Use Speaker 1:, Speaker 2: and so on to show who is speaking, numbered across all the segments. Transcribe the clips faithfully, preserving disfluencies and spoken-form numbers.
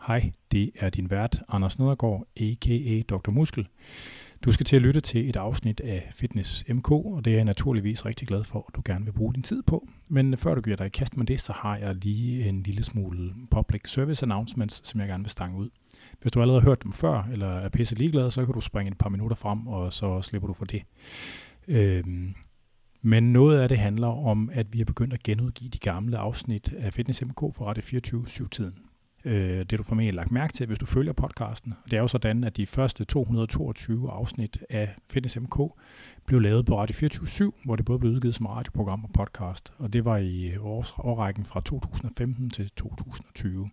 Speaker 1: Hej, det er din vært, Anders Nedergaard, a k a. doktor Muskel. Du skal til at lytte til et afsnit af Fitness M K, og det er jeg naturligvis rigtig glad for, at du gerne vil bruge din tid på. Men før du giver dig i kast med det, så har jeg lige en lille smule public service announcements, som jeg gerne vil stange ud. Hvis du allerede har hørt dem før, eller er pisse ligeglad, så kan du springe et par minutter frem, og så slipper du for det. Øhm, men noget af det handler om, at vi er begyndt at genudgive de gamle afsnit af Fitness M K for Radio fireogtyve syv-tiden. Det er du formentlig lagt mærke til, hvis du følger podcasten. Det er jo sådan, at de første to hundrede og toogtyve afsnit af Fitness M K blev lavet på Radio fireogtyve syv, hvor det både blev udgivet som radioprogram og podcast. Og det var i års, årrækken fra to tusind og femten til to tusind og tyve.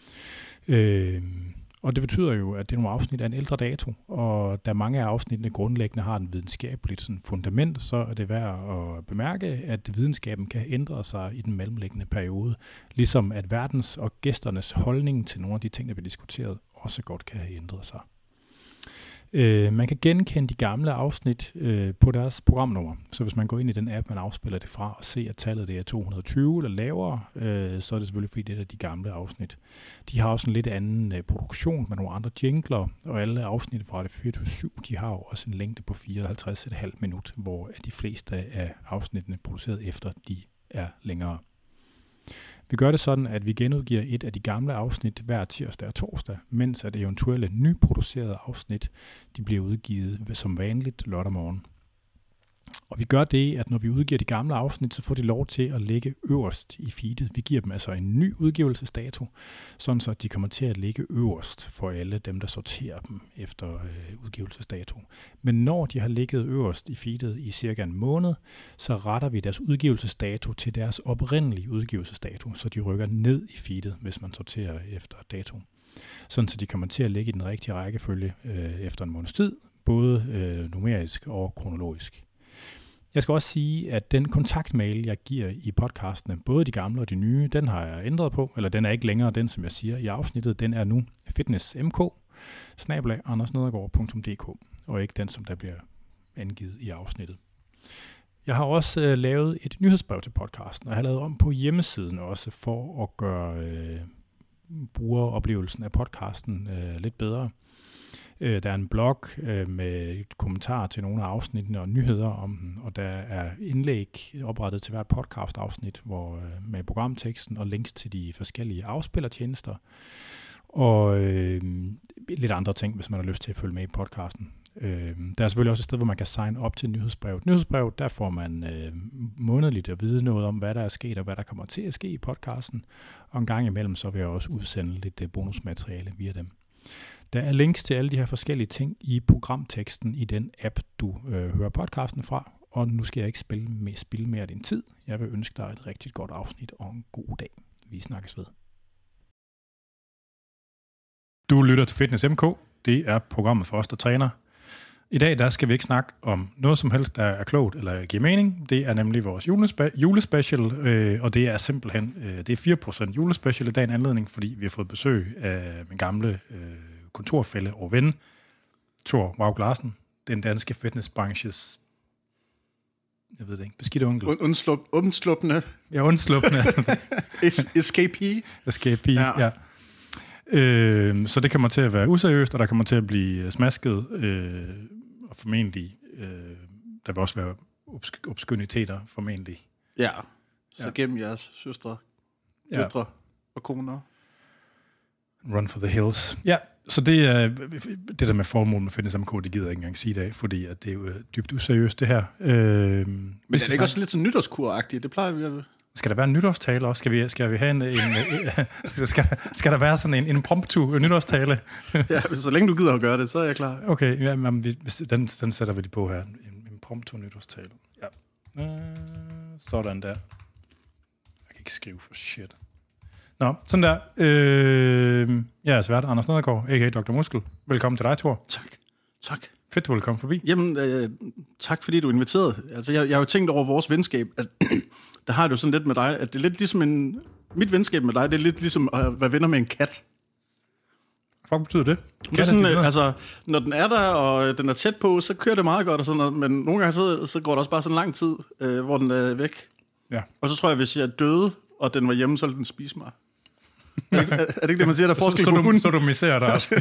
Speaker 1: Øh, og det betyder jo, at det er nogle afsnit af en ældre dato, og da mange af afsnittene grundlæggende har en videnskabeligt sådan fundament, så er det værd at bemærke, at videnskaben kan ændre sig i den mellemliggende periode, ligesom at verdens og gæsternes holdning til nogle af de ting, der bliver diskuteret, også godt kan have ændret sig. Øh, man kan genkende de gamle afsnit øh, på deres programnummer, så hvis man går ind i den app, man afspiller det fra, og ser, at tallet det er to hundrede og tyve eller lavere, øh, så er det selvfølgelig fordi, det er de gamle afsnit. De har også en lidt anden øh, produktion med nogle andre jingler, og alle afsnit fra det fireogtyve syv, de har jo også en længde på fireoghalvtreds komma fem minut, hvor de fleste af afsnittene produceret efter, de er længere. Vi gør det sådan, at vi genudgiver et af de gamle afsnit hver tirsdag og torsdag, mens at eventuelle nyproducerede afsnit de bliver udgivet som vanligt lørdag morgen. Og vi gør det, at når vi udgiver de gamle afsnit, så får de lov til at ligge øverst i feedet. Vi giver dem altså en ny udgivelsesdato, sådan så de kommer til at ligge øverst for alle dem, der sorterer dem efter øh, udgivelsesdato. Men når de har ligget øverst i feedet i cirka en måned, så retter vi deres udgivelsesdato til deres oprindelige udgivelsesdato, så de rykker ned i feedet, hvis man sorterer efter dato. Sådan så de kommer til at ligge i den rigtige rækkefølge øh, efter en måneds tid, både øh, numerisk og kronologisk. Jeg skal også sige, at den kontaktmail, jeg giver i podcastene, både de gamle og de nye, den har jeg ændret på, eller den er ikke længere den, som jeg siger i afsnittet. Den er nu fitnessmk bindestreg andersnedergaard punktum d k, og ikke den, som der bliver angivet i afsnittet. Jeg har også øh, lavet et nyhedsbrev til podcasten, og jeg har lavet om på hjemmesiden også, for at gøre øh, brugeroplevelsen af podcasten øh, lidt bedre. Der er en blog med et kommentar til nogle af afsnittene og nyheder om den, og der er indlæg oprettet til hvert podcast-afsnit hvor, med programteksten og links til de forskellige afspillertjenester, og øh, lidt andre ting, hvis man har lyst til at følge med i podcasten. Øh, der er selvfølgelig også et sted, hvor man kan signe op til nyhedsbrevet. Nyhedsbrevet, der får man øh, månedligt at vide noget om, hvad der er sket og hvad der kommer til at ske i podcasten, og en gang imellem så vil jeg også udsende lidt bonusmateriale via dem. Der er links til alle de her forskellige ting i programteksten i den app, du øh, hører podcasten fra. Og nu skal jeg ikke spille, med, spille mere af din tid. Jeg vil ønske dig et rigtig godt afsnit og en god dag. Vi snakkes ved. Du lytter til Fitness M K. Det er programmet for os, der træner. I dag der skal vi ikke snakke om noget som helst, der er klogt eller giver mening. Det er nemlig vores julespe- julespecial, øh, og det er simpelthen øh, det er fire procent julespecial i dag en anledning, fordi vi har fået besøg af min gamle øh, kontorfælle og ven, Thor Waug Larsen, den danske fitnessbranches, jeg ved det ikke, beskidte onkel.
Speaker 2: Undslup, undsluppende.
Speaker 1: Ja, undsluppende.
Speaker 2: Escapee.
Speaker 1: Escapee, ja. ja. Øh, så det kommer til at være useriøst, og der kommer til at blive smasket, øh, og formentlig, øh, der vil også være obsk- obskøniteter, formentlig.
Speaker 2: Ja, så ja. Gennem jeres søstre, døtre ja. Og koner.
Speaker 1: Run for the hills. Ja, så det er det der med formål med Fitness M K, det gider jeg ikke engang sige i dag, fordi at det er jo dybt useriøst, det her. Øh,
Speaker 2: Men er det ikke også lidt så nytårskur-agtigt? Det plejer vi at...
Speaker 1: Skal der være en nytårstale også? Skal vi, skal vi have en... en skal, skal der være sådan en impromptu nytårstale?
Speaker 2: Ja, så længe du gider at gøre det, så er jeg klar.
Speaker 1: Okay, ja, men vi, den, den sætter vi lige på her. En impromptu nytårstale. Ja. Øh, sådan der. Jeg kan ikke skrive for shit. Nå, sådan der. Øh, jeg er svært Anders Nedergaard, a k a. doktor Muskel. Velkommen til dig, Thor.
Speaker 2: Tak. Tak.
Speaker 1: Fedt, du vil komme forbi.
Speaker 2: Jamen, øh, tak fordi du inviterede. Altså, jeg, jeg har jo tænkt over vores venskab, at der har det jo sådan lidt med dig, at det er lidt ligesom en... Mit venskab med dig, det er lidt ligesom at være venner med en kat.
Speaker 1: Hvad betyder det?
Speaker 2: Det er sådan, altså, når den er der, og den er tæt på, så kører det meget godt og sådan noget, men nogle gange så, så går der også bare sådan lang tid, øh, hvor den er væk.
Speaker 1: Ja.
Speaker 2: Og så tror jeg, hvis jeg døde, og den var hjemme, så ville den spise mig. Er det, er, er det ikke det, man siger, der er forskel
Speaker 1: så,
Speaker 2: på
Speaker 1: så,
Speaker 2: hunden?
Speaker 1: så du misserer dig også.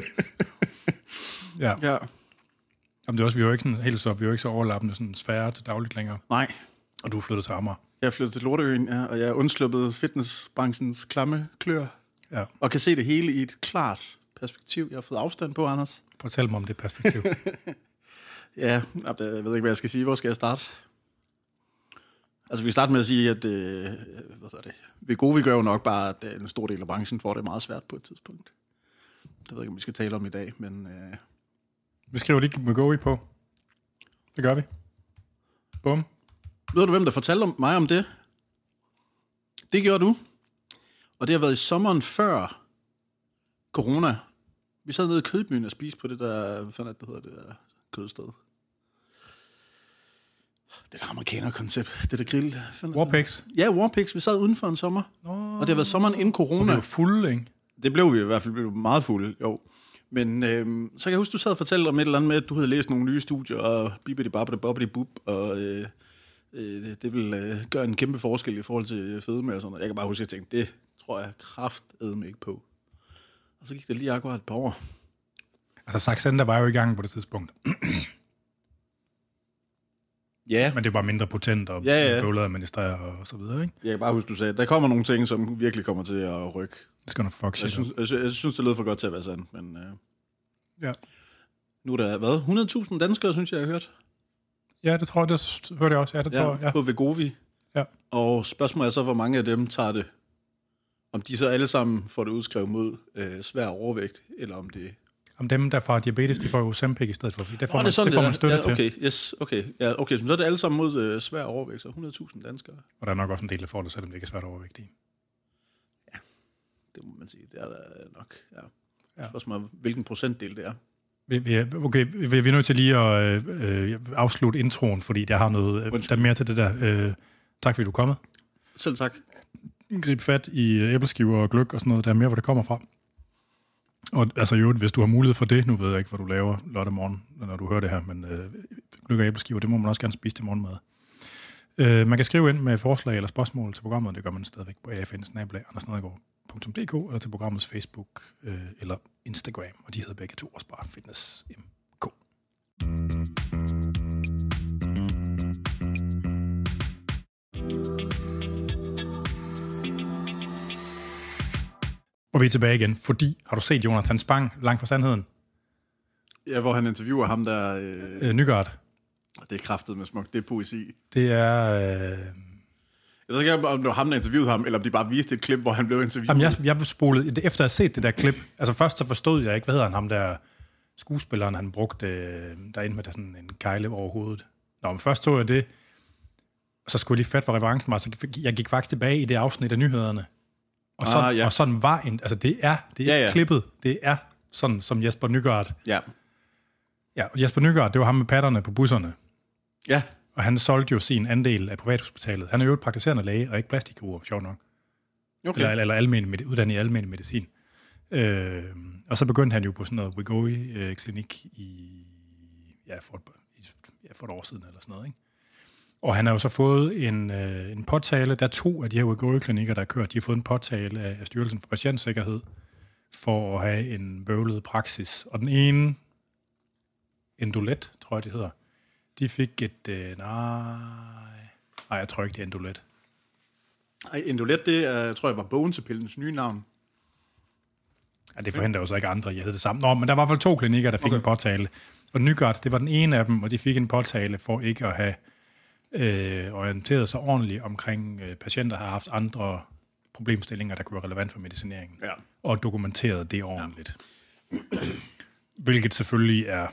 Speaker 1: ja.
Speaker 2: Ja.
Speaker 1: Jamen, det er også, vi er jo ikke sådan helt så, vi er jo ikke så overlappende sådan sfære til dagligt længere.
Speaker 2: Nej.
Speaker 1: Og du er flyttet til Amager.
Speaker 2: Jeg er flyttet til Lorteøen, ja, og jeg er undsluppet fitnessbranchens klamme klør.
Speaker 1: Ja.
Speaker 2: Og kan se det hele i et klart perspektiv. Jeg har fået afstand på, Anders.
Speaker 1: Fortæl mig om det perspektiv.
Speaker 2: ja, jeg ved ikke, hvad jeg skal sige. Hvor skal jeg starte? Altså, vi starter med at sige, at øh, hvad hedder det? Vegovi gør jo nok bare, at en stor del af branchen får det meget svært på et tidspunkt. Det ved jeg ikke, om vi skal tale om i dag, men... Øh...
Speaker 1: Vi skriver lige Vegovi på. Det gør vi. Bum.
Speaker 2: Ved du, hvem der fortalte om mig om det? Det gjorde du. Og det har været i sommeren før corona. Vi sad nede i Kødbyen og spiste på det der, hvad fanden det hedder, det der kødsted. Det der amerikaner-koncept, det der grill.
Speaker 1: Warpix?
Speaker 2: Ja, Warpix. Vi sad udenfor en sommer. Oh. Og det har været sommeren inden corona.
Speaker 1: Og vi var fulde, ikke?
Speaker 2: Det blev vi i hvert fald blev meget fulde, jo. Men øhm, så kan jeg huske, du sad og fortalte om et eller andet med, at du havde læst nogle nye studier, og bibidi babbidi bobbidi bub, og øh, øh, det vil øh, gøre en kæmpe forskel i forhold til fedme og sådan noget. Jeg kan bare huske, at jeg tænkte, det tror jeg kraftedme ikke på. Og så gik det lige akkurat et par år.
Speaker 1: Altså, Saxenda var jo i gang på det tidspunkt.
Speaker 2: Ja.
Speaker 1: Men det var mindre potent og
Speaker 2: ja, ja.
Speaker 1: bøvlet at administrere og så videre, ikke?
Speaker 2: Jeg kan bare huske, du sagde, der kommer nogle ting, som virkelig kommer til at rykke.
Speaker 1: Det skal nok fuck shit.
Speaker 2: Jeg synes, jeg, synes, jeg synes, det lød for godt til at være sandt, men... Øh,
Speaker 1: ja.
Speaker 2: Nu er der, hvad? hundrede tusind danskere, synes jeg, jeg har hørt.
Speaker 1: Ja, det tror jeg, det hørte jeg også. Ja, det
Speaker 2: ja,
Speaker 1: tror jeg. Ja.
Speaker 2: På Vegovi.
Speaker 1: Ja.
Speaker 2: Og spørgsmålet er så, hvor mange af dem tager det. Om de så alle sammen får det udskrevet mod øh, svær overvægt, eller om det...
Speaker 1: Om dem, der får diabetes, de får jo Ozempic i stedet for. Det får,
Speaker 2: oh,
Speaker 1: man,
Speaker 2: det, sådan,
Speaker 1: det får
Speaker 2: det
Speaker 1: man støtte
Speaker 2: ja, okay.
Speaker 1: til.
Speaker 2: Yes, okay. Ja, okay. Så er det alle sammen mod øh, svær overvægt, så hundrede tusind danskere.
Speaker 1: Og der er nok også en del, der får det, selvom det ikke er svært overvægt i.
Speaker 2: Ja, det må man sige. Det er der nok, ja. ja. Spørgsmålet, hvilken procentdel det er.
Speaker 1: Vi, vi, okay, vi, vi er nødt til lige at øh, afslutte introen, fordi der har noget, øh, der er mere til det der. Øh, tak fordi du er kommet.
Speaker 2: Selv tak.
Speaker 1: Grib fat i æbleskiver og gløk og sådan noget. Der er mere, hvor det kommer fra. Og altså jo, hvis du har mulighed for det, nu ved jeg ikke, hvad du laver lørdag morgen, når du hører det her, men øh, gløk og æbleskiver, det må man også gerne spise til morgenmad. Øh, man kan skrive ind med forslag eller spørgsmål til programmet, det gør man stadigvæk på a f n snabel-a anders nedergaard punktum d k eller til programmets Facebook øh, eller Instagram, og de hedder begge to også bare Fitness M K. Og vi er tilbage igen, fordi har du set Jonathan Spang langt fra sandheden?
Speaker 2: Ja, hvor han interviewer ham der... Øh...
Speaker 1: Øh, Nygaard.
Speaker 2: Det er kraftet med smukt, det er poesi.
Speaker 1: Det er... Øh...
Speaker 2: Jeg ved ikke, om det var ham, der interviewede ham, eller om de bare viste et klip, hvor han blev interviewet.
Speaker 1: Jamen, jeg, jeg blev spolet, efter at have set det der klip, altså først så forstod jeg ikke, hvad hedder han, ham der skuespilleren, han brugte øh, derinde med der sådan en kejle over hovedet. Nå, men først så jeg det, og så skulle jeg lige fat for referencen mig, så jeg gik faktisk tilbage i det afsnit af nyhederne. Og sådan, ah, ja. og sådan var en, altså det er, det er ja, ja. klippet, det er sådan som Jesper Nygaard.
Speaker 2: Ja.
Speaker 1: Ja, og Jesper Nygaard, det var ham med patterne på busserne.
Speaker 2: Ja.
Speaker 1: Og han solgte jo sin andel af privathospitalet. Han er jo et praktiserende læge, og ikke plastikkirurg, sjovt nok. Okay. Eller, eller almen, uddannet i almen medicin. Øh, og så begyndte han jo på sådan noget Wegovy-klinik i, ja, for, et, ja, for et år siden, eller sådan noget, ikke? Og han har jo så fået en, øh, en påtale. Der er to af de her Wegovy-klinikker, der er kørt. De har fået en påtale af, af Styrelsen for Patientsikkerhed for at have en bøvlet praksis. Og den ene, Endolet, tror jeg, det hedder, de fik et... Øh, nej, nej, jeg tror ikke, det er Endolet.
Speaker 2: Ej, Endolet, det er, tror jeg, var Bogense-pillens nye navn.
Speaker 1: Ja, det forhindrer jo så ikke andre, jeg hed det samme. Nå, men der var i hvert fald to klinikker, der fik okay. en påtale. Og Nygaard, det var den ene af dem, og de fik en påtale for ikke at have øh, orienteret sig ordentligt omkring øh, patienter, der har haft andre problemstillinger, der kunne være relevant for medicineringen. Ja. Og dokumenteret det ordentligt. Ja. Hvilket selvfølgelig er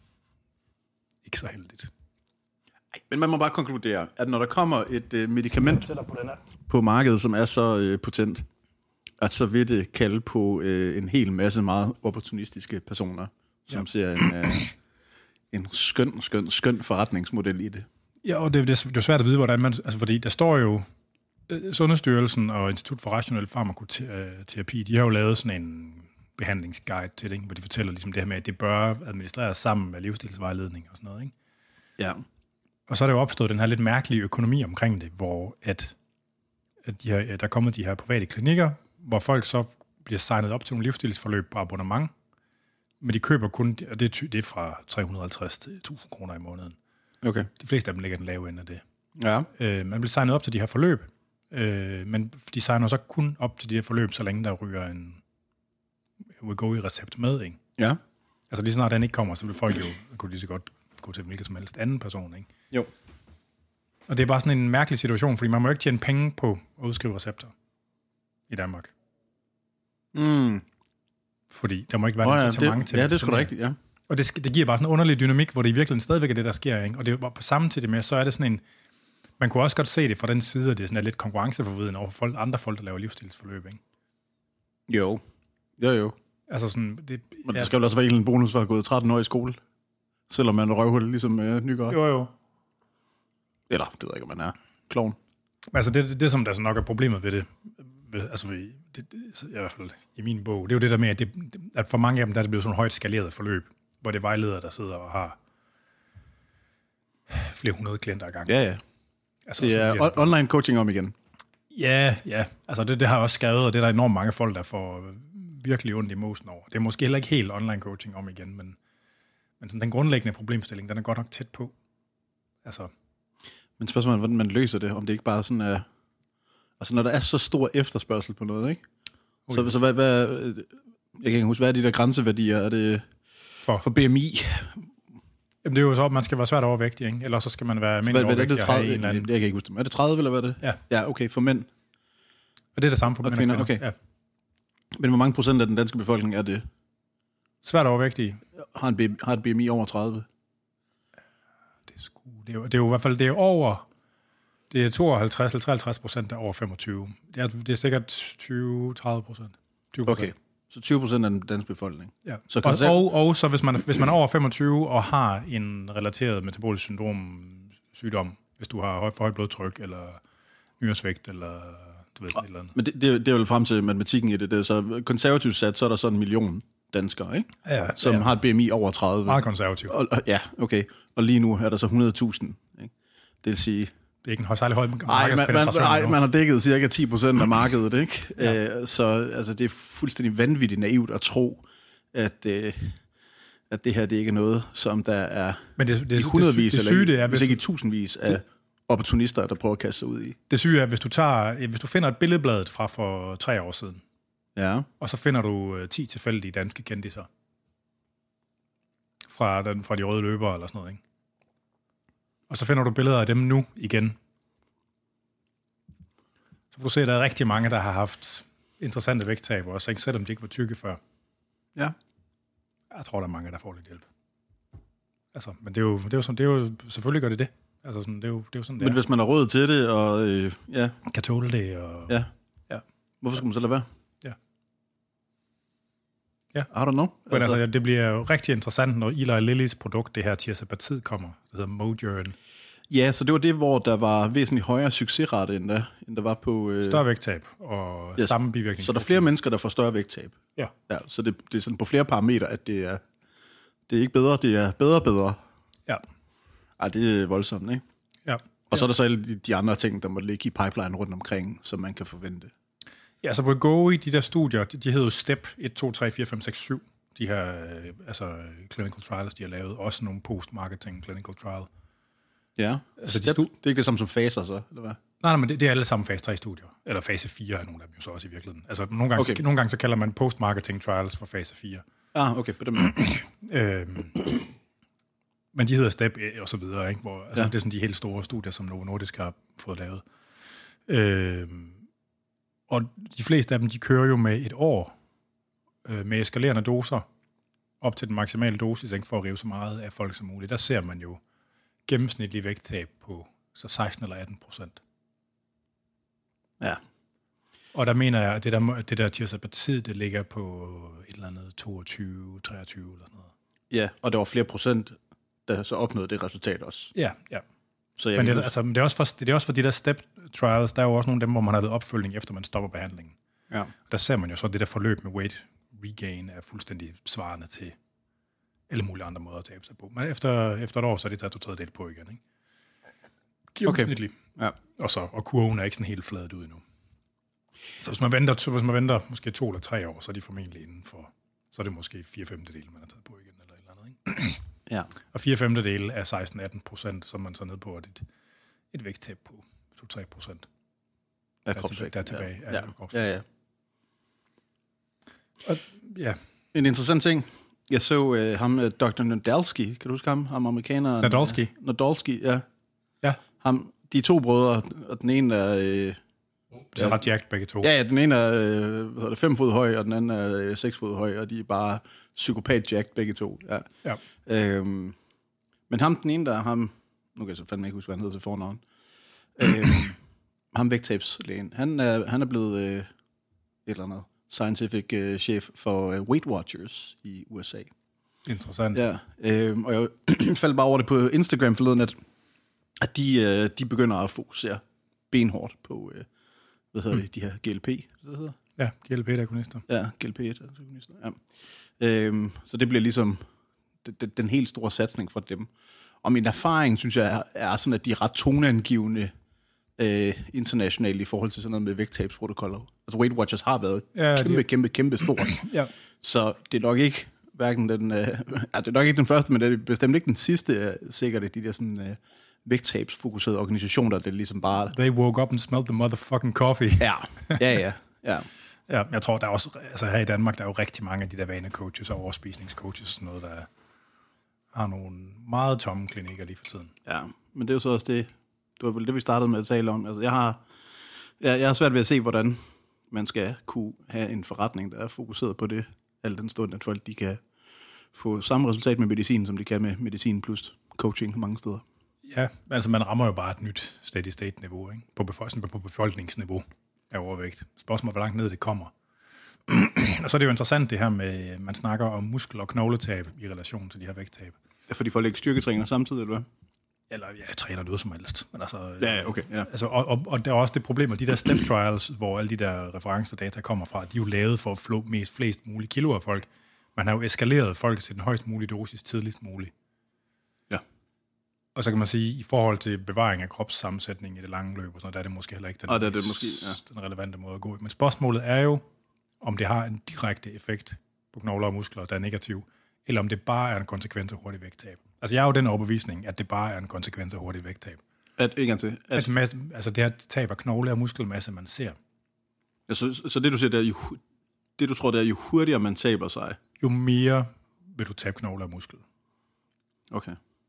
Speaker 1: ikke så heldigt.
Speaker 2: Men man må bare konkludere, at når der kommer et øh, medicament på, på markedet, som er så øh, potent, at så vil det kalde på øh, en hel masse meget opportunistiske personer, som ja. ser en, øh, en skøn, skøn, skøn forretningsmodel i det.
Speaker 1: Ja, og det, det er jo svært at vide, hvordan man... Altså, fordi der står jo... Øh, Sundhedsstyrelsen og Institut for Rationel Farmakoterapi, de har jo lavet sådan en behandlingsguide til det, hvor de fortæller ligesom det her med, at det bør administreres sammen med livsstilsvejledning og sådan noget, ikke?
Speaker 2: Ja.
Speaker 1: Og så er der jo opstået den her lidt mærkelige økonomi omkring det, hvor at, at de her, der er kommet de her private klinikker, hvor folk så bliver signet op til nogle livsstilsforløb på abonnement, men de køber kun, og det er, det er fra tre hundrede og halvtreds til tusind kroner i måneden.
Speaker 2: Okay.
Speaker 1: De fleste af dem ligger den lave ende af det.
Speaker 2: Ja.
Speaker 1: Øh, man bliver signet op til de her forløb, øh, men de signer så kun op til de her forløb, så længe der ryger en Wegovy-recept med, ikke?
Speaker 2: Ja.
Speaker 1: Altså lige snart den ikke kommer, så vil folk jo, kunne lige så godt gå til hvilken som helst anden person, ikke?
Speaker 2: Jo.
Speaker 1: Og det er bare sådan en mærkelig situation, fordi man må ikke tjene penge på at udskrive recepter i Danmark.
Speaker 2: Mm.
Speaker 1: Fordi der må ikke være
Speaker 2: oh,
Speaker 1: et
Speaker 2: ja,
Speaker 1: incitament
Speaker 2: det,
Speaker 1: til
Speaker 2: ja,
Speaker 1: det.
Speaker 2: det er sgu da rigtigt, ja.
Speaker 1: Og det, det giver bare sådan en underlig dynamik, hvor det i virkeligheden stadigvæk er det, der sker, ikke? Og det er jo på samtidig med, så er det sådan en, man kunne også godt se det fra den side, at det er sådan lidt konkurrenceforvridende over for folk, andre folk, der laver livsstilsforløb, ikke?
Speaker 2: Jo. Jo, jo.
Speaker 1: Altså sådan, det,
Speaker 2: Men
Speaker 1: ja.
Speaker 2: der skal jo også være en bonus for at have gået tretten år i skole, selvom man er røvhul, ligesom uh, Nygaard.
Speaker 1: Jo, jo.
Speaker 2: Eller, det ved jeg ikke, om man er klovn.
Speaker 1: Altså det, det, det som der så nok er problemet ved det, ved, altså ved, det, det, i hvert fald i min bog, det er jo det der med, at, det, at for mange af dem, der er det blevet sådan et højt skaleret forløb, hvor det er vejledere, der sidder og har flere hundrede klienter ad gangen.
Speaker 2: Ja, ja.
Speaker 1: Altså,
Speaker 2: det er
Speaker 1: bliver,
Speaker 2: on- online coaching om igen.
Speaker 1: Ja, ja. Altså det, det har jeg også skrevet, og det er der enormt mange folk, der får virkelig ondt i mosen over. Det er måske heller ikke helt online coaching om igen, men, men sådan, den grundlæggende problemstilling, den er godt nok tæt på. Altså...
Speaker 2: Men spørgsmålet er, hvordan man løser det, om det ikke bare sådan er... Altså, når der er så stor efterspørgsel på noget, ikke? Okay. Så, så hvad, hvad... Jeg kan ikke huske, hvad er de der grænseværdier? Er det for, for B M I?
Speaker 1: Jamen, det er jo så, at man skal være svært overvægtig, ikke? Eller så skal man være mindre overvægtig og have en eller anden...
Speaker 2: Jeg kan ikke huske det. Er det tredive, eller hvad er det?
Speaker 1: Ja.
Speaker 2: Ja, okay, for mænd.
Speaker 1: Og det er det samme for mænd og kvinder.
Speaker 2: Okay.
Speaker 1: Ja.
Speaker 2: Men hvor mange procent af den danske befolkning er det?
Speaker 1: Svært overvægtige.
Speaker 2: Har, en B M I, har et B M I over tredive?
Speaker 1: Det er, sgu, det, er jo, det er jo i hvert fald det er over... Det er tooghalvtreds eller treoghalvtreds procent der er over femogtyve. Det er, det er sikkert tyve til tredive procent.
Speaker 2: Okay, så tyve procent af den danske befolkning.
Speaker 1: Ja.
Speaker 2: Så
Speaker 1: og, og, og, og så hvis man, hvis man er over femogtyve og har en relateret metabolisk syndrom sygdom, hvis du har for højt blodtryk, eller nyresvægt, eller du ved, et eller andet.
Speaker 2: Men det, det, det er jo frem til matematikken i det. det er så konservativt sat, så er der sådan en million danskere, ikke?
Speaker 1: Ja,
Speaker 2: som
Speaker 1: ja.
Speaker 2: har et B M I over tredive.
Speaker 1: Meget konservativt.
Speaker 2: Og, og, ja, okay. Og lige nu er der så hundrede tusind. Ikke? Det vil sige...
Speaker 1: Det er ikke en særlig høj
Speaker 2: markedspenetration. Nej, man har dækket cirka ti procent af markedet, ikke?
Speaker 1: Ja.
Speaker 2: Æ, så altså, det er fuldstændig vanvittigt naivt at tro, at, øh, at det her det ikke er noget, som der er
Speaker 1: Men det, det,
Speaker 2: i hundredvis,
Speaker 1: det, det, det syge, det er,
Speaker 2: eller hvis ikke i tusindvis af opportunister, der prøver at kaste sig ud i.
Speaker 1: Det syge er, hvis du, tager, hvis du finder et billedblad fra for tre år siden,
Speaker 2: ja.
Speaker 1: og så finder du ti tilfældige danske kendiser fra, den, fra de røde løbere eller sådan noget, ikke? Og så finder du billeder af dem nu igen. Så kan du se, at der er rigtig mange, der har haft interessante vægttab også, ikke? Selvom de ikke var tykke før.
Speaker 2: Ja.
Speaker 1: Jeg tror, der er mange, der får lidt hjælp. Altså, men det er jo, det er jo, sådan, det er jo selvfølgelig gør det det. Altså, sådan, det, er jo, det er jo sådan, det
Speaker 2: Men
Speaker 1: er.
Speaker 2: hvis man har råd til det, og øh, ja.
Speaker 1: Kan tåle det, og...
Speaker 2: Ja.
Speaker 1: Ja.
Speaker 2: Hvorfor skulle man så lade være?
Speaker 1: Ja. Ja.
Speaker 2: I don't know.
Speaker 1: Men altså, altså det bliver jo rigtig interessant, når Eli Lillys produkt, det her tirzepatid, kommer. Det hedder Mojourn.
Speaker 2: Ja, så det var det, hvor der var væsentligt højere succesrate, end der, end der var på... Øh...
Speaker 1: Større vægttab og yes. samme bivirkning.
Speaker 2: Så der er flere mennesker, der får større vægttab.
Speaker 1: Ja.
Speaker 2: Ja, så det, det er sådan på flere parametre, at det er, det er ikke bedre, det er bedre bedre.
Speaker 1: Ja.
Speaker 2: Ej, det er voldsomt, ikke?
Speaker 1: Ja.
Speaker 2: Og ja. Så er der så alle de andre ting, der må ligge i pipeline rundt omkring, som man kan forvente.
Speaker 1: Ja, så på Wegovy, de der studier, de, de hedder jo STEP et, to, tre, fire, fem, seks, syv. De her øh, altså, clinical trials, de har lavet. Også nogle post-marketing clinical trial.
Speaker 2: Ja,
Speaker 1: altså,
Speaker 2: STEP,
Speaker 1: de stu-
Speaker 2: det er ikke det samme som faser så, eller hvad?
Speaker 1: Nej, nej, men det, det er alle sammen fase tre-studier. Eller fase fire er nogle af dem jo så også i virkeligheden. Altså nogle gange, okay. så, nogle gange så kalder man post-marketing trials for fase fire.
Speaker 2: Ah, okay, på dem.
Speaker 1: øhm, men de hedder STEP og så videre, ikke? Hvor, altså,
Speaker 2: ja.
Speaker 1: det er sådan de helt store studier, som Novo Nordisk har fået lavet. Øhm, og de fleste af dem, de kører jo med et år øh, med eskalerende doser op til den maksimale dosis, ikke, for at rive så meget af folk som muligt. Der ser man jo gennemsnitlig vægttab på så seksten eller atten procent.
Speaker 2: Ja.
Speaker 1: Og der mener jeg, at det der, det der tirzepatid, det ligger på et eller andet toogtyve, treogtyve eller sådan noget.
Speaker 2: Ja, og der var flere procent, der så opnåede det resultat også.
Speaker 1: Ja, ja.
Speaker 2: Så jeg
Speaker 1: Men det, altså, det, er også for, det er også for de der step trials, der er jo også nogle af dem, hvor man har lavet opfølgning, efter man stopper behandlingen.
Speaker 2: Ja.
Speaker 1: Der ser man jo så, at det der forløb med weight regain er fuldstændig svarende til alle mulige andre måder at tabe sig på. Men efter, efter et år, så er det taget to tredjedel på igen, ikke? Gennemsnitligt.
Speaker 2: Okay. Ja.
Speaker 1: Og, så, og kurven er ikke sådan helt fladet ud endnu. Så hvis man venter, hvis man venter måske to eller tre år, så er de formentlig inden for, så er det måske fire femtedele, man har taget på igen, eller et eller andet, ikke?
Speaker 2: Ja.
Speaker 1: Og fire femtedele af seksten atten procent, så er man så ned på, at et, et vægttab på to til tre procent.
Speaker 2: Ja, kropsvægt.
Speaker 1: Der er tilbage.
Speaker 2: Ja, ja. ja, ja.
Speaker 1: Og, ja.
Speaker 2: En interessant ting. Jeg så uh, ham, uh, doktor Nadolski. Kan du huske ham? Ham amerikaneren.
Speaker 1: Nadolski?
Speaker 2: Uh, Nadolski, ja.
Speaker 1: Ja.
Speaker 2: Ham, de to brødre, og den ene er... Uh,
Speaker 1: det er ret jacked begge to.
Speaker 2: Ja, ja, den ene er uh, hvad hedder det, fem fod høj, og den anden er uh, seks fod høj, og de er bare psykopat jacked begge to. Ja. Ja. Øhm, men ham, den ene der, ham... Nu kan jeg så fandme ikke huske, hvad han hedder til fornavn. øhm, ham vægttabslægen. Han er, han er blevet øh, et eller andet scientific øh, chef for øh, Weight Watchers i U S A.
Speaker 1: Interessant.
Speaker 2: Ja, øh, og jeg faldt bare over det på Instagram forleden, at, at de, øh, de begynder at fokusere benhårdt på, øh, hvad hedder mm. det, de her G L P, det hedder?
Speaker 1: Ja, G L P-agonister.
Speaker 2: Ja, G L P-agonister, ja. Øh, så det bliver ligesom det, den helt store satsning for dem. Og min erfaring, synes jeg, er, er sådan, at de er ret toneangivende øh, internationalt i forhold til sådan noget med vægttabsprotokoller. Altså Weight Watchers har været ja, kæmpe, de... kæmpe, kæmpe stort. Ja. Så det er nok ikke hverken den, øh, ja, det er nok ikke den første, men det er bestemt ikke den sidste, sikkert, de der sådan øh, vægttabsfokuserede organisationer, det er ligesom bare...
Speaker 1: They woke up and smelled the motherfucking coffee.
Speaker 2: Ja, ja, ja. ja.
Speaker 1: Ja, jeg tror, der er også, altså her i Danmark, der er jo rigtig mange af de der vanecoaches og overspisningscoaches, sådan noget, der har nogle meget tomme klinikker lige for tiden.
Speaker 2: Ja, men det er jo så også det, det var vel det, vi startede med at tale om. Altså, jeg har, jeg, jeg har svært ved at se, hvordan man skal kunne have en forretning, der er fokuseret på det, al den stund, at folk de kan få samme resultat med medicin, som de kan med medicin plus coaching mange steder.
Speaker 1: Ja, altså man rammer jo bare et nyt steady state niveau, ikke? På, befolkning, på befolkningsniveau af overvægt. Spørgsmålet, hvor langt ned det kommer. Og så er det jo interessant det her med, man snakker om muskel- og knogletab i relation til de her vægttab.
Speaker 2: Ja, fordi folk ikke styrketræner samtidig, eller hvad?
Speaker 1: Eller ja, jeg træner noget som helst. Men altså,
Speaker 2: ja, okay. Ja.
Speaker 1: Altså, og, og, og der er også det problem, at de der step trials, hvor alle de der referencer data kommer fra, de er jo lavet for at flå mest flest mulige kilo af folk. Man har jo eskaleret folk til den højst mulige dosis tidligst muligt.
Speaker 2: Ja.
Speaker 1: Og så kan man sige, i forhold til bevaring af kropssammensætning i det lange løb, og sådan, der er det måske heller ikke den,
Speaker 2: ah, det er det måske, ja.
Speaker 1: den relevante måde at gå. Men spørgsmålet er jo, om det har en direkte effekt på knogler og muskler, der er negativ, eller om det bare er en konsekvens af hurtig vægttab. Altså jeg har jo den overbevisning, at det bare er en konsekvens af hurtig vægttab.
Speaker 2: At, ikke gang til.
Speaker 1: At, at masse, altså det her tab af knogle- og muskelmasse, man ser.
Speaker 2: Ja, så, så det du siger, det, er jo, det du tror, det er, jo hurtigere man taber sig,
Speaker 1: jo mere vil du tabe knogle og muskel.
Speaker 2: Okay.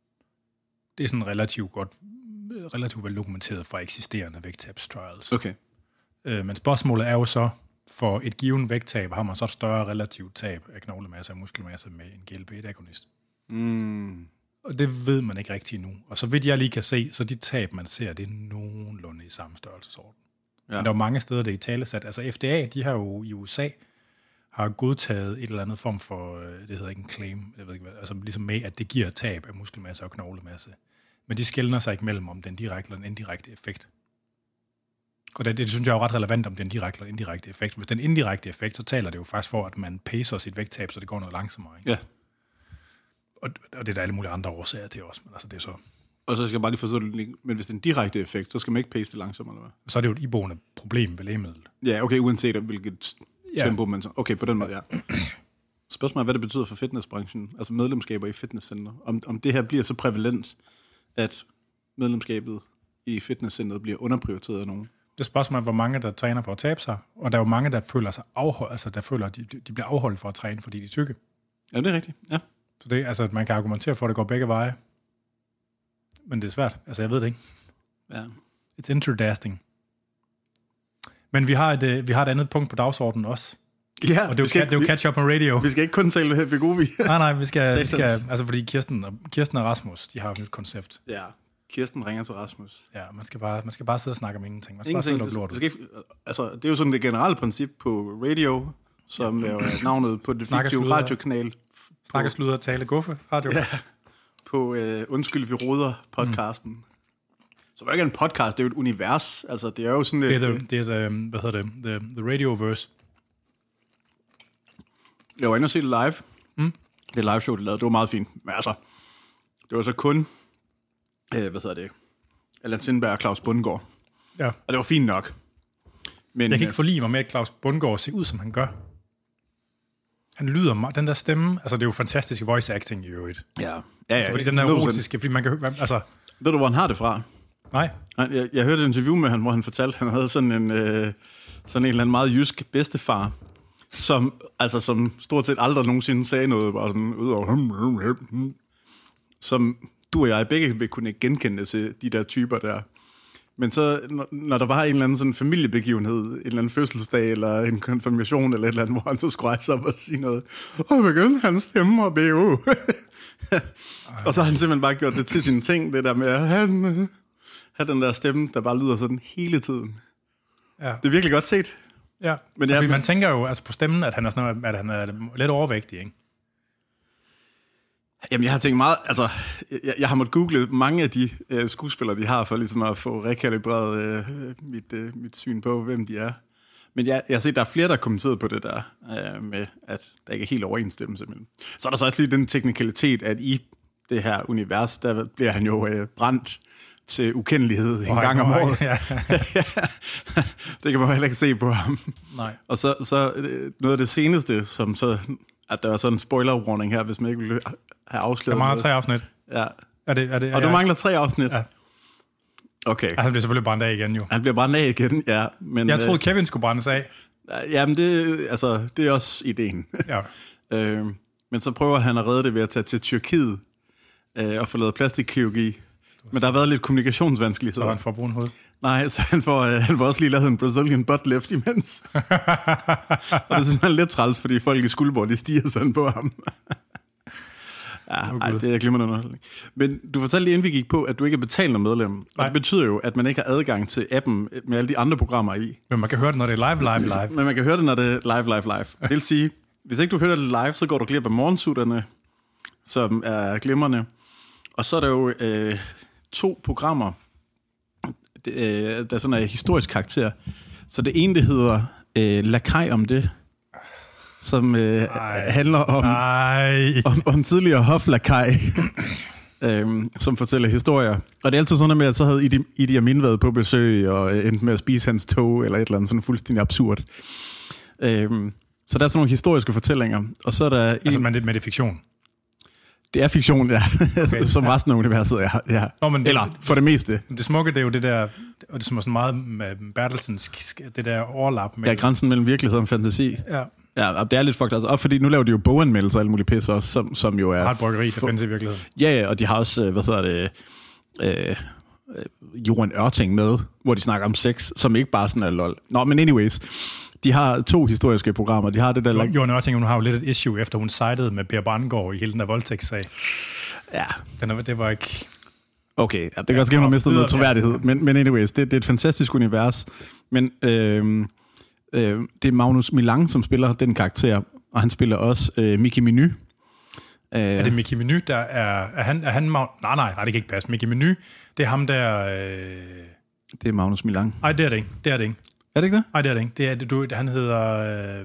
Speaker 1: Det er sådan relativt godt, relativt vel dokumenteret fra eksisterende vægttabstrials.
Speaker 2: Okay.
Speaker 1: Øh, men spørgsmålet er jo så, for et given vægttab har man så et større relativt tab af knoglemasse og muskelmasse med en G L P-agonist.
Speaker 2: Mm.
Speaker 1: Og det ved man ikke rigtig nu. Og så vidt jeg lige kan se, så de tab, man ser, det er nogenlunde i samme størrelsesorden. Ja. Men der er mange steder, det er i talesat. Altså F D A, de har jo i U S A, har godtaget et eller andet form for, det hedder ikke en claim, jeg ved ikke hvad, altså ligesom med, at det giver tab af muskelmasse og knoglemasse. Men de skelner sig ikke mellem, om den direkte eller den indirekte effekt. Og det, det synes jeg er jo ret relevant, om den direkte eller indirekte effekt. Hvis den indirekte effekt, så taler det jo faktisk for, at man pacer sit vægttab, så det går noget langsommere. Ikke?
Speaker 2: Ja.
Speaker 1: Og, og det er der alle mulige andre årsager til også, men altså det er så...
Speaker 2: Og så skal jeg bare lige forstå det, men hvis det er en direkte effekt, så skal man ikke pace det langsommere, eller hvad?
Speaker 1: Så er det jo et iboende problem ved lægemiddel.
Speaker 2: Ja, okay, uanset hvilket
Speaker 1: ja.
Speaker 2: tempo man så... Okay, på den måde, ja. Spørgsmålet er, hvad det betyder for fitnessbranchen, altså medlemskaber i fitnesscenter. Om, om det her bliver så prævalent, at medlemskabet i fitnesscenteret bliver underprioriteret af nogen.
Speaker 1: Det spørgsmål er, hvor mange der træner for at tabe sig, og der er jo mange, der føler sig afholdt, altså der føler, at de, de bliver afholdt for at træne, fordi de er tykke.
Speaker 2: Ja, det er rigtigt, ja.
Speaker 1: Så det, altså, man kan argumentere for, at det går begge veje. Men det er svært. Altså, jeg ved det ikke.
Speaker 2: Ja.
Speaker 1: It's interesting. Men vi har et, vi har et andet punkt på dagsordenen også.
Speaker 2: Ja,
Speaker 1: og det er jo, det er jo Catch Up on Radio.
Speaker 2: Vi skal ikke kun tale med Begovi.
Speaker 1: nej, nej, vi skal, vi skal, altså fordi Kirsten og, Kirsten og Rasmus, de har et nyt koncept.
Speaker 2: Ja, Kirsten ringer til Rasmus.
Speaker 1: Ja, man skal bare, man skal bare sidde og snakke om ingenting. Man skal
Speaker 2: ingenting,
Speaker 1: bare sidde og
Speaker 2: det, det altså, det er jo sådan det generelle princip på radio, som ja. er navnet på det fiktive radiokanal.
Speaker 1: Snakker, sluder, tale, guffe, radio.
Speaker 2: Ja, på uh, Undskyld, vi roder podcasten. Mm. Så det er ikke en podcast, det er jo et univers. Altså, det er jo sådan...
Speaker 1: Det er, the, det er the, hvad hedder det, the, the radioverse.
Speaker 2: Jeg var inde og se det live.
Speaker 1: Mm.
Speaker 2: Det live show, det lavede, det var meget fint. Men altså, det var så kun, øh, hvad hedder det, Allan Sindberg og Claus Bundgaard.
Speaker 1: Ja.
Speaker 2: Og det var fint nok.
Speaker 1: Men, jeg kan ikke forlige mig med, at Claus Bundgaard ser ud, som han gør. Han lyder, den der stemme, altså det er jo fantastisk voice acting i øvrigt.
Speaker 2: Ja. Ja, ja.
Speaker 1: Altså, fordi den er erotiske, fordi man kan høre, altså...
Speaker 2: Ved du, hvor han har det fra?
Speaker 1: Nej.
Speaker 2: Jeg, jeg hørte et interview med ham, hvor han fortalte, at han havde sådan en, øh, sådan en eller anden meget jysk bedstefar, som, altså, som stort set aldrig nogensinde sagde noget, bare sådan ud over, som du og jeg begge vil kunne genkende til de der typer der. Men så, når der var en eller anden sådan familiebegivenhed, en eller anden fødselsdag, eller en konfirmation, eller et eller andet, hvor han så skulle rejse op og sige noget, og begyndte han stemme og B O. Og så har han simpelthen bare gjort det til sine ting, det der med at have, have den der stemme, der bare lyder sådan hele tiden. Ja. Det er virkelig godt set.
Speaker 1: Ja, men altså, jeg, man tænker jo altså på stemmen, at han er, sådan, at han er lidt overvægtig, ikke?
Speaker 2: Jamen, jeg har tænkt meget, altså, jeg, jeg har måttet google mange af de øh, skuespillere, de har, for ligesom at få rekalibreret øh, mit, øh, mit syn på, hvem de er. Men jeg, jeg har set, der er flere, der har kommenteret på det der, øh, med at der ikke er helt overensstemmelse mellem. Så er der så også lige den teknikalitet, at i det her univers, der bliver han jo øh, brændt til ukendelighed en oh, gang om året. Ja. Det kan man heller ikke se på ham.
Speaker 1: Nej.
Speaker 2: Og så, så noget af det seneste, som så, at der var sådan en spoiler warning her, hvis man ikke vil have afsløret.
Speaker 1: Der mangler tre afsnit.
Speaker 2: Ja.
Speaker 1: Er det, er det,
Speaker 2: og du
Speaker 1: ja.
Speaker 2: mangler tre afsnit?
Speaker 1: Ja.
Speaker 2: Okay.
Speaker 1: Ja, han bliver selvfølgelig brændt af igen, jo.
Speaker 2: Han bliver brændt af igen, ja. Men,
Speaker 1: jeg troede, Kevin skulle brændes af.
Speaker 2: Jamen, det, altså, det er også ideen.
Speaker 1: Ja.
Speaker 2: øh, men så prøver han at redde det ved at tage til Tyrkiet øh, og få lavet plastikkirurgi. Men der har været lidt kommunikationsvanskeligheder.
Speaker 1: Så han får brun hoved?
Speaker 2: Nej, så han får, øh, han får også lige lavet en Brazilian butt lift imens. Og det er sådan lidt træls, fordi folk i Skuldborg, de stiger sådan på ham. Ja, oh, ej, det er glimrende underholdning. Men du fortalte lige, inden vi gik på, at du ikke er betalende medlem. Nej. Og det betyder jo, at man ikke har adgang til appen med alle de andre programmer i.
Speaker 1: Men man kan høre det, når det er live, live, live.
Speaker 2: Men man kan høre det, når det er live, live, live. Det vil sige, hvis ikke du hører det live, så går du glip af morgensutterne, som er glimrende. Og så er der jo øh, to programmer, øh, der sådan er historisk karakter. Så det ene, det hedder øh, Lakaj om det, som øh, handler om, om, om tidligere hoflakaj, øhm, som fortæller historier. Og det er altid sådan med, at så havde Idi, Idi Amin været på besøg, og endte med at spise hans tog, eller et eller andet sådan fuldstændig absurd. Øhm, så der er sådan nogle historiske fortællinger. Og så er der
Speaker 1: altså, en, men det, men det er fiktion?
Speaker 2: Det er fiktion, ja. Okay, som ja. Resten af universet, ja. ja.
Speaker 1: Nå, men det,
Speaker 2: eller for det meste.
Speaker 1: Det smukke, det er jo det der, og det som er sådan meget med Bertelsens, det der overlap. Med
Speaker 2: ja, grænsen mellem virkelighed og fantasi.
Speaker 1: Ja.
Speaker 2: Ja, og det er lidt fucked altså op, fordi nu laver de jo boganmeldelser og alle mulige pisse også, som, som jo er...
Speaker 1: Har et bryggeri, der findes i virkeligheden.
Speaker 2: Ja, ja, og de har også, hvad hedder det, øh, Johan Ørting med, hvor de snakker om sex, som ikke bare sådan er lol. Nå, men anyways, de har to historiske programmer. De har det der...
Speaker 1: Jo, Johan Ørting, hun har jo lidt et issue, efter hun sejtede med Per Brandgaard i hele den der voldtægtssag.
Speaker 2: Ja.
Speaker 1: Den er, det var ikke...
Speaker 2: Okay, ja, det kan også give, at hun har mistet noget troværdighed. Ja. Men, men anyways, det, det er et fantastisk univers. Men... Øh, Øh, det er Magnus Milang, som spiller den karakter, og han spiller også øh, Mickey Menu. Øh,
Speaker 1: er det Mickey Menu, der er... Er han... Er han nej, nej, nej, det kan ikke passe. Mickey Menu, det er ham der... Øh...
Speaker 2: Det er Magnus Milang.
Speaker 1: Nej, det er det ikke. Det er det ikke.
Speaker 2: Er det ikke det?
Speaker 1: Nej, det er det ikke. Det er, du, han hedder... Øh...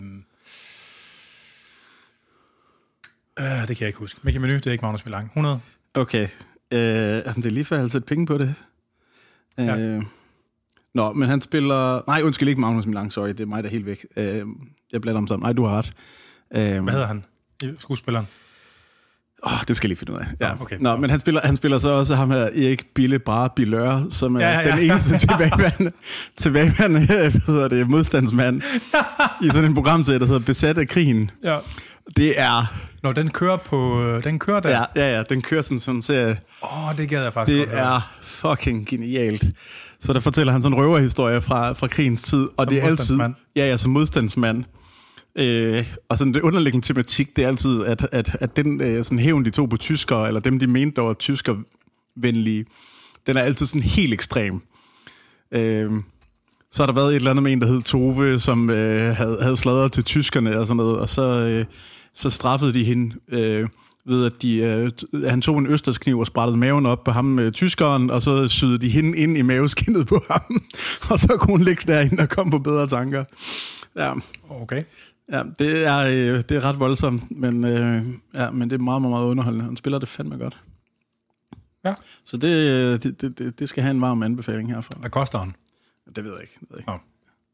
Speaker 1: Øh, det kan jeg ikke huske. Mickey Menu, det er ikke Magnus Milang. hundrede.
Speaker 2: Okay. Øh, det er lige før, jeg har sat penge på det. Øh... Ja. Nå, men han spiller... Nej, undskyld, ikke Magnus Milang, sorry, det er mig, der er helt væk. Øh, jeg blander om sammen. Nej, du har ret. Øh,
Speaker 1: Hvad hedder han? Skuespilleren?
Speaker 2: Åh, oh, det skal jeg lige finde ud af. Ja.
Speaker 1: Oh, okay.
Speaker 2: Nå, men han spiller, han spiller så også ham her, Erik Bille Brahe Billør, som er ja, ja, ja. den eneste tilbageværende, tilbageværende hvad hedder det, modstandsmand i sådan en programserie, der hedder Besat af krigen.
Speaker 1: Ja.
Speaker 2: Det er...
Speaker 1: Nå, den kører på... Den kører der?
Speaker 2: Ja, ja, ja, den kører som sådan en serie.
Speaker 1: Åh, oh, det gad jeg faktisk
Speaker 2: det godt. Det er fucking genialt. Så der fortæller han sådan en røverhistorie fra, fra krigens tid, og som det er altid... Ja, ja, som modstandsmand. Øh, og sådan det underliggende tematik, det er altid, at, at, at den øh, sådan hævn, de tog på tyskere, eller dem, de mente, der var tyskervenlige, den er altid sådan helt ekstrem. Øh, så har der været et eller andet med en, der hed Tove, som øh, havde, havde sladret til tyskerne og sådan noget, og så, øh, så straffede de hende... Øh, ved at de, øh, han tog en østerskniv og sprættede maven op på ham med tyskeren, og så syede de hende ind i maveskindet på ham, og så kunne hun ligge derinde og komme på bedre tanker. Ja.
Speaker 1: Okay.
Speaker 2: Ja, det er, øh, det er ret voldsomt, men, øh, ja, men det er meget, meget, meget underholdende. Han spiller det fandme godt.
Speaker 1: Ja.
Speaker 2: Så det, det, det, det skal have en varm anbefaling herfra.
Speaker 1: Hvad koster han?
Speaker 2: Det ved jeg ikke. Det ved jeg ikke.
Speaker 1: Oh.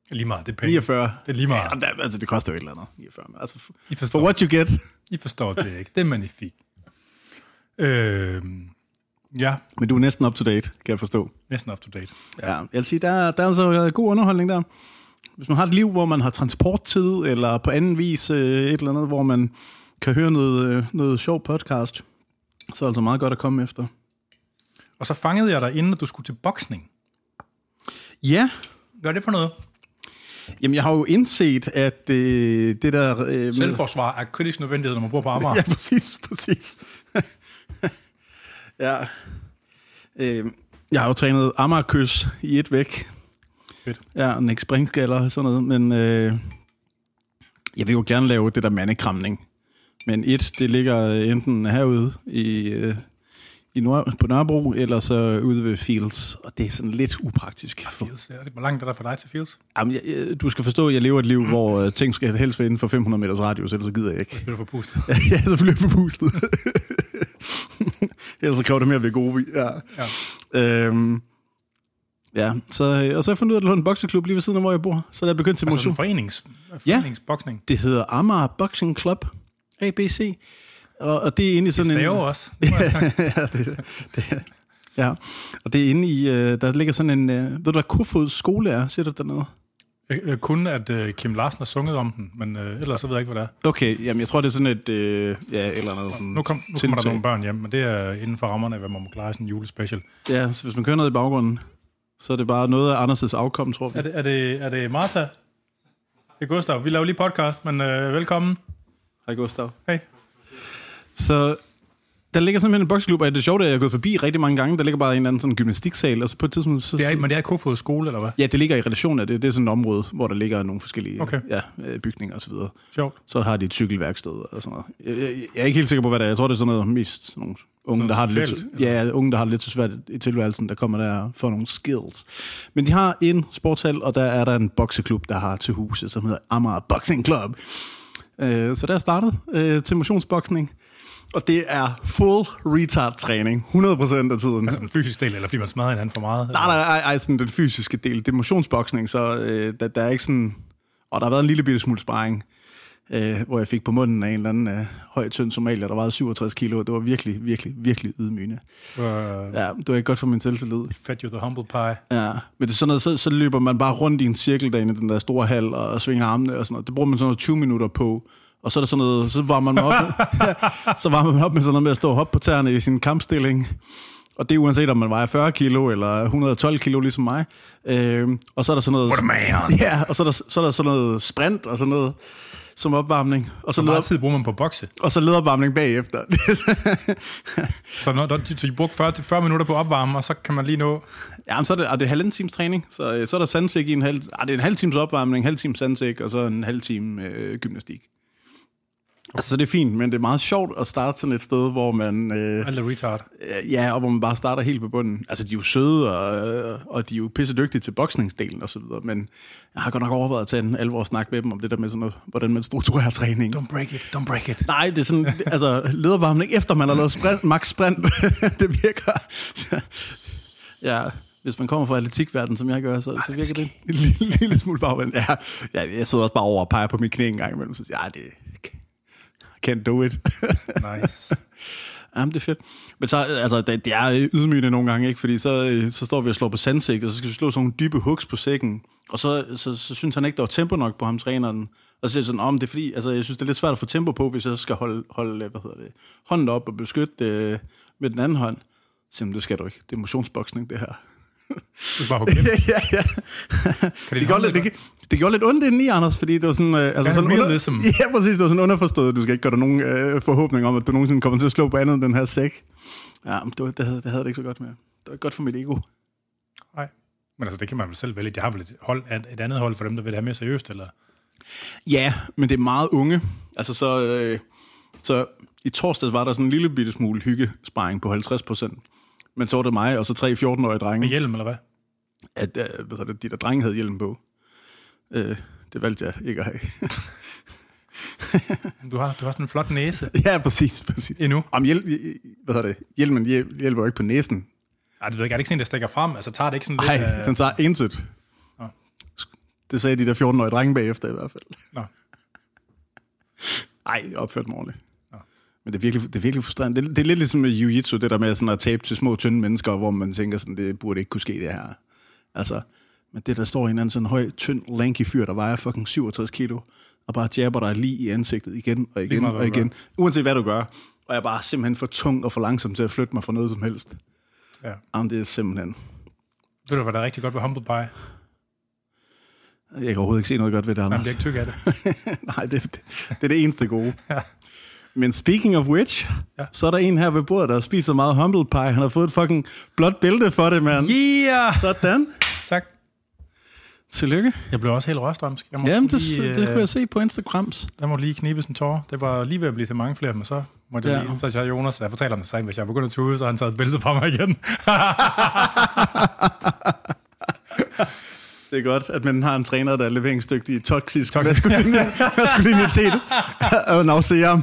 Speaker 1: Lige meget, det er penge.
Speaker 2: niogfyrre.
Speaker 1: Det er lige meget.
Speaker 2: Ja, der, altså, det koster jo et eller andet. niogfyrre. Altså, for,
Speaker 1: I forstår,
Speaker 2: for what you get.
Speaker 1: I forstår det ikke. Det er magnifikt. Øh, ja.
Speaker 2: Men du er næsten up to date, kan jeg forstå.
Speaker 1: Næsten up to date.
Speaker 2: Ja, jeg vil sige, der, der er altså god underholdning der. Hvis man har et liv, hvor man har transporttid, eller på anden vis øh, et eller andet, hvor man kan høre noget, øh, noget sjov podcast, så er det altså meget godt at komme efter.
Speaker 1: Og så fangede jeg dig, inden du skulle til boksning.
Speaker 2: Ja.
Speaker 1: Hvad er det for noget?
Speaker 2: Jamen, jeg har jo indset, at øh, det der... Øh, med...
Speaker 1: Selvforsvar er kritisk nødvendighed, når man bor på Amager.
Speaker 2: Ja, præcis, præcis. ja. Øh, jeg har jo trænet Amagerkys i et væk.
Speaker 1: Fedt.
Speaker 2: Ja, Nick Springskaller og sådan noget, men øh, jeg vil jo gerne lave det der mandekramning. Men et, det ligger enten herude i... Øh, I Nord- på Nørrebro, eller så ude ved Fields, og det er sådan lidt upraktisk.
Speaker 1: Fields, ja. Hvor langt er der for dig til Fields?
Speaker 2: Jamen, jeg, du skal forstå, at jeg lever et liv, hvor uh, ting skal helst være inden for fem hundrede meters radius, ellers så gider jeg ikke.
Speaker 1: Så bliver du forpustet.
Speaker 2: Ja, så bliver jeg forpustet. Ellers så kræver det mere ved gode. Ja. Ja. Øhm, ja, så, og så har jeg fundet ud af, at der lå en bokseklub lige ved siden af, hvor jeg bor. Så der er begyndt til motion.
Speaker 1: Altså en forenings, foreningsboksning?
Speaker 2: Ja, det hedder Amager Boxing Club, A B C. Og, og det er inde i sådan en...
Speaker 1: Det staver også.
Speaker 2: ja, det, det, ja, og det er inde i... Uh, der ligger sådan en... Uh, ved du, hvad Kofods skole er? Siger du dernede?
Speaker 1: Jeg, jeg kunne, at uh, Kim Larsen har sunget om den, men uh, ellers så ved jeg ikke, hvad det er.
Speaker 2: Okay, jamen jeg tror, det er sådan et... Uh, ja, eller noget sådan...
Speaker 1: Nu, kom, nu kommer der nogle børn hjem, men det er inden for rammerne af, hvad man må klare sådan en julespecial.
Speaker 2: Ja, så hvis man kører noget i baggrunden, så er det bare noget af Anders' afkom, tror vi.
Speaker 1: Er det, er det, er det Martha? Det er Gustav. Vi laver lige podcast, men uh, velkommen.
Speaker 2: Hej Gustav.
Speaker 1: Hej.
Speaker 2: Så der ligger simpelthen en bokseklub, og det er sjovt, at jeg er gået forbi rigtig mange gange. Der ligger bare en eller anden sådan gymnastiksal, og så på et tidspunkt... Så,
Speaker 1: det er, men det er Kofods skole, eller hvad?
Speaker 2: Ja, det ligger i relation af det. Det er sådan et område, hvor der ligger nogle forskellige
Speaker 1: okay.
Speaker 2: ja, bygninger og så videre.
Speaker 1: Sjovt.
Speaker 2: Så har de et cykelværksted og sådan noget. Jeg, jeg, jeg er ikke helt sikker på, hvad det er. Jeg tror, det er sådan noget mest nogle unge, sådan der har det lidt, ja, unge, der har det lidt så svært i tilværelsen, der kommer der for nogle skills. Men de har en sportshal, og der er der en bokseklub, der har til huse, som hedder Amager Boxing Club. Uh, så der er startet uh, til motionsboksning. Og det er full retard-træning, hundrede procent af tiden.
Speaker 1: Altså en fysisk del, eller fordi man smadrer hinanden for meget?
Speaker 2: Nej, nej, nej, nej, sådan den fysiske del. Det er motionsboksning, så øh, der, der er ikke sådan... Og der har været en lille bitte smule sparring, øh, hvor jeg fik på munden af en eller anden øh, høj, tynd somalier, der vejede syvogtres kilo. Det var virkelig, virkelig, virkelig ydmygende. Uh, ja, det var ikke godt for min selvtillid.
Speaker 1: Fed you the humble pie.
Speaker 2: Ja, men det er sådan noget, så, så løber man bare rundt i en cirkel derinde i den der store hal, og svinger armene og sådan noget. Det bruger man sådan noget tyve minutter på. Og så er der sådan noget, så varmer man op, ja, så varmer man op med sådan noget med at stå og hoppe på tæerne i sin kampstilling. Og det er uanset om man vejer fyrre kilo eller et hundrede og tolv kilo ligesom mig. Øhm, og så er der sådan noget...
Speaker 1: What a man!
Speaker 2: Ja, og så er der, så er der sådan noget sprint og sådan noget som opvarmning. Og så
Speaker 1: hvor meget tid bruger man på bokse?
Speaker 2: Og så lederopvarmning bagefter.
Speaker 1: så, når, så I brugte fyrre til fyrre minutter på at opvarme, og så kan man lige nå...
Speaker 2: Ja, så er det, er det halvanden times træning. Så, så er der sandsæk i en halv... Ah, det er en halv times opvarmning, en halv times sandsæk, og så en halv time øh, gymnastik. Okay. Altså, så det er fint, men det er meget sjovt at starte sådan et sted, hvor man... Øh,
Speaker 1: Alle retard.
Speaker 2: Ja, og hvor man bare starter helt på bunden. Altså, de er jo søde, og, og de er jo pisse dygtige til boksningsdelen og så videre, men jeg har godt nok overvejet at tage en alvor snak med dem om det der med sådan noget, hvordan man strukturerer træning.
Speaker 1: Don't break it, don't break it.
Speaker 2: Nej, det er sådan, altså, ledervarmning efter man har lavet sprint, max sprint, det virker... ja... Hvis man kommer fra atletikverdenen, som jeg gør, så, så virker det en lille, lille smule bagvendt. Ja, ja, jeg sidder også bare over og peger på mit knæ en gang imellem, så siger ja, det can't do it.
Speaker 1: Nice.
Speaker 2: Jamen, det er fedt. Men så, altså, det, det er ydmygende nogle gange, ikke? Fordi så, så står vi og slår på sandsæk, og så skal vi slå sådan nogle dybe hooks på sækken, og så, så, så synes han ikke, der var tempo nok på ham, træneren. Og så siger jeg sådan, om oh, det er fordi, altså, jeg synes, det er lidt svært at få tempo på, hvis jeg skal holde, holde hvad hedder det, hånden op og beskytte øh, med den anden hånd. Så det skal du ikke. Det er motionsboksning, det her.
Speaker 1: Du er bare okay.
Speaker 2: ja, ja. Det, det, gjorde lidt, det, det gjorde lidt ondt inden i, Anders, fordi det var sådan... Øh, altså sådan under,
Speaker 1: ligesom.
Speaker 2: Ja, præcis. Det var sådan underforstået. Du skal ikke gøre dig nogen øh, forhåbning om, at du nogensinde kommer til at slå på andet end den her sæk. Ja, men det, var, det, havde, det havde det ikke så godt med. Det var ikke godt for mit ego.
Speaker 1: Nej, men altså det kan man vel selv vælge. Jeg har vel et, hold, et andet hold for dem, der vil have mere seriøst, eller?
Speaker 2: Ja, men det er meget unge. Altså så... Øh, så i torsdags var der sådan en lille bitte smule hyggesparing på halvtreds procent. Men så var det mig, og så tre fjorten-årige drenge.
Speaker 1: Med hjelm, eller hvad?
Speaker 2: At, uh, hvad det, de der drenge havde hjelm på. Uh, det valgte jeg ikke at have.
Speaker 1: du, har, du har sådan en flot næse.
Speaker 2: Ja, præcis. præcis.
Speaker 1: Endnu?
Speaker 2: Om hjel, hvad hedder det? Hjelmen hjælper jo ikke på næsen.
Speaker 1: Ej, det ved jeg ikke. Er det ikke sådan, der stikker frem? Altså tager det ikke sådan
Speaker 2: lidt...
Speaker 1: Nej,
Speaker 2: uh... den tager intet.
Speaker 1: Oh.
Speaker 2: Det sagde de der fjorten-årige drenge bagefter i hvert fald.
Speaker 1: Nå.
Speaker 2: Nej, jeg opførte mig ordentligt.
Speaker 1: Nå.
Speaker 2: Men det er virkelig, det er virkelig frustrerende. Det, det er lidt ligesom med jiu-jitsu, det der med sådan at tabe til små, tynde mennesker, hvor man tænker sådan, det burde ikke kunne ske det her. Altså, men det der står en anden sådan høj, tynd, lanky fyr, der vejer fucking syvogtres kilo, og bare jabber dig lige i ansigtet igen og igen og igen, uanset hvad du gør. Og jeg er bare simpelthen for tung og for langsom til at flytte mig for noget som helst.
Speaker 1: Ja.
Speaker 2: Jamen, det er simpelthen...
Speaker 1: Ved du, hvad der er rigtig godt ved humble pie?
Speaker 2: Jeg kan overhovedet ikke se noget godt ved det, Anders.
Speaker 1: Man bliver ikke tyk af det.
Speaker 2: Nej, det, det, det er det eneste gode.
Speaker 1: Ja.
Speaker 2: Men speaking of which, ja. Så er der en her ved bordet, der spiser meget humble pie. Han har fået et fucking blåt bælte for det, mand.
Speaker 1: Yeah!
Speaker 2: Sådan.
Speaker 1: Tak.
Speaker 2: Tillykke.
Speaker 1: Jeg blev også helt røstrømsk.
Speaker 2: Jamen, det, lige, det kunne jeg se på Instagrams.
Speaker 1: Der må lige knibes en tår. Det var lige ved at blive til mange flere, men så måtte jeg ja. lige... Så jeg Jonas, jeg fortalte om det, hvis jeg begyndte at tude, så har han taget et bælte fra mig igen.
Speaker 2: Det er godt, at man har en træner, der er leveringsdygtig i toksisk, toksisk. maskulinitet. Og nå, se ham.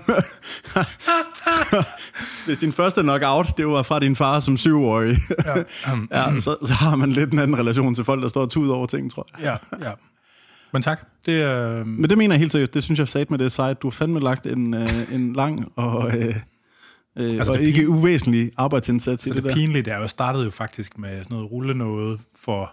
Speaker 2: Hvis din første knockout, det var fra din far som syvårig, ja. Um, ja, så, så har man lidt en anden relation til folk, der står og tuder over ting, tror jeg.
Speaker 1: Ja, ja. Men tak. Det, øh...
Speaker 2: Men det mener jeg helt seriøst. Det synes jeg sagde med det sejt. Du har fandme lagt en, øh, en lang og, øh, øh, altså og ikke pin... uvæsentlig arbejdsindsats i det, det der.
Speaker 1: Det pinlige, der jo startede jo faktisk med sådan noget rulle noget for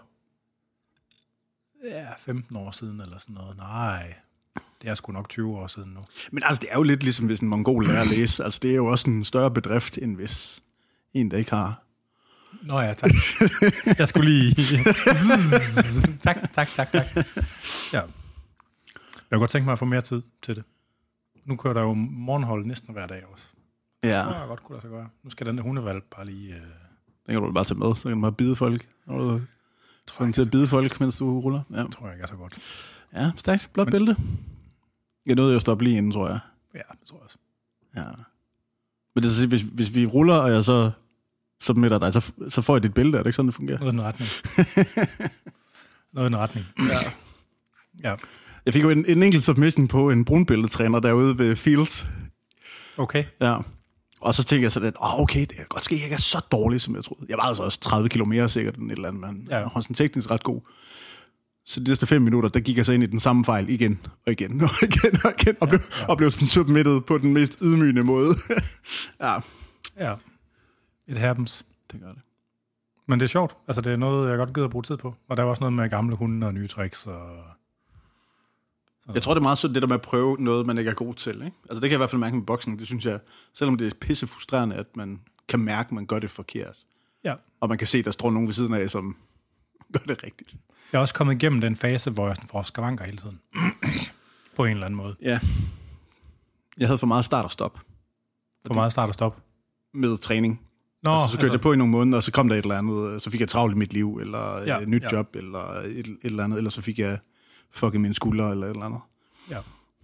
Speaker 1: ja, femten år siden eller sådan noget. Nej, det er sgu nok tyve år siden nu.
Speaker 2: Men altså, det er jo lidt ligesom, hvis en mongol lærer at læse. Altså, det er jo også en større bedrift, end hvis en, der ikke har.
Speaker 1: Nå ja, tak. Jeg skulle lige... tak, tak, tak, tak. Ja. Jeg kunne godt tænke mig at få mere tid til det. Nu kører der jo morgenhold næsten hver dag også.
Speaker 2: Ja.
Speaker 1: Det kunne jeg godt kunne lade sig gøre. Nu skal den der hundevalg bare lige... Øh...
Speaker 2: Den kan du bare tage med, så kan du bare bide folk. Du tror du til at bide folk, mens du ruller? Ja.
Speaker 1: Det tror jeg ikke er så godt.
Speaker 2: Ja, stærkt. Blåt Men... bælte. Jeg nåede jo at stoppe lige inden, tror jeg.
Speaker 1: Ja, det tror jeg også.
Speaker 2: Ja. Men det er så, hvis, hvis vi ruller, og jeg så submitter dig, så, så får jeg dit bælte. Er det ikke sådan, det fungerer?
Speaker 1: Noget i den retning. Noget i den retning.
Speaker 2: Ja.
Speaker 1: Ja.
Speaker 2: Jeg fik jo en, en enkelt submission på en brunbæltetræner derude ved Fields.
Speaker 1: Okay.
Speaker 2: Ja. Og så tænkte jeg sådan, at oh, okay, det kan godt ske, jeg ikke er så dårlig, som jeg troede. Jeg var altså også tredive kilo mere sikkert end et eller andet, men ja. Jeg var sådan teknisk ret god. Så de næste fem minutter, der gik jeg så ind i den samme fejl igen, og igen, og igen, og igen, og, ja, blev, ja. og blev sådan submittet på den mest ydmygende måde. Ja.
Speaker 1: Ja. It happens.
Speaker 2: Det gør det.
Speaker 1: Men det er sjovt. Altså, det er noget, jeg godt gider at bruge tid på. Og der er også noget med gamle hunde og nye tricks. Og...
Speaker 2: Jeg tror, det er meget sødt, det der med at prøve noget, man ikke er god til. Ikke? Altså, det kan jeg i hvert fald mærke med boksning. Det synes jeg, selvom det er pisse frustrerende, at man kan mærke, at man gør det forkert.
Speaker 1: Ja.
Speaker 2: Og man kan se, der står nogen ved siden af, som gør det rigtigt.
Speaker 1: Jeg er også kommet igennem den fase, hvor jeg får skavanker hele tiden. På en eller anden måde.
Speaker 2: Ja. Jeg havde for meget start og stop.
Speaker 1: For meget start og stop?
Speaker 2: Med træning.
Speaker 1: Nå,
Speaker 2: altså, så kørte
Speaker 1: altså...
Speaker 2: jeg på i nogle måneder, og så kom der et eller andet, så fik jeg travlt i mit liv, eller ja, et nyt ja. job, eller et, et eller andet, eller så fik jeg fucking mine skuldre, eller et eller andet.
Speaker 1: Ja.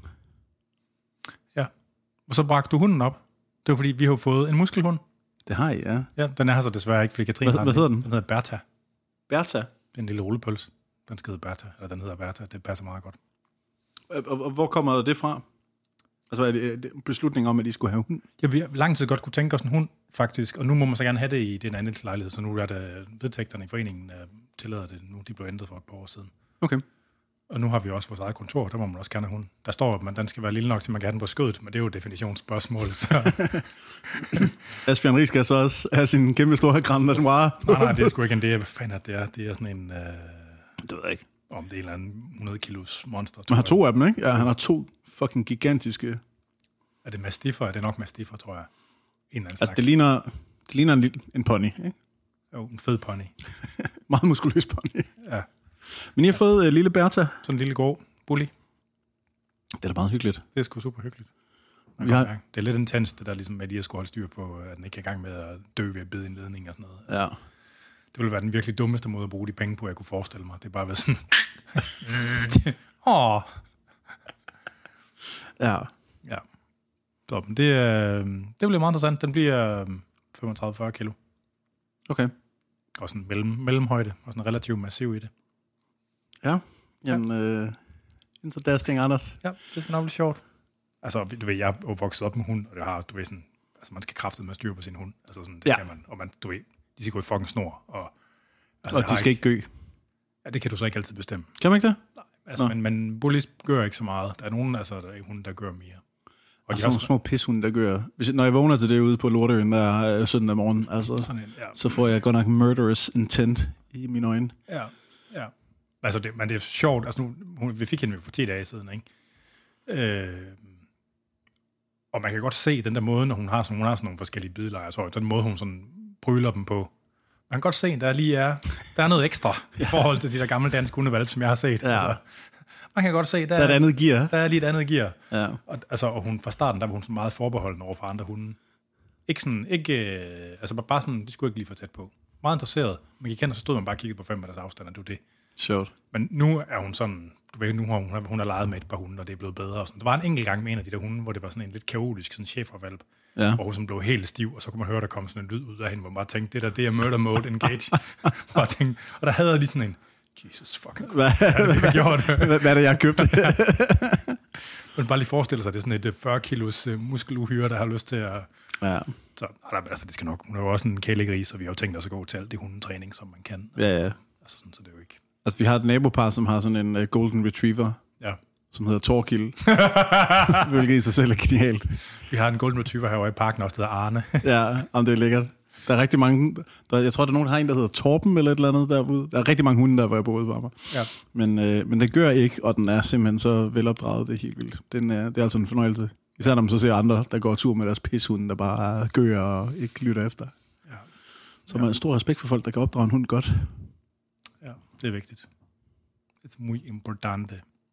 Speaker 1: Ja. Og så bragte du hunden op. Det var fordi, vi har fået en muskelhund.
Speaker 2: Det har I, ja.
Speaker 1: Ja, den er her så desværre ikke, fordi Katrine
Speaker 2: hvad,
Speaker 1: har
Speaker 2: hvad hedder den?
Speaker 1: Den hedder Bertha.
Speaker 2: Bertha?
Speaker 1: Det er en lille rullepøls. Den skal hedde Bertha, eller den hedder Bertha. Det passer meget godt.
Speaker 2: Og, og hvor kommer det fra? Altså er det beslutningen om, at I skulle have hund?
Speaker 1: Ja, vi har lang tid godt kunne tænke os en hund, faktisk. Og nu må man så gerne have det i den anden lejlighed, så nu er det vedtægterne i foreningen, der tillader det nu. De blev ændret for et par år siden.
Speaker 2: Okay.
Speaker 1: Og nu har vi også vores eget kontor, der må man også gerne have hund. Der står, at man, den skal være lille nok, til man kan have den på skødet, men det er jo definitionsspørgsmål. Så.
Speaker 2: Asbjørn Ries skal så også have sin kæmpe store Grand Noir.
Speaker 1: nej, nej, det er sgu ikke en det. Hvad fanden er det? Er? Det er sådan en... Øh,
Speaker 2: det ved jeg ikke.
Speaker 1: Om det er en eller anden hundrede kilos monster.
Speaker 2: Man har to af dem, ikke? Ja, han har to fucking gigantiske...
Speaker 1: Er det mastiffer? Er det nok mastiffer, tror jeg? En eller
Speaker 2: altså, det ligner, det ligner en, en pony, ikke?
Speaker 1: Jo, en fed pony.
Speaker 2: Meget muskuløs pony.
Speaker 1: Ja.
Speaker 2: Men I har fået uh, lille Bertha.
Speaker 1: Sådan en lille grå bully.
Speaker 2: Det er da meget hyggeligt.
Speaker 1: Det er sgu super hyggeligt.
Speaker 2: Vi har...
Speaker 1: Det er lidt intens, det der ligesom, med, at de har skulle holde styr på, at den ikke er i gang med at dø ved at bide en ledning og sådan noget.
Speaker 2: Ja.
Speaker 1: Det ville være den virkelig dummeste måde at bruge de penge på, jeg kunne forestille mig. Det er bare at være sådan... Åh.
Speaker 2: Ja.
Speaker 1: Ja. Så det, øh, det bliver meget interessant. Den bliver femogtredive til fyrre kilo.
Speaker 2: Okay.
Speaker 1: Og sådan mellem, mellemhøjde, og sådan relativt massiv i det.
Speaker 2: Ja. Jamen, ja. Øh, interesting, Anders.
Speaker 1: Ja, det skal nok blive sjovt. Altså, du ved, jeg er vokset op med hund, og det har, du ved, sådan... Altså, man skal kraftigt med styr på sin hund. Altså, sådan, det
Speaker 2: ja.
Speaker 1: skal man. Og man, du ved, de skal gå i fucking snor. Og,
Speaker 2: altså, og de skal ikke gø.
Speaker 1: Ja, det kan du så ikke altid bestemme.
Speaker 2: Kan man ikke det?
Speaker 1: Nej, Altså, men, men bullies gør ikke så meget. Der er nogen, altså, der er hunde, der gør mere.
Speaker 2: Og de har sådan små pishunde, der gør. Hvis, når jeg vågner til det ude på Lortøen, der er søndag morgen, altså, sådan en, ja. Så får jeg godt nok murderous intent i mine øjne.
Speaker 1: Ja, ja. Altså, det, men det er sjovt. Altså, nu, hun, vi fik hende for ti dage siden, ikke? Øh, og man kan godt se den der måde, når hun har sådan, hun har sådan nogle forskellige bidlejer, så den måde, hun sådan bryler dem på. Man kan godt se, der lige er, der er noget ekstra ja. I forhold til de der gamle danske hundevalp, som jeg har set.
Speaker 2: Ja.
Speaker 1: Altså, man kan godt se, der,
Speaker 2: der er et andet gear.
Speaker 1: Der er lige et andet gear.
Speaker 2: Ja.
Speaker 1: Og, altså, og hun fra starten, der var hun så meget forbeholden over for andre hunde. Ikke sådan, ikke, øh, altså bare sådan, de skulle ikke lige for tæt på. Meget interesseret, men gik hen, og så stod man bare og kiggede på fem meters afstand, og det var det.
Speaker 2: Sjovt.
Speaker 1: Men nu er hun sådan, du ved, nu har hun, hun har leget med et par hunde, og det er blevet bedre. Og sådan. Der var en enkelt gang med en af de der hunde, hvor det var sådan en lidt kaotisk sådan schæfervalp, ja. Hvor hun sådan blev helt stiv, og så kunne man høre, der kom sådan en lyd ud af hende, hvor man bare tænkte, det der, det er murder mode, engage. bare tænkte, og der havde jeg lige sådan en, Jesus fucking
Speaker 2: hvad, hvad, gjort? hvad, hvad er det, jeg har købt?
Speaker 1: Man bare lige forestille sig, det er sådan et fyrre kilos uh, muskeluhyre, der har lyst til at...
Speaker 2: Ja.
Speaker 1: Så altså, det skal nok. Hun er jo også en kælegris, og vi har jo tænkt os at gå til alt det hundetræning, som man kan.
Speaker 2: Ja, ja.
Speaker 1: Altså sådan, så det er jo ikke...
Speaker 2: Altså, vi har et nabopar, som har sådan en uh, golden retriever,
Speaker 1: ja. Som
Speaker 2: hedder Torkild. Hvilket i sig selv er genialt.
Speaker 1: Vi har en golden retriever herovre i parken også, der hedder Arne.
Speaker 2: ja, om det er lækkert. Der er rigtig mange... Der, jeg tror, der er nogen, der har en, der hedder Torben eller et eller andet derude. Der er rigtig mange hunde, der hvor jeg bor ude på mig.
Speaker 1: Ja.
Speaker 2: Men, øh, men det gør ikke, og den er simpelthen så velopdraget, det er helt vildt. Den er, det er altså en fornøjelse. Især når man så ser andre, der går tur med deres pishunde, der bare gør og ikke lytter efter.
Speaker 1: Ja.
Speaker 2: Så man har stor respekt for folk, der kan opdrage en hund godt.
Speaker 1: Ja, det er vigtigt. Det er muy importante.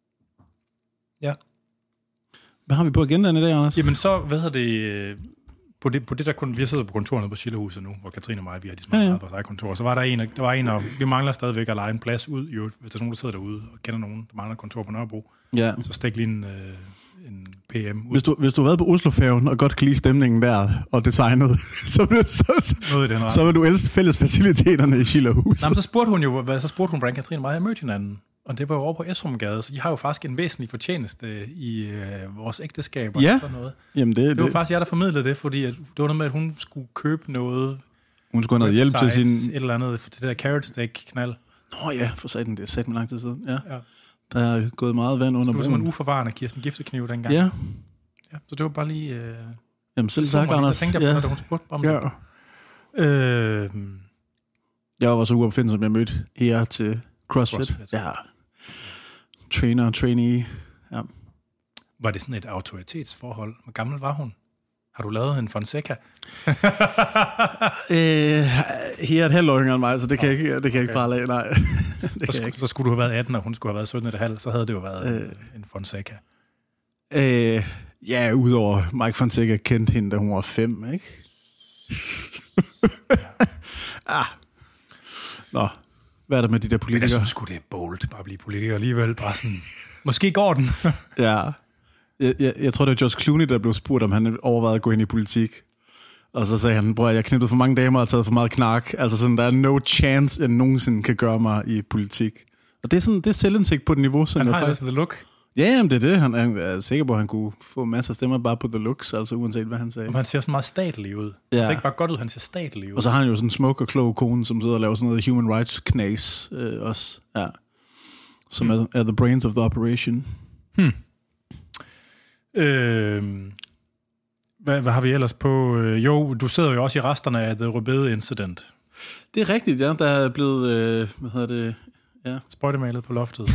Speaker 1: Ja.
Speaker 2: Hvad har vi på agendaen i dag, Anders?
Speaker 1: Jamen så, hvad hedder det... På det, på det der kun, vi sidder på kontoret på Schillerhuset nu, hvor Katrine og mig, vi har ligesom ja, ja. På vores kontor. Så var der en, der var en, og vi mangler stadigvæk at lege en plads ud. Jo, hvis der er nogen, der sidder derude og kender nogen, der mangler et kontor på Nørrebro,
Speaker 2: ja.
Speaker 1: Så stik lige en, øh, en P M ud.
Speaker 2: Hvis du, hvis du har været på Oslofærgen og godt kan lide stemningen der og designet, så vil, så, så, så vil du elske fælles faciliteterne i Schillerhuset.
Speaker 1: Jamen, så spurgte hun jo, hvad, så spurgte hun, hvordan Katrine og mig har mødt hinanden. Og det var jo over på Esrumgade, så de har jo faktisk en væsentlig fortjeneste i øh, vores ægteskab og
Speaker 2: ja.
Speaker 1: Sådan noget.
Speaker 2: Jamen det,
Speaker 1: det var
Speaker 2: det.
Speaker 1: faktisk jeg, der formidlede det, fordi at, det var noget med, at hun skulle købe noget...
Speaker 2: Hun skulle have noget hjælp til sin...
Speaker 1: Et eller andet til det der carrot steak-knald.
Speaker 2: Nå ja, for satan, det er sat med lang tid siden. Ja.
Speaker 1: Ja.
Speaker 2: Der er gået meget vand under broen.
Speaker 1: Det var som en uforvarende Kirsten Giftekniv dengang.
Speaker 2: Ja.
Speaker 1: Ja. Så det var bare lige... Øh,
Speaker 2: Jamen selv tak, Anders.
Speaker 1: Jeg tænkte,
Speaker 2: ja.
Speaker 1: på, da hun spurgte om
Speaker 2: ja.
Speaker 1: det. Øh,
Speaker 2: jeg var så uopfindet, som jeg mødte her til CrossFit. CrossFit. Ja. Trainer og trainee. Ja.
Speaker 1: Var det sådan et autoritetsforhold? Hvor gammel var hun? Har du lavet en Fonseca?
Speaker 2: øh, her er et halvt år yngre end mig, så det kan, oh, ikke, det kan okay. jeg ikke prale af. Nej. det
Speaker 1: så,
Speaker 2: kan ikke.
Speaker 1: Så skulle du have været atten, og hun skulle have været sytten komma fem, så havde det jo været øh, en Fonseca.
Speaker 2: Øh, ja, udover Mike Fonseca kendte hende, da hun var fem, ikke? ah. Nå. Hvad er der med de der politikere?
Speaker 1: Men jeg synes sgu, det er bold, bare at blive politiker alligevel. Bare sådan, måske går den.
Speaker 2: ja. Jeg, jeg, jeg tror, det var George Clooney, der blev spurgt, om han overvejede at gå ind i politik. Og så sagde han, bror, jeg har knippet for mange damer og taget for meget knark. Altså sådan, der er no chance, at nogensinde kan gøre mig i politik. Og det er sådan, det er selvindsigt på et niveau.
Speaker 1: Han har altså the look.
Speaker 2: Ja, jamen, det er det. Han er sikker på, at han kunne få masser af stemmer bare på the looks, altså uanset hvad han sagde.
Speaker 1: Og han ser sådan meget statlig ud. Ja. Han ser ikke bare godt ud, han ser statlig ud.
Speaker 2: Og så har han jo sådan en smuk og klog kone, som sidder og laver sådan noget human rights knas øh, også. Ja. Som hmm. er, er the brains of the operation.
Speaker 1: Hmm. Øh, hvad, hvad har vi ellers på? Jo, du sidder jo også i resterne af The Rødbede Incident.
Speaker 2: Det er rigtigt, ja. Der er blevet, øh, hvad hedder det? Ja.
Speaker 1: Sprøjtemalet på loftet.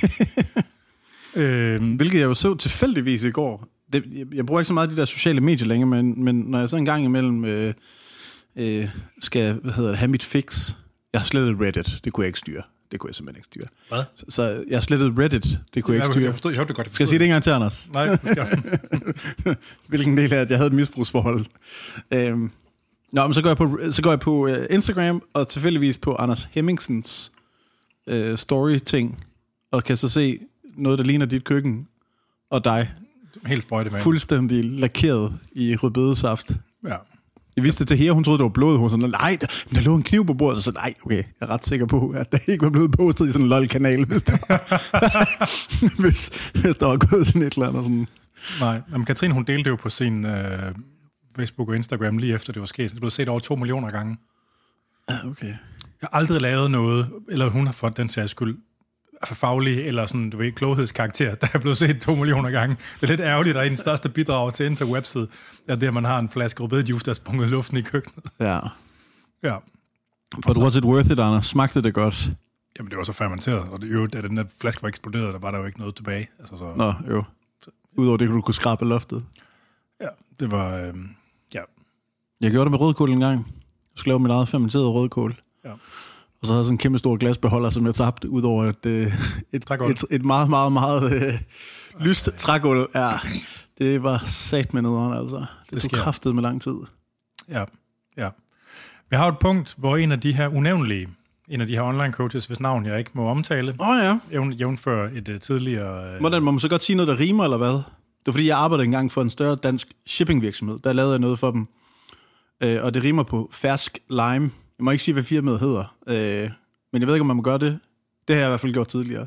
Speaker 2: øh, Hvilket jeg jo så tilfældigvis i går. Det, jeg, jeg bruger ikke så meget de der sociale medier længere, men, men når jeg så en gang imellem øh, øh, skal, hvad hedder det, have mit fix. Jeg har slettet Reddit. Det kunne jeg ikke styre. Det kunne jeg simpelthen ikke styre.
Speaker 1: Hvad?
Speaker 2: Så, så jeg slettede Reddit. Det kunne jeg, jeg ikke styre.
Speaker 1: Jeg, forstod, jeg hørte det godt. Jeg
Speaker 2: skal jeg sige det en gang til, Anders?
Speaker 1: Nej.
Speaker 2: Hvilken del af, at jeg havde et misbrugsforhold. Øhm. Nå, men så går jeg på, så går jeg på uh, Instagram, og tilfældigvis på Anders Hemmingsens uh, story-ting, og kan så se noget, der ligner dit køkken, og dig.
Speaker 1: Helt sprøjtemalet.
Speaker 2: Fuldstændig lakeret i rødbedesaft.
Speaker 1: Ja.
Speaker 2: Jeg vidste til her, hun troede, det var blod. Hun sagde, nej, der, der lå en kniv på bordet. Så sagde nej, okay, jeg er ret sikker på, at der ikke var blevet postet i sådan en lol-kanal, hvis der var, hvis, hvis der var gået sådan et eller andet. Sådan.
Speaker 1: Nej, men Katrine, hun delte det jo på sin øh, Facebook og Instagram lige efter det var sket. Det blev set over to millioner gange.
Speaker 2: Ja, okay.
Speaker 1: Jeg har aldrig lavet noget, eller hun har fået den sags skyld, faglig eller sådan, du ved, kloghedskarakter, der er blevet set to millioner gange. Det er lidt ærgerligt, at en største bidrag til interwebset er det, at man har en flaske rødbedejuice, der er sprunget i luften i køkkenet.
Speaker 2: Ja.
Speaker 1: Ja.
Speaker 2: But was it worth it, Anders? Smagte det godt?
Speaker 1: Jamen, det var så fermenteret, og det, jo, da den der flaske var eksploderet, der var der jo ikke noget tilbage. Altså, så...
Speaker 2: Nå, jo. Udover det, kunne du kunne skrabe loftet.
Speaker 1: Ja, det var... Øh, ja.
Speaker 2: Jeg gjorde det med rødkål en gang. Jeg skulle lave mit eget fermenterede rødkål.
Speaker 1: Ja.
Speaker 2: Og så havde jeg sådan en kæmpe stor glasbeholder, som jeg tabte, ud over et, et, et, et, et meget, meget, meget øh, lyst trægulv. Ja, det var sat med nederen, altså. Det tog kraftet med lang tid.
Speaker 1: Ja, ja. Vi har et punkt, hvor en af de her unævnlige, en af de her online coaches, hvis navn jeg ikke må omtale,
Speaker 2: Åh oh, ja.
Speaker 1: jævn, jævnfør et uh, tidligere... Uh,
Speaker 2: Hvordan, må man så godt sige noget, der rimer, eller hvad? Det var fordi, jeg arbejdede engang for en større dansk shippingvirksomhed. Der lavede jeg noget for dem. Øh, og det rimer på fersk lime. Jeg må ikke sige, hvad firmaet hedder. Øh, men jeg ved ikke, om man må gøre det. Det har jeg i hvert fald gjort tidligere.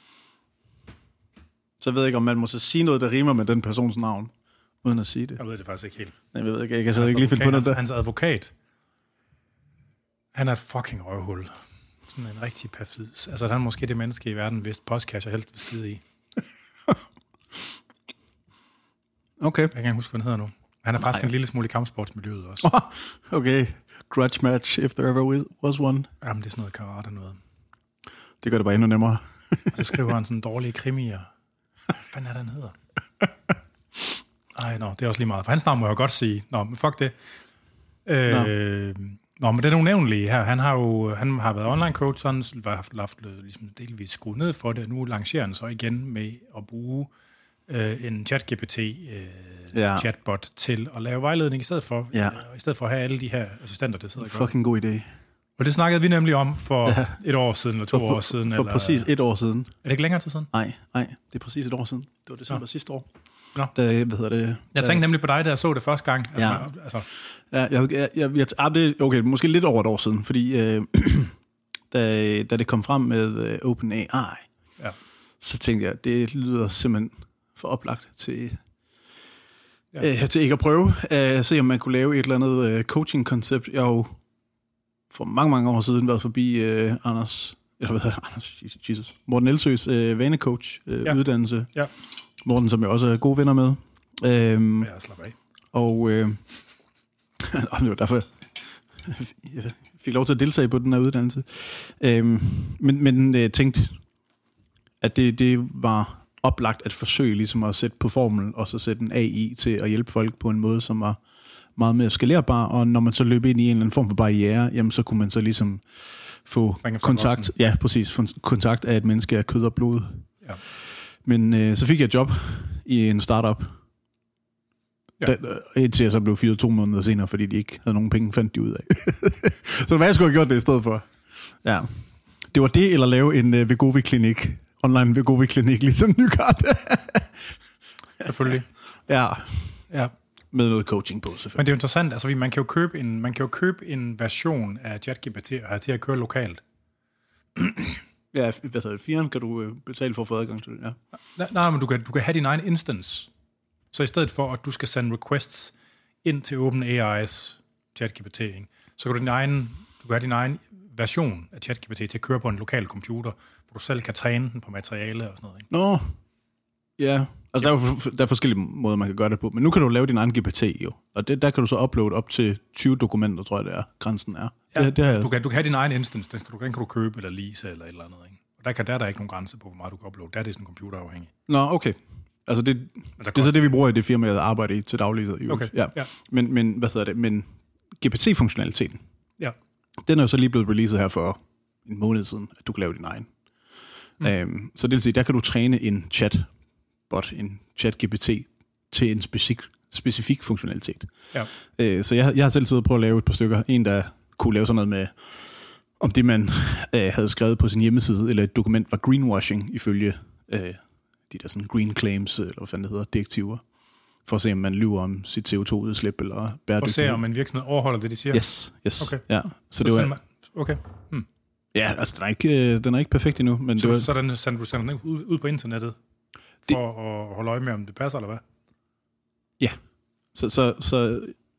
Speaker 2: Så jeg ved ikke, om man må så sige noget, der rimer med den persons navn, uden at sige det.
Speaker 1: Jeg ved det faktisk ikke helt.
Speaker 2: Nej, jeg ved ikke. Jeg kan så ikke lige finde på noget der.
Speaker 1: Hans advokat, han er et fucking røvhul. Sådan en rigtig perfid. Altså, han er måske det menneske i verden, hvis postkasse helst vil skide i.
Speaker 2: Okay.
Speaker 1: Jeg kan ikke huske, hvad han hedder nu. Han er faktisk Nej. en lille smule i kampsportsmiljøet også.
Speaker 2: Oh, okay. Grudge match, if there ever was one.
Speaker 1: Jamen, det er sådan noget karate noget.
Speaker 2: Det gør det bare endnu nemmere.
Speaker 1: Og så skriver han sådan dårlige krimier. Hvad fanden er det, han hedder? Ej, nå, det er også lige meget. For hans navn må jeg godt sige. Nå, men fuck det. Øh, nå. nå, men den unævnlige her, han har jo han har været online coach, sådan har haft ligesom delvis skruet ned for det, og nu lancerer han så igen med at bruge øh, en ChatGPT øh, ja. chatbot til at lave vejledning i stedet for,
Speaker 2: ja.
Speaker 1: øh, i stedet for at have alle de her assistenter, der sidder og gør.
Speaker 2: Fucking god idé.
Speaker 1: Og det snakkede vi nemlig om for ja. et år siden, eller to
Speaker 2: for,
Speaker 1: år siden.
Speaker 2: For
Speaker 1: eller,
Speaker 2: præcis et år siden.
Speaker 1: Er det ikke længere tid siden?
Speaker 2: Nej, nej, det er præcis et år siden. Det var december ja. sidste år.
Speaker 1: Nå.
Speaker 2: Da, hvad hedder det?
Speaker 1: Jeg tænkte nemlig på dig, da jeg så det første gang. Altså,
Speaker 2: ja.
Speaker 1: Altså.
Speaker 2: Ja, jeg, jeg, jeg, jeg, jeg, det, okay, måske lidt over et år siden, fordi øh, da, da det kom frem med øh, OpenAI, ja. så tænkte jeg, det lyder simpelthen for oplagt til, ja. øh, til ikke at prøve at se, om man kunne lave et eller andet øh, coaching-koncept. Jeg har jo for mange, mange år siden været forbi øh, Anders, eller hvad hedder Anders, Jesus, Morten Elsøs øh, vanecoach øh, ja. uddannelse. Ja. Morten, som jeg også er gode venner med. Øhm,
Speaker 1: ja, slap af.
Speaker 2: Og øh, det var derfor, jeg fik lov til at deltage på den her uddannelse. Øhm, men men jeg tænkte, at det, det var oplagt at forsøge ligesom at sætte på formel, og så sætte en A I til at hjælpe folk på en måde, som var meget mere skalerbar, og når man så løb ind i en eller anden form for barriere, jamen så kunne man så ligesom få kontakt, ja, præcis, kontakt af et menneske af kød og blod. Ja. Men øh, så fik jeg et job i en startup, ja. da, indtil jeg så blev fyret to måneder senere, fordi de ikke havde nogen penge, fandt de ud af. Så hvad jeg skulle have gjort det i stedet for? Ja. Det var det, eller lave en uh, Vegovi-klinik, online Vegovi-klinik, ligesom Nygaard.
Speaker 1: Selvfølgelig.
Speaker 2: Ja.
Speaker 1: Ja.
Speaker 2: Med noget coaching på, selvfølgelig.
Speaker 1: Men det er jo interessant, altså man kan jo købe en, man kan jo købe en version af ChatGPT og have til at køre lokalt.
Speaker 2: Ja, hvad hedder det? Firen kan du betale for at få adgang til det, ja.
Speaker 1: Nej, nej, men du kan, du kan have din egen instance. Så i stedet for, at du skal sende requests ind til OpenAI's ChatGPT, så kan du, din egen, du kan have din egen version af ChatGPT til at køre på en lokal computer, hvor du selv kan træne den på materiale og sådan noget. Ikke?
Speaker 2: Nå, ja. Altså, ja. Der, er, der er forskellige måder, man kan gøre det på. Men nu kan du lave din egen G P T jo. Og det, der kan du så uploade op til tyve dokumenter, tror jeg, det er. Grænsen er.
Speaker 1: Ja,
Speaker 2: det, det er,
Speaker 1: du, kan, du kan have din egen instance. Den kan du, den kan du købe eller lease eller et eller andet. Ikke? Og der, kan, der er der ikke nogen grænse på, hvor meget du kan uploade. Der er det sådan computerafhængigt.
Speaker 2: Nå, okay. Altså, det, det er så det, vi bruger i det firma, jeg arbejder i til daglig.
Speaker 1: Okay,
Speaker 2: ja. Ja. Men, men, hvad hedder det? Men G P T-funktionaliteten,
Speaker 1: ja.
Speaker 2: Den er jo så lige blevet releaset her for en måned siden, at du kan lave din egen. Mm. Øhm, så det vil sige, der kan du træne en chatbot, en chat-G P T, til en specifik, specifik funktionalitet. Ja. Øh, så jeg, jeg har selv siddet på at lave et par stykker. En, der kunne lave sådan noget med, om det man øh, havde skrevet på sin hjemmeside, eller et dokument var greenwashing, ifølge øh, de der sådan green claims, eller hvad fanden det hedder, direktiver. For at se, om man lyver om sit C O to udslip eller bæredygtighed.
Speaker 1: For at se, om en virksomhed overholder det, de siger?
Speaker 2: Yes, yes.
Speaker 1: Okay.
Speaker 2: Ja. Så,
Speaker 1: så
Speaker 2: det var...
Speaker 1: Man... Okay. Hmm.
Speaker 2: Ja, altså, den er ikke, den er ikke perfekt endnu. Men
Speaker 1: så
Speaker 2: det var...
Speaker 1: så den, sender du sender den ud, ud på internettet, for det... at holde øje med, om det passer, eller hvad?
Speaker 2: Ja. Så, så, så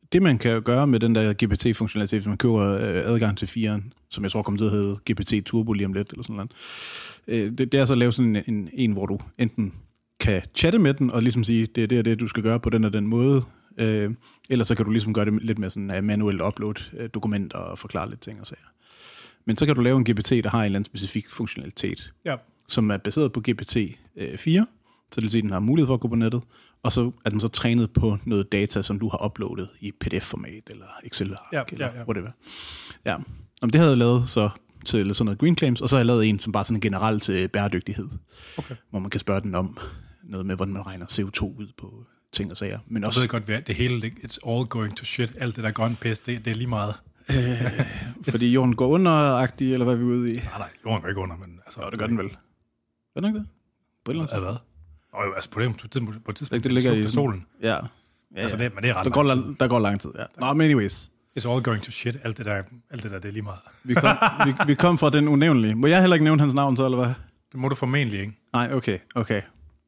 Speaker 2: det man kan gøre med den der G P T-funktionalitet, hvis man køber adgang til firen, som jeg tror kommer til at hedde G P T Turbo lige om lidt, eller sådan noget, det, det er så at lave sådan en, en, en, hvor du enten kan chatte med den, og ligesom sige, det er det og det, du skal gøre på den og den måde, øh, eller så kan du ligesom gøre det lidt med sådan manuelt upload dokumenter og forklare lidt ting og sager. Men så kan du lave en G P T, der har en eller anden specifik funktionalitet,
Speaker 1: ja. som
Speaker 2: er baseret på G P T fire, så det vil sige, at den har mulighed for at gå på nettet, og så er den så trænet på noget data, som du har uploadet i P D F-format, eller Excel-ark,
Speaker 1: ja,
Speaker 2: eller
Speaker 1: ja, ja.
Speaker 2: whatever. Ja. Om det havde jeg lavet så til sådan noget green claims, og så har jeg lavet en, som bare sådan generelt til bæredygtighed,
Speaker 1: okay.
Speaker 2: hvor man kan spørge den om noget med, hvordan man regner C O to ud på ting og sager. Men også,
Speaker 1: jeg ved godt, at det hele, it's all going to shit, alt det der grønne pis, det, det er lige meget.
Speaker 2: Øh, fordi jorden går under-agtig, eller hvad er vi ude i?
Speaker 1: Nej, nej, jorden går ikke under, men... Altså,
Speaker 2: Nå, det gør den vel. Gør den ikke det? På et eller andet
Speaker 1: hvad? Nå jo, altså på det tidspunkt, på et tidspunkt,
Speaker 2: det ligger i
Speaker 1: solen.
Speaker 2: Ja. ja,
Speaker 1: altså, det, men det er ret
Speaker 2: der går, la- der går lang tid, ja. Nå, men anyways.
Speaker 1: It's all going to shit, alt det der, alt det der, det er lige meget.
Speaker 2: vi, kom, vi, vi kom fra den unævnlige. Må jeg heller ikke nævne hans navn så, eller hvad?
Speaker 1: Det må du formentlig ikke.
Speaker 2: Nej, okay, okay.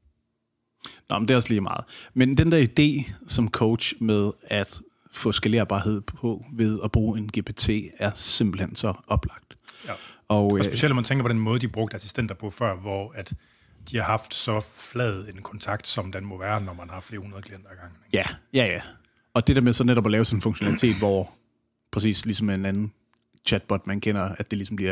Speaker 2: Nå, men det er også lige meget. Men den der idé som coach med at få skalerbarhed på ved at bruge en G P T er simpelthen så oplagt.
Speaker 1: Ja. Og, og specielt når man tænker på den måde, de brugte assistenter på før, hvor at de har haft så flad en kontakt, som den må være, når man har flere hundrede klienter ad gangen.
Speaker 2: Ja, ja, ja. Og det der med så netop at lave sådan en funktionalitet, hvor præcis ligesom en anden chatbot, man kender, at det ligesom bliver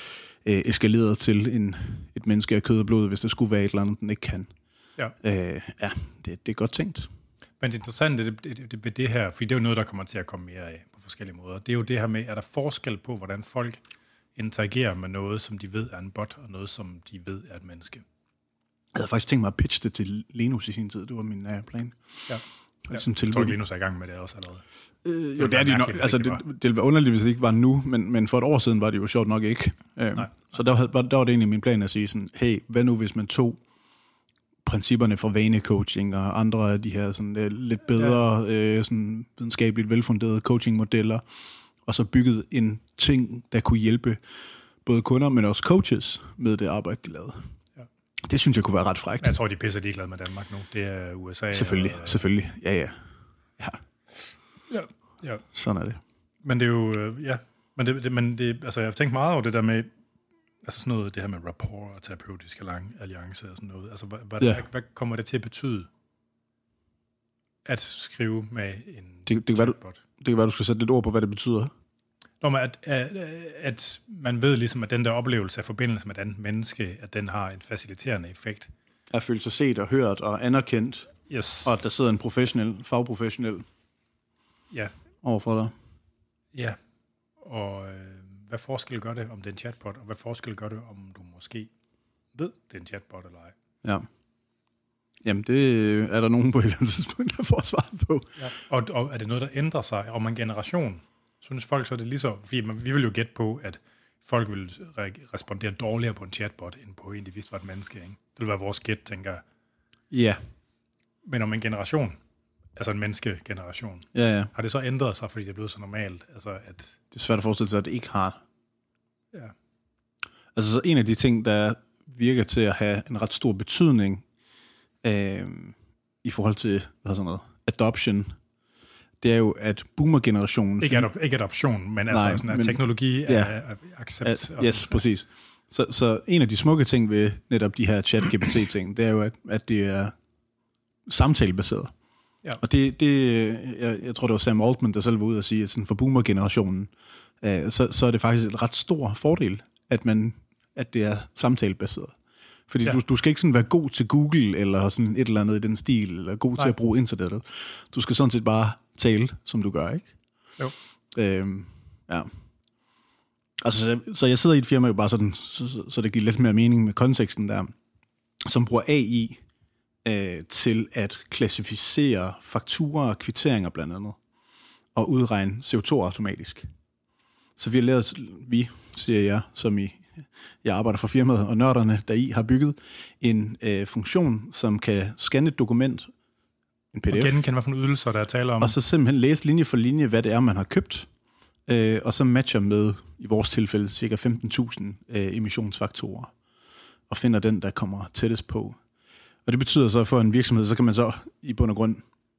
Speaker 2: øh, eskaleret til en, et menneske af kød og blod, hvis der skulle være et eller andet, den ikke kan.
Speaker 1: Ja,
Speaker 2: øh, ja det, det er godt tænkt.
Speaker 1: Men det interessante det, det, det, det, det her, fordi det er jo noget, der kommer til at komme mere af på forskellige måder, det er jo det her med, er der forskel på, hvordan folk interagerer med noget, som de ved er en bot, og noget, som de ved er et menneske.
Speaker 2: Jeg havde faktisk tænkt mig at pitche det til Linus i sin tid. Det var min uh, plan.
Speaker 1: Ja. Ja,
Speaker 2: ligesom
Speaker 1: jeg tror ikke, Linus er i gang med det også allerede.
Speaker 2: Øh, jo, det, det er de nok. Altså, det, det, det ville være underligt, hvis det ikke var nu, men, men for et år siden var det jo sjovt nok ikke. Øh, så der, der, der var det egentlig min plan at sige sådan, hey, hvad nu hvis man tog principperne for vanecoaching og andre af de her sådan, uh, lidt bedre, ja. øh, sådan, videnskabeligt velfunderede coachingmodeller, og så byggede en ting, der kunne hjælpe både kunder, men også coaches med det arbejde, de lavede. Det synes jeg kunne være ret frækt.
Speaker 1: Jeg tror, de pisser ligeglade med Danmark nu. Det er U S A.
Speaker 2: Selvfølgelig, og, selvfølgelig. Ja, ja. Ja.
Speaker 1: Ja, ja.
Speaker 2: Sådan er det.
Speaker 1: Men det er jo, ja. Men det, det, men det, altså, jeg har tænkt meget over det der med, altså sådan noget, det her med rapport og terapeutisk alliance og sådan noget. Altså, hvad, hvad, ja. hvad, hvad kommer det til at betyde, at skrive med en
Speaker 2: det, det kan være, du, det kan være, du skal sætte lidt ord på, hvad det betyder.
Speaker 1: Nå, men at, at, at man ved ligesom, at den der oplevelse af forbindelse med et andet menneske, at den har en faciliterende effekt.
Speaker 2: At føle sig set og hørt og anerkendt,
Speaker 1: yes.
Speaker 2: Og at der sidder en professionel, fagprofessionel
Speaker 1: ja.
Speaker 2: overfor dig.
Speaker 1: Ja, og øh, hvad forskel gør det, om det er en chatbot, og hvad forskel gør det, om du måske ved, det er en chatbot eller ej?
Speaker 2: Ja. Jamen, det er der nogen på et eller andet tidspunkt, der får svaret på.
Speaker 1: Ja. Og, og er det noget, der ændrer sig om en generation? Synes folk så, er det lige så... Fordi man, vi vil jo gætte på, at folk vil re- respondere dårligere på en chatbot, end på en, de vidste var et menneske, ikke? Det vil være vores gæt, tænker jeg.
Speaker 2: Ja.
Speaker 1: Men om en generation, altså en menneskegeneration,
Speaker 2: ja, ja.
Speaker 1: har det så ændret sig, fordi det er blevet så normalt? Altså, at
Speaker 2: det er svært at forestille sig, at det ikke har.
Speaker 1: Ja.
Speaker 2: Altså, så en af de ting, der virker til at have en ret stor betydning øh, i forhold til hvad sådan noget, adoption, det er jo, at boomer-generationen...
Speaker 1: Ikke, adop- ikke adoption, men altså
Speaker 2: nej,
Speaker 1: sådan, at
Speaker 2: men,
Speaker 1: teknologi
Speaker 2: ja,
Speaker 1: er accept.
Speaker 2: At, yes, præcis. Så, så en af de smukke ting ved netop de her chat-G P T-ting, det er jo, at, at det er samtalebaseret.
Speaker 1: Ja.
Speaker 2: Og det, det jeg, jeg tror, det var Sam Altman, der selv var ude at sige, at sådan for boomer-generationen, øh, så, så er det faktisk en ret stor fordel, at, man, at det er samtalebaseret. Fordi ja. du, du skal ikke sådan være god til Google, eller sådan et eller andet i den stil, eller god Nej. til at bruge internettet. Du skal sådan set bare tale, som du gør, ikke?
Speaker 1: Jo.
Speaker 2: Øhm, ja. Altså, så, så jeg sidder i et firma jo bare sådan, så, så, så det giver lidt mere mening med konteksten der, som bruger A I øh, til at klassificere fakturer og kvitteringer blandt andet, og udregne C O to automatisk. Så vi har lavet, vi, siger jeg, som i, jeg arbejder for firmaet, og nørderne der i har bygget en øh, funktion, som kan scanne et dokument, en P D F.
Speaker 1: Og genkende, hvad for nogle ydelser, der er tale om.
Speaker 2: Og så simpelthen læse linje for linje, hvad det er, man har købt, øh, og så matcher med, i vores tilfælde, cirka femten tusind øh, emissionsfaktorer, og finder den, der kommer tættest på. Og det betyder så, for en virksomhed, så kan man så i bund og grund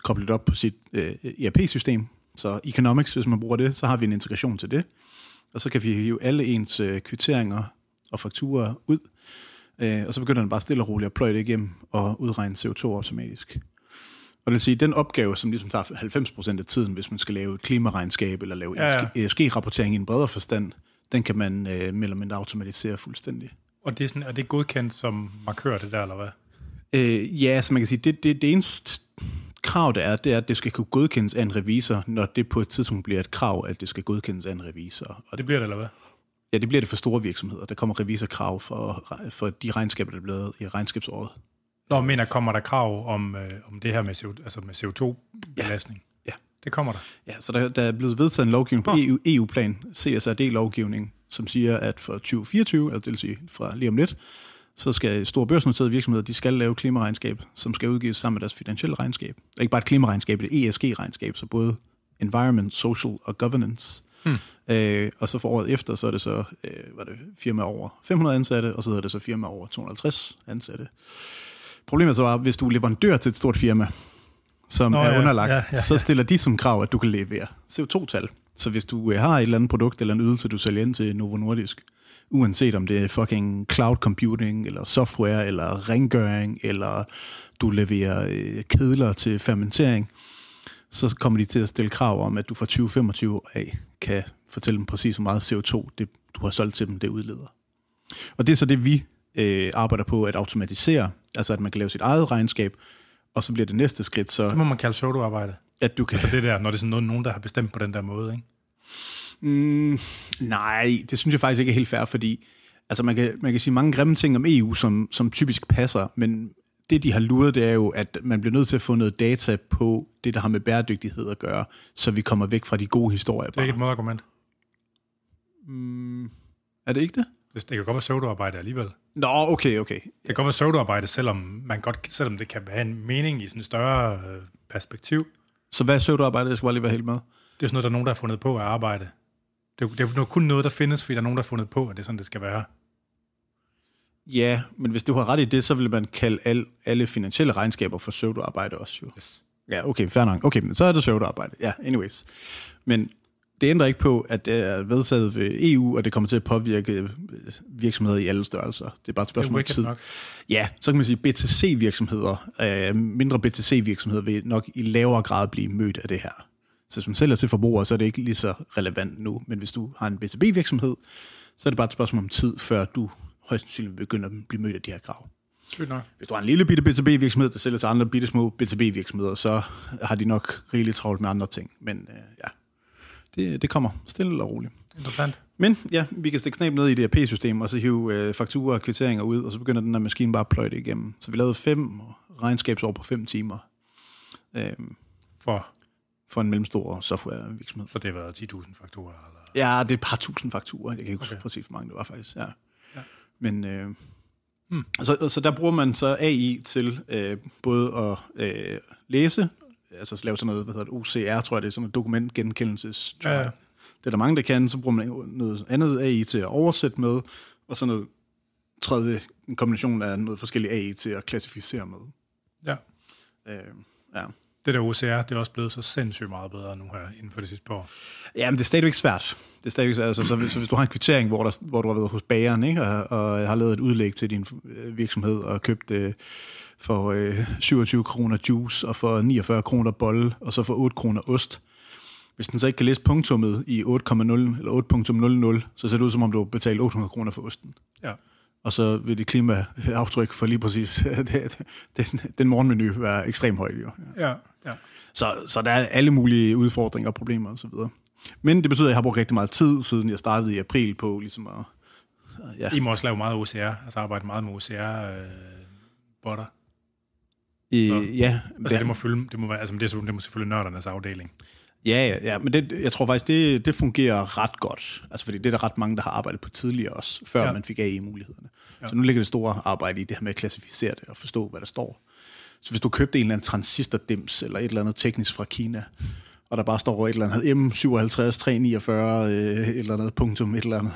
Speaker 2: koblet op på sit øh, E R P-system. Så Economics, hvis man bruger det, så har vi en integration til det. Og så kan vi hive alle ens øh, kvitteringer og fakturer ud. Øh, og så begynder den bare stille og roligt at pløje det igennem og udregne C O to automatisk. Og det vil sige, den opgave, som ligesom tager halvfems procent af tiden, hvis man skal lave et klimaregnskab eller lave ja, ja. E S G-rapportering i en bredere forstand, den kan man øh, mere eller mindre automatisere fuldstændig.
Speaker 1: Og det er, sådan, er det godkendt som markør, det der, eller hvad?
Speaker 2: Øh, ja, så man kan sige, det, det, det eneste krav, der er, det er, at det skal kunne godkendes af en revisor, når det på et tidspunkt bliver et krav, at det skal godkendes af en revisor.
Speaker 1: Og det bliver det, eller hvad?
Speaker 2: Ja, det bliver det for store virksomheder. Der kommer revisorkrav for, for de regnskaber, der er blevet i regnskabsåret.
Speaker 1: Nå, men mener, kommer der krav om, øh, om det her med, C O, altså med C O to-belastning?
Speaker 2: Ja. Ja.
Speaker 1: Det kommer der?
Speaker 2: Ja, så der, der er blevet vedtaget en lovgivning på oh. E U, E U-plan, C S R D-lovgivning, som siger, at for tyve fireogtyve, altså det vil sige fra lige om lidt, så skal store børsnoterede virksomheder, de skal lave klimaregnskab, som skal udgives sammen med deres finansielle regnskab. Ikke bare et klimaregnskab, det er et E S G-regnskab, så både environment, social og governance. Hmm. Øh, og så for året efter, så er det så øh, var det firma over fem hundrede ansatte, og så hedder det så firma over to hundrede og halvtreds ansatte. Problemet så er, hvis du er leverandør til et stort firma, som Nå, er ja, underlagt, ja, ja, ja. så stiller de som krav, at du kan levere C O to-tal. Så hvis du har et eller andet produkt eller en ydelse, du sælger ind til Novo Nordisk, uanset om det er fucking cloud computing, eller software, eller rengøring, eller du leverer øh, kedler til fermentering, så kommer de til at stille krav om, at du fra tyve femogtyve af kan fortælle dem præcis, hvor meget C O to det, du har solgt til dem, det udleder. Og det er så det, vi øh, arbejder på at automatisere, altså at man kan lave sit eget regnskab, og så bliver det næste skridt så...
Speaker 1: Det må man kalde pseudoarbejde.
Speaker 2: At du kan...
Speaker 1: Altså det der, når det er sådan noget, nogen, der har bestemt på den der måde, ikke?
Speaker 2: Mm, nej, det synes jeg faktisk ikke er helt fair, fordi altså man kan, man kan sige mange grimme ting om E U, som, som typisk passer, men det, de har luret, det er jo, at man bliver nødt til at få noget data på det, der har med bæredygtighed at gøre, så vi kommer væk fra de gode historier.
Speaker 1: Det er ikke et modargument.
Speaker 2: Mm, er det ikke det?
Speaker 1: Det kan godt være pseudoarbejde alligevel.
Speaker 2: Nå, okay, okay.
Speaker 1: Det kan godt være pseudoarbejde, selvom, man godt, selvom det kan have en mening i sådan et større øh, perspektiv.
Speaker 2: Så hvad er pseudoarbejde? Jeg skal bare lige være helt med.
Speaker 1: Det er sådan noget, der er nogen, der har fundet på at arbejde. Det er, det er kun noget, der findes, fordi der er nogen, der har fundet på, at det er sådan, det skal være.
Speaker 2: Ja, men hvis du har ret i det, så vil man kalde al, alle finansielle regnskaber for pseudoarbejde også, jo. Yes. Ja, okay, fair nok. Okay, men så er det pseudoarbejde. Ja, anyways. Men det ændrer ikke på, at det er vedtaget ved E U, og det kommer til at påvirke virksomheder i alle størrelser. Det er bare et spørgsmål om tid. Nok. Ja, så kan man sige, at B T C-virksomheder, øh, mindre B T C-virksomheder vil nok i lavere grad blive mødt af det her. Så hvis man sælger til forbrugere, så er det ikke lige så relevant nu. Men hvis du har en B to B-virksomhed, så er det bare et spørgsmål om tid, før du højst sandsynligt begynder at blive mødt af de her krav. Hvis du har en lille bitte B to B-virksomhed, der sælger til andre bitte små B to B-virksomheder, så har de nok rigeligt travlt med andre ting. Men øh, ja, det, det kommer stille og roligt.
Speaker 1: Interessant.
Speaker 2: Men ja, vi kan stikke knæb ned i det E R P-system, og så hive øh, fakturer og kvitteringer ud, og så begynder den her maskine bare at pløje det igennem. Så vi lavede fem regnskabsår på fem timer. Øh,
Speaker 1: For?
Speaker 2: For en mellemstor softwarevirksomhed.
Speaker 1: Så det var ti tusind fakturer? Eller?
Speaker 2: Ja, det er et par tusind fakturer. Jeg kan ikke huske okay. præcis, hvor mange det var faktisk. Ja. Ja. Men øh, hmm. så, så der bruger man så A I til øh, både at øh, læse, altså lave sådan noget, hvad hedder det, O C R, tror jeg det er, sådan noget dokumentgenkendelses, tror ja, ja. jeg. Det er der mange, der kan. Så bruger man noget andet A I til at oversætte med, og så noget tredje, en kombination af noget forskellige A I til at klassificere med.
Speaker 1: Ja.
Speaker 2: Øh, ja.
Speaker 1: Det der O C R, det er også blevet så sindssygt meget bedre nu her inden for det sidste par år.
Speaker 2: Ja, men det er stadigvæk svært. Det er stadigvæk svært. Altså, så, hvis, så hvis du har en kvittering, hvor, der, hvor du har været hos bageren, ikke, og, og har lavet et udlæg til din virksomhed og købt øh, for øh, syvogtyve kroner juice og for niogfyrre kroner bolle og så for otte kroner ost. Hvis den så ikke kan læse punktummet i otte komma nul eller otte punktum nul nul, så ser det ud som om du betaler otte hundrede kroner for osten. Ja. Og så vil det klimaaftryk for lige præcis den, den morgenmenu være ekstremt højt. Jo.
Speaker 1: Ja, ja.
Speaker 2: Så, så der er alle mulige udfordringer og problemer og så videre. Men det betyder, at jeg har brugt rigtig meget tid, siden jeg startede i april på ligesom at...
Speaker 1: Ja. I må også lave meget O C R, altså arbejde meget med O C R-botter.
Speaker 2: Øh, ja.
Speaker 1: Altså, det må følge, det må være, altså, det er, det må selvfølgelig nørdernes afdeling.
Speaker 2: Ja, ja, ja, men det, jeg tror faktisk, det, det fungerer ret godt. Altså, fordi det er der ret mange, der har arbejdet på tidligere også, før ja. man fik A I-mulighederne. Ja. Så nu ligger det store arbejde i det her med at klassificere det og forstå, hvad der står. Så hvis du købte en eller anden transistordims eller et eller andet teknisk fra Kina, og der bare står et eller andet M syvoghalvtreds tre niogfyrre, øh, et eller andet punktum, et eller andet,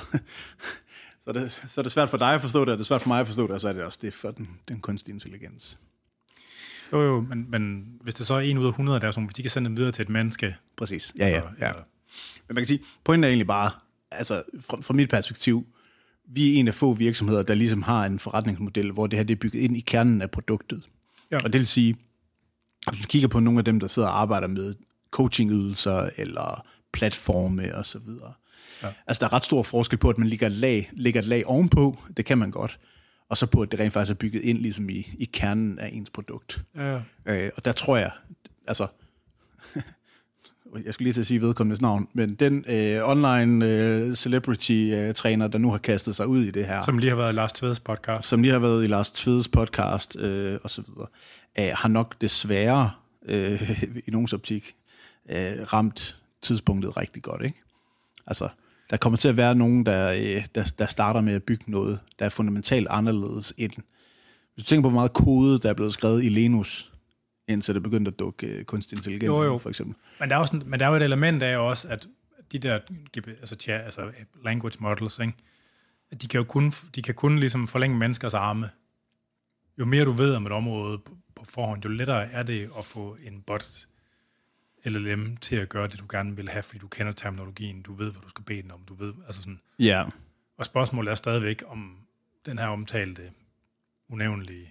Speaker 2: så, det, så er det svært for dig at forstå det, og det er svært for mig at forstå det, og så er det også det for den, den kunstige intelligens.
Speaker 1: Jo, jo, men, men hvis det så er en ud af hundrede, der er sådan, hvis de kan sende dem videre til et menneske.
Speaker 2: Præcis, ja, ja, ja. Men man kan sige, pointen er egentlig bare, altså fra, fra mit perspektiv, vi er en af få virksomheder, der ligesom har en forretningsmodel, hvor det her det er bygget ind i kernen af produktet. Ja. Og det vil sige, hvis du kigger på nogle af dem, der sidder og arbejder med coachingydelser eller platforme og så videre. Ja. Altså der er ret stor forskel på, at man lægger et lag, lægger et lag ovenpå, det kan man godt, og så på, at det rent faktisk er bygget ind ligesom i, i kernen af ens produkt. Ja, ja. Øh, og der tror jeg, altså, jeg skulle lige til at sige vedkommendes navn, men den øh, online øh, celebrity-træner, der nu har kastet sig ud i det her.
Speaker 1: Som lige har været i Lars Tvedes podcast.
Speaker 2: Som lige har været i Lars Tvedes podcast, øh, og så videre, øh, har nok desværre, øh, i nogens optik, øh, ramt tidspunktet rigtig godt, ikke? Altså, der kommer til at være nogen, der, øh, der, der starter med at bygge noget, der er fundamentalt anderledes end. Hvis du tænker på, hvor meget kode, der er blevet skrevet i Linux, indtil det begyndte at dukke uh, kunstig intelligens, jo, jo. For eksempel.
Speaker 1: Men der er også, men der er jo et element af også, at de der altså, tja, altså language models, ikke? At de kan jo kun, de kan kun ligesom forlænge menneskers arme. Jo mere du ved om et område på, på forhånd, jo lettere er det at få en bot L L M til at gøre det, du gerne vil have, fordi du kender terminologien, du ved, hvad du skal bede den om, du ved, altså sådan.
Speaker 2: Ja. Yeah.
Speaker 1: Og spørgsmålet er stadigvæk, om den her omtalte unævnlige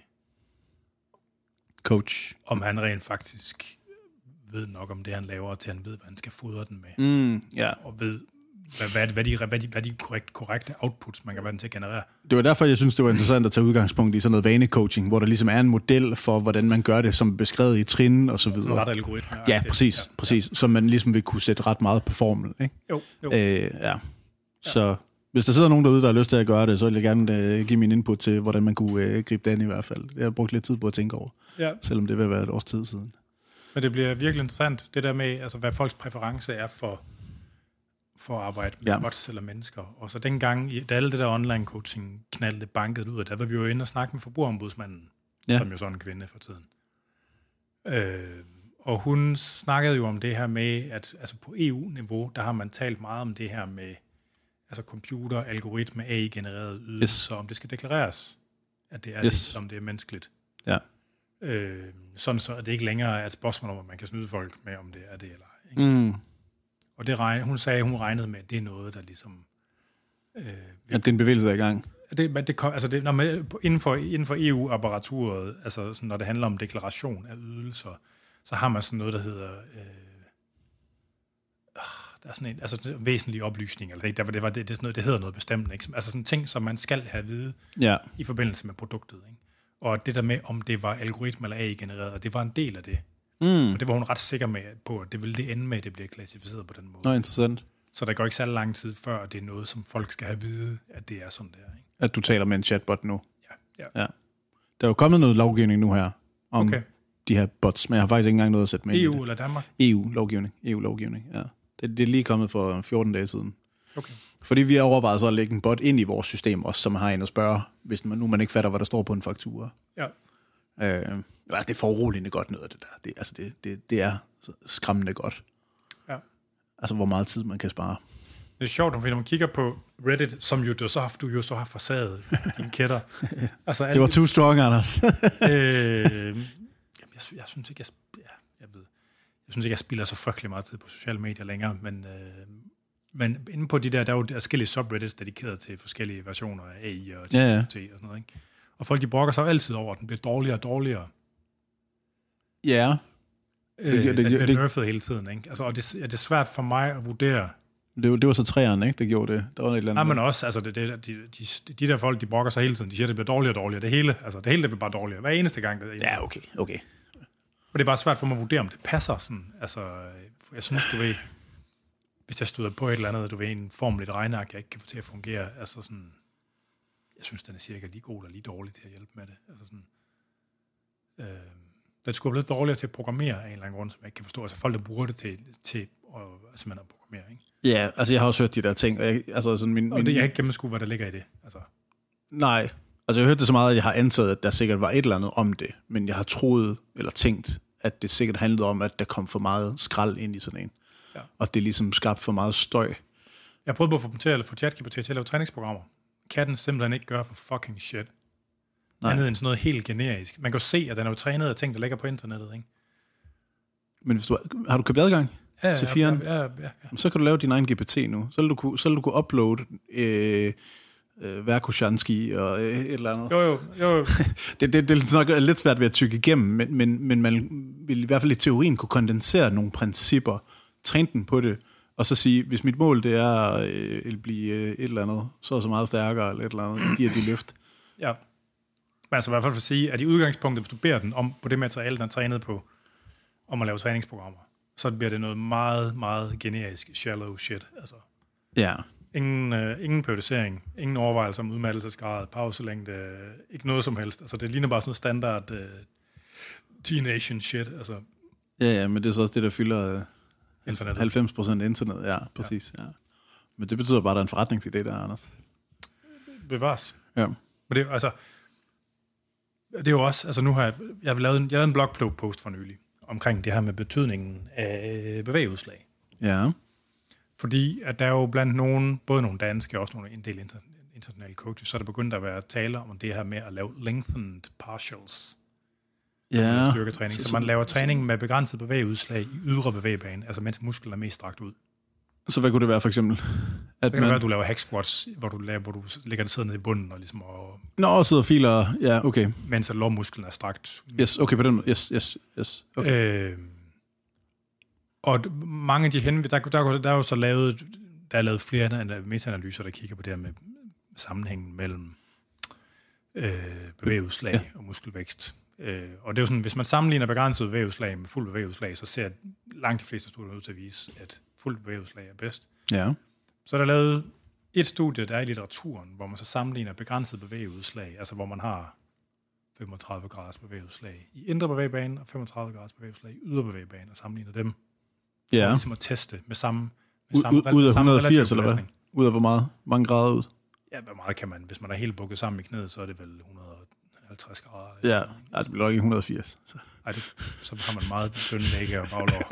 Speaker 2: coach,
Speaker 1: om han rent faktisk ved nok om det, han laver, til han ved, hvad han skal fodre den med.
Speaker 2: Mm, yeah.
Speaker 1: Og ved, hvad, hvad, hvad, de, hvad, de, hvad de korrekt, korrekte outputs, man kan være den til at generere.
Speaker 2: Det var derfor, jeg synes, det var interessant at tage udgangspunkt i sådan noget vanecoaching, hvor der ligesom er en model for, hvordan man gør det, som beskrevet i trin og så videre.
Speaker 1: Sådan ret algoritme.
Speaker 2: Ja, præcis, ja, præcis. Ja. Så man ligesom vil kunne sætte ret meget på formel, ikke?
Speaker 1: Jo, jo.
Speaker 2: Øh, ja. ja. Så hvis der sidder nogen derude, der har lyst til at gøre det, så vil jeg gerne øh, give min input til, hvordan man kunne øh, gribe den i hvert fald. Jeg har brugt lidt tid på at tænke over, ja. Selvom det vil være et års tid siden. Men
Speaker 1: det bliver virkelig interessant, det der med, altså, hvad folks præference er for, for at arbejde med ja. bots eller mennesker. Og så dengang, da alle det der online-coaching knaldte banket ud, der var vi jo inde og snakke med forbrugerombudsmanden, ja. Som jo sådan en kvinde for tiden. Øh, og hun snakkede jo om det her med, at altså på E U-niveau, der har man talt meget om det her med altså computer, algoritme, A I-genererede ydelser, yes. om det skal deklareres, at det er yes. det, om det er menneskeligt.
Speaker 2: Ja.
Speaker 1: Øh, sådan så, at det ikke længere er et spørgsmål om, at man kan snyde folk med, om det er det eller ej.
Speaker 2: Mm.
Speaker 1: Og det regn, hun sagde, hun regnede med, at det er noget, der ligesom... Øh,
Speaker 2: at det er en bevægelse i gang.
Speaker 1: Det, det, altså det, når man, inden, for, inden for E U-apparaturet, altså sådan, når det handler om deklaration af ydelser, så har man sådan noget, der hedder... Øh, der er sådan en, altså væsentlige oplysninger, eller det, det, var, det, det, er sådan noget, det hedder noget bestemt, ikke? Altså sådan ting, som man skal have at vide
Speaker 2: ja.
Speaker 1: I forbindelse med produktet, ikke? Og det der med, om det var algoritme eller A I-genereret, og det var en del af det.
Speaker 2: Mm.
Speaker 1: Og det var hun ret sikker med på, at det ville det ende med, at det bliver klassificeret på den måde.
Speaker 2: Nå, interessant.
Speaker 1: Så der går ikke særlig lang tid før, det er noget, som folk skal have at vide, at det er sådan der, ikke?
Speaker 2: At du taler med en chatbot nu?
Speaker 1: Ja. ja.
Speaker 2: ja. Der er jo kommet noget lovgivning nu her, om okay. de her bots, men jeg har faktisk ikke engang noget at sætte med
Speaker 1: E U eller Danmark?
Speaker 2: E U-lovgivning, E U-lovgivning, ja. Det, det er lige kommet for fjorten dage siden.
Speaker 1: Okay.
Speaker 2: Fordi vi har overvejet så at lægge en bot ind i vores system også, så man har en at spørge, hvis man nu man ikke fatter, hvad der står på en faktura.
Speaker 1: Ja.
Speaker 2: Øh, ja, det er foruroligende godt noget af det der. Det, altså det, det, det er skræmmende godt.
Speaker 1: Ja.
Speaker 2: Altså hvor meget tid man kan spare.
Speaker 1: Det er sjovt, når man kigger på Reddit, som jo du så har, du jo så har forsaget dine kætter. Altså,
Speaker 2: det var too strong, Anders.
Speaker 1: øh, jeg, jeg synes ikke, jeg, ja, jeg ved, jeg synes ikke, jeg spilder så frygtelig meget tid på sociale medier længere, men, øh, men inde på de der, der er jo forskellige subreddits dedikeret til forskellige versioner af A I og T P T
Speaker 2: ja, ja.
Speaker 1: og sådan noget, ikke? Og folk, de brokker sig altid over, at den bliver dårligere og dårligere.
Speaker 2: Ja.
Speaker 1: Øh, det, det, den bliver det, nerfed hele tiden, ikke? Altså, og det, det er svært for mig at vurdere.
Speaker 2: Det, det var så træerne, ikke? Det gjorde det. Der var et eller andet.
Speaker 1: Nej, men også, altså, det, det, de, de, de der folk, de brokker sig hele tiden. De siger, at det bliver dårligere og dårligere. Det hele, altså, det hele det bliver bare dårligere. Hver eneste gang. Det,
Speaker 2: ja, okay, okay.
Speaker 1: Og det er bare svært for mig at vurdere, om det passer sådan. Altså, jeg synes, du ved, hvis jeg støder på et eller andet, du ved, en formel, et regneark, jeg ikke kan få til at fungere, altså sådan, jeg synes, den er cirka lige god eller lige dårlig til at hjælpe med det. Altså sådan, øh, den skulle blive lidt dårligere til at programmere af en eller anden grund, som jeg ikke kan forstå. Altså folk, der bruger det til, til at, altså, man at programmere, ikke?
Speaker 2: Ja, altså jeg har også hørt de der ting. Jeg, altså sådan min,
Speaker 1: og
Speaker 2: min,
Speaker 1: det, jeg har ikke gennemskuet, hvad der ligger i det. Altså.
Speaker 2: Nej, altså jeg har hørt det så meget, at jeg har antaget, at der sikkert var et eller andet om det, men jeg har troet eller tænkt, at det sikkert handlede om, at der kom for meget skrald ind i sådan en. Ja. Og det ligesom skabte for meget støj.
Speaker 1: Jeg prøvede på at få dem til at få ChatGPT til at lave træningsprogrammer. Kan den simpelthen ikke gøre for fucking shit.
Speaker 2: Nej.
Speaker 1: Andet end sådan noget helt generisk. Man kan jo se, at den er jo trænet af ting, der ligger på internettet, ikke?
Speaker 2: Men hvis du, har du købt adgang
Speaker 1: ja,
Speaker 2: til firen?
Speaker 1: Ja, ja, ja, ja.
Speaker 2: Så kan du lave din egen G P T nu. Så vil du kunne, så vil du kunne uploade øh, øh, Verkhoshansky og øh, et eller andet.
Speaker 1: Jo, jo, jo.
Speaker 2: det, det, det er nok lidt svært ved at tykke igennem, men, men, men man vil i hvert fald i teorien kunne kondensere nogle principper, træne den på det, og så sige, hvis mit mål det er øh, at blive øh, et eller andet, så er så meget stærkere, eller et eller andet, giver de løft.
Speaker 1: Ja. Men altså i hvert fald for at sige, at i udgangspunktet, hvis du beder den om, på det materiale, den er trænet på, om at lave træningsprogrammer, så bliver det noget meget, meget generisk, shallow shit. Altså,
Speaker 2: ja.
Speaker 1: Ingen, øh, ingen periodisering, ingen overvejelse om udmattelsesgrad, pauselængde, øh, ikke noget som helst. Altså det ligner bare sådan noget standard øh, teenage shit. Altså.
Speaker 2: Ja, ja, men det er så også det, der fylder
Speaker 1: øh,
Speaker 2: halvfems procent internet. Ja, præcis. Ja. Ja. Men det betyder bare, at der er en forretningsidé der, Anders.
Speaker 1: Bevares.
Speaker 2: Ja.
Speaker 1: Men det, altså, det er jo også, altså nu har jeg, jeg har lavet en, jeg har lavet en blogpost for nylig, omkring det her med betydningen af bevægeudslag.
Speaker 2: Ja.
Speaker 1: Fordi at der er jo blandt nogen, både nogle danske og også nogle en del inter, internationale coaches, så er der begyndt at være tale om det her med at lave lengthened partials.
Speaker 2: Ja.
Speaker 1: Styrketræning. Så, så man laver træning med begrænset bevægeudslag i ydre bevægebane, altså mens musklen er mest strakt ud.
Speaker 2: Så hvad kunne det være for eksempel?
Speaker 1: At det kan man... være, at du laver hack squats, hvor du, laver, hvor du lægger det sidder ned i bunden og ligesom... Og...
Speaker 2: Nå, og sidder og filer, ja, okay.
Speaker 1: Mens at lårmusklen er strakt.
Speaker 2: Yes, okay, på den måde. Yes, yes, yes. Okay.
Speaker 1: Øh, og mange af de hen, der, der, der, der er jo så lavet, der er lavet flere meta-analyser, der kigger på det her med sammenhængen mellem øh, bevægeudslag ja. og muskelvækst. Øh, og det er jo sådan, hvis man sammenligner begrænset bevægeudslag med fuld bevægeudslag, så ser langt de fleste studier ud til at vise, at fuld bevægeudslag er bedst.
Speaker 2: Ja.
Speaker 1: Så er der lavet et studie, der er i litteraturen, hvor man så sammenligner begrænset bevægeudslag, altså hvor man har femogtredive graders bevægeudslag i indre bevægebane og femogtredive graders bevægeudslag i ydre bevægebane, og sammenligner dem.
Speaker 2: Ja.
Speaker 1: Og ligesom at teste med samme... Med
Speaker 2: ud,
Speaker 1: samme,
Speaker 2: ud, ud af et hundrede og firs, eller hvad?
Speaker 1: belastning.
Speaker 2: Ud af hvor meget? Mange grader ud?
Speaker 1: Ja, hvor meget kan man... Hvis man er helt bukket sammen i knæet, så er det vel et hundrede og halvtreds grader.
Speaker 2: Ja, ja det bliver nok ikke et hundrede og firs. Så.
Speaker 1: Ej, det, så har man meget tynde lægge og baglår.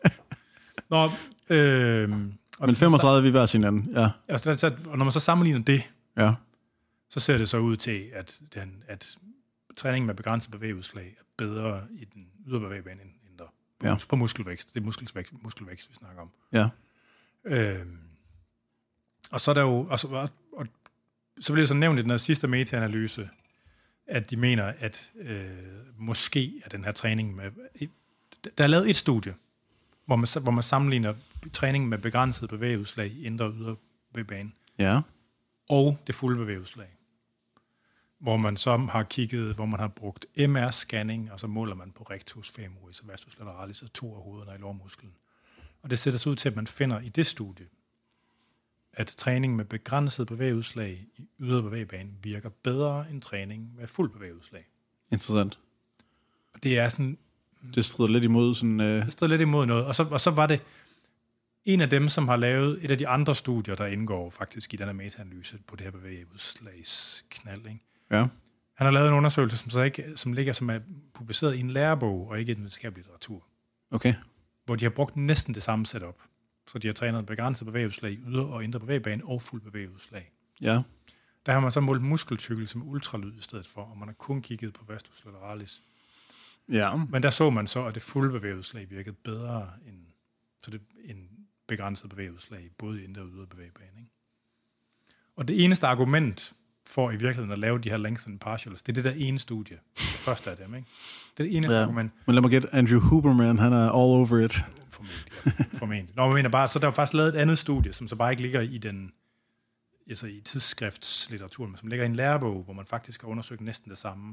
Speaker 1: Nå, øh,
Speaker 2: men femogtredive, vi hver sin anden, ja.
Speaker 1: Altså, og når man så sammenligner det,
Speaker 2: ja.
Speaker 1: så ser det så ud til, at, den, at træning med begrænset bevægeudslag er bedre i den ydre bevægebane end indre. På, ja. på muskelvækst. Det er muskelvækst, muskelvækst vi snakker om.
Speaker 2: Ja.
Speaker 1: Øh, og så er der jo... Og så, og, og, så bliver det så nævnt i den her sidste meta-analyse, at de mener, at øh, måske er den her træning med... Der er lavet et studie, hvor man, hvor man sammenligner træning med begrænset bevægeudslag i indre og ydre bevægebane.
Speaker 2: Ja.
Speaker 1: Og det fulde bevægeudslag. Hvor man så har kigget, hvor man har brugt M R-scanning, og så måler man på rectus femoris og vastus lateralis, og to af hovederne i lårmusklen. Og det sætter sig ud til, at man finder i det studie, at træning med begrænset bevægeudslag i ydre bevægebane virker bedre end træning med fuld bevægeudslag.
Speaker 2: Interessant.
Speaker 1: Og det er sådan...
Speaker 2: Det strider lidt imod sådan... Øh...
Speaker 1: Det strider lidt imod noget. Og så, og så var det en af dem, som har lavet et af de andre studier, der indgår faktisk i den her meta-analyse på det her bevægeudslagsknald, ikke?
Speaker 2: Ja.
Speaker 1: Han har lavet en undersøgelse, som, så ikke, som ligger som er publiceret i en lærebog, og ikke i den videnskabelige litteratur.
Speaker 2: Okay.
Speaker 1: Hvor de har brugt næsten det samme setup. Så de har trænet begrænset bevægeudslag i ydre og indre bevægebane og fuld bevægeudslag.
Speaker 2: Ja.
Speaker 1: Der har man så målt muskeltykkelse med ultralyd i stedet for, og man har kun kigget på vastus lateralis.
Speaker 2: Ja.
Speaker 1: Men der så man så, at det fulde bevægeudslag virkede bedre end, så det, end begrænset bevægeudslag, både i indre og ydre bevægebane. Ikke? Og det eneste argument for i virkeligheden at lave de her lengthened partials, det er det der ene studie. Det første af dem, ikke? Det er det eneste ja. argument.
Speaker 2: Men lad mig gætte, Andrew Huberman, han er all over it.
Speaker 1: Formentlig, ja. Formentlig. Nå, jeg mener bare, så der er faktisk lavet et andet studie, som så bare ikke ligger i den, altså i tidsskriftslitteratur, men som ligger i en lærebog, hvor man faktisk har undersøgt næsten det samme.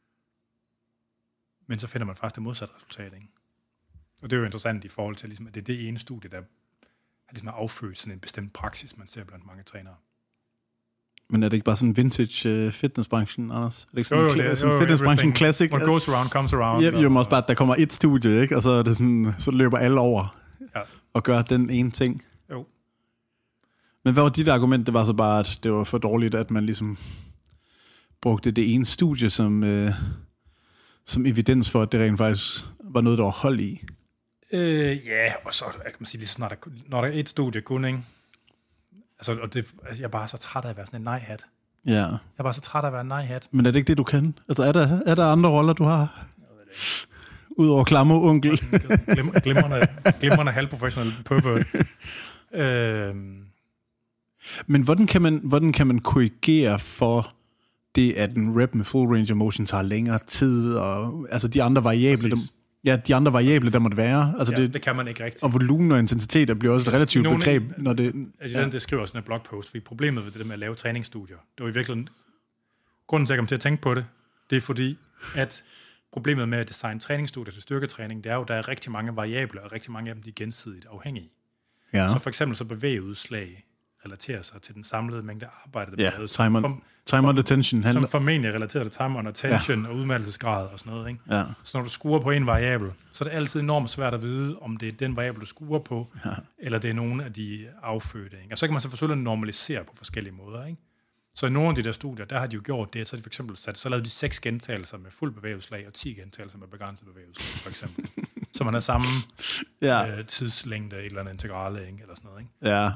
Speaker 1: Men så finder man faktisk det modsatte resultat, ikke? Og det er jo interessant i forhold til, ligesom, at det er det ene studie, der ligesom har affødt sådan en bestemt praksis, man ser blandt mange trænere.
Speaker 2: Men er det ikke bare sådan en vintage uh, fitnessbranchen, Anders? Er det ikke sådan
Speaker 1: jo,
Speaker 2: en,
Speaker 1: jo, det,
Speaker 2: sådan fitnessbranchen classic?
Speaker 1: What goes around comes around.
Speaker 2: Ja, jo, også bare, at der kommer et studie, ikke? Og så, er det sådan, så løber alle over
Speaker 1: ja.
Speaker 2: og gør den ene ting.
Speaker 1: Jo.
Speaker 2: Men hvad var dit argument? Det var så bare, at det var for dårligt, at man ligesom brugte det ene studie som, øh, som evidens for, at det rent faktisk var noget, der var hold i.
Speaker 1: Øh, ja, og så kan man sige, lige så, når, der, når der er et studie kun, ikke? Altså, og det, altså, jeg er bare så træt af at være sådan en nej-hat.
Speaker 2: Ja.
Speaker 1: Jeg var så træt af at være en nej-hat.
Speaker 2: Men er det ikke det, du kan? Altså, er der, er der andre roller, du har? Udover klammer-onkel.
Speaker 1: Glim, glimrende, glimrende halvprofessionel pervert. øhm.
Speaker 2: Men hvordan kan, man, hvordan kan man korrigere for det, at en rep med full range of motion tager længere tid, og altså de andre variable, der, ja, de andre variable, der måtte være. Altså
Speaker 1: ja,
Speaker 2: det,
Speaker 1: det kan man ikke rigtigt.
Speaker 2: Og volumen og intensitet bliver også et relativt
Speaker 1: Nogle,
Speaker 2: begreb, når det...
Speaker 1: Altså, ja. Den, det skriver sådan en blogpost, fordi problemet ved det der med at lave træningsstudier, det var i virkeligheden... Grunden til, at jeg kom til at tænke på det, det er fordi, at problemet med at designe træningsstudier til styrketræning, det er jo, at der er rigtig mange variabler, og rigtig mange af dem, de er gensidigt afhængige. Ja. Så for eksempel så bevægeudslag relaterer sig til den samlede mængde arbejde, der bliver lavet.
Speaker 2: Ja, time, on, time on attention.
Speaker 1: Som formentlig relaterer til time on attention ja. og udmattelsesgrad og sådan noget. Ikke?
Speaker 2: Ja.
Speaker 1: Så når du skruer på en variabel, så er det altid enormt svært at vide, om det er den variabel, du skruer på, ja. eller det er nogle af de affødte. Ikke? Og så kan man så forsøge at normalisere på forskellige måder. Ikke? Så i nogle af de der studier, der har de jo gjort det, så har de for eksempel sat, så lavede de seks gentagelser med fuld bevægeudslag, og ti gentagelser med begrænset bevægeudslag, for eksempel. Så man har samme ja. øh, tidslængde, et eller andet integrale, ikke? Eller sådan noget. Ikke?
Speaker 2: Ja.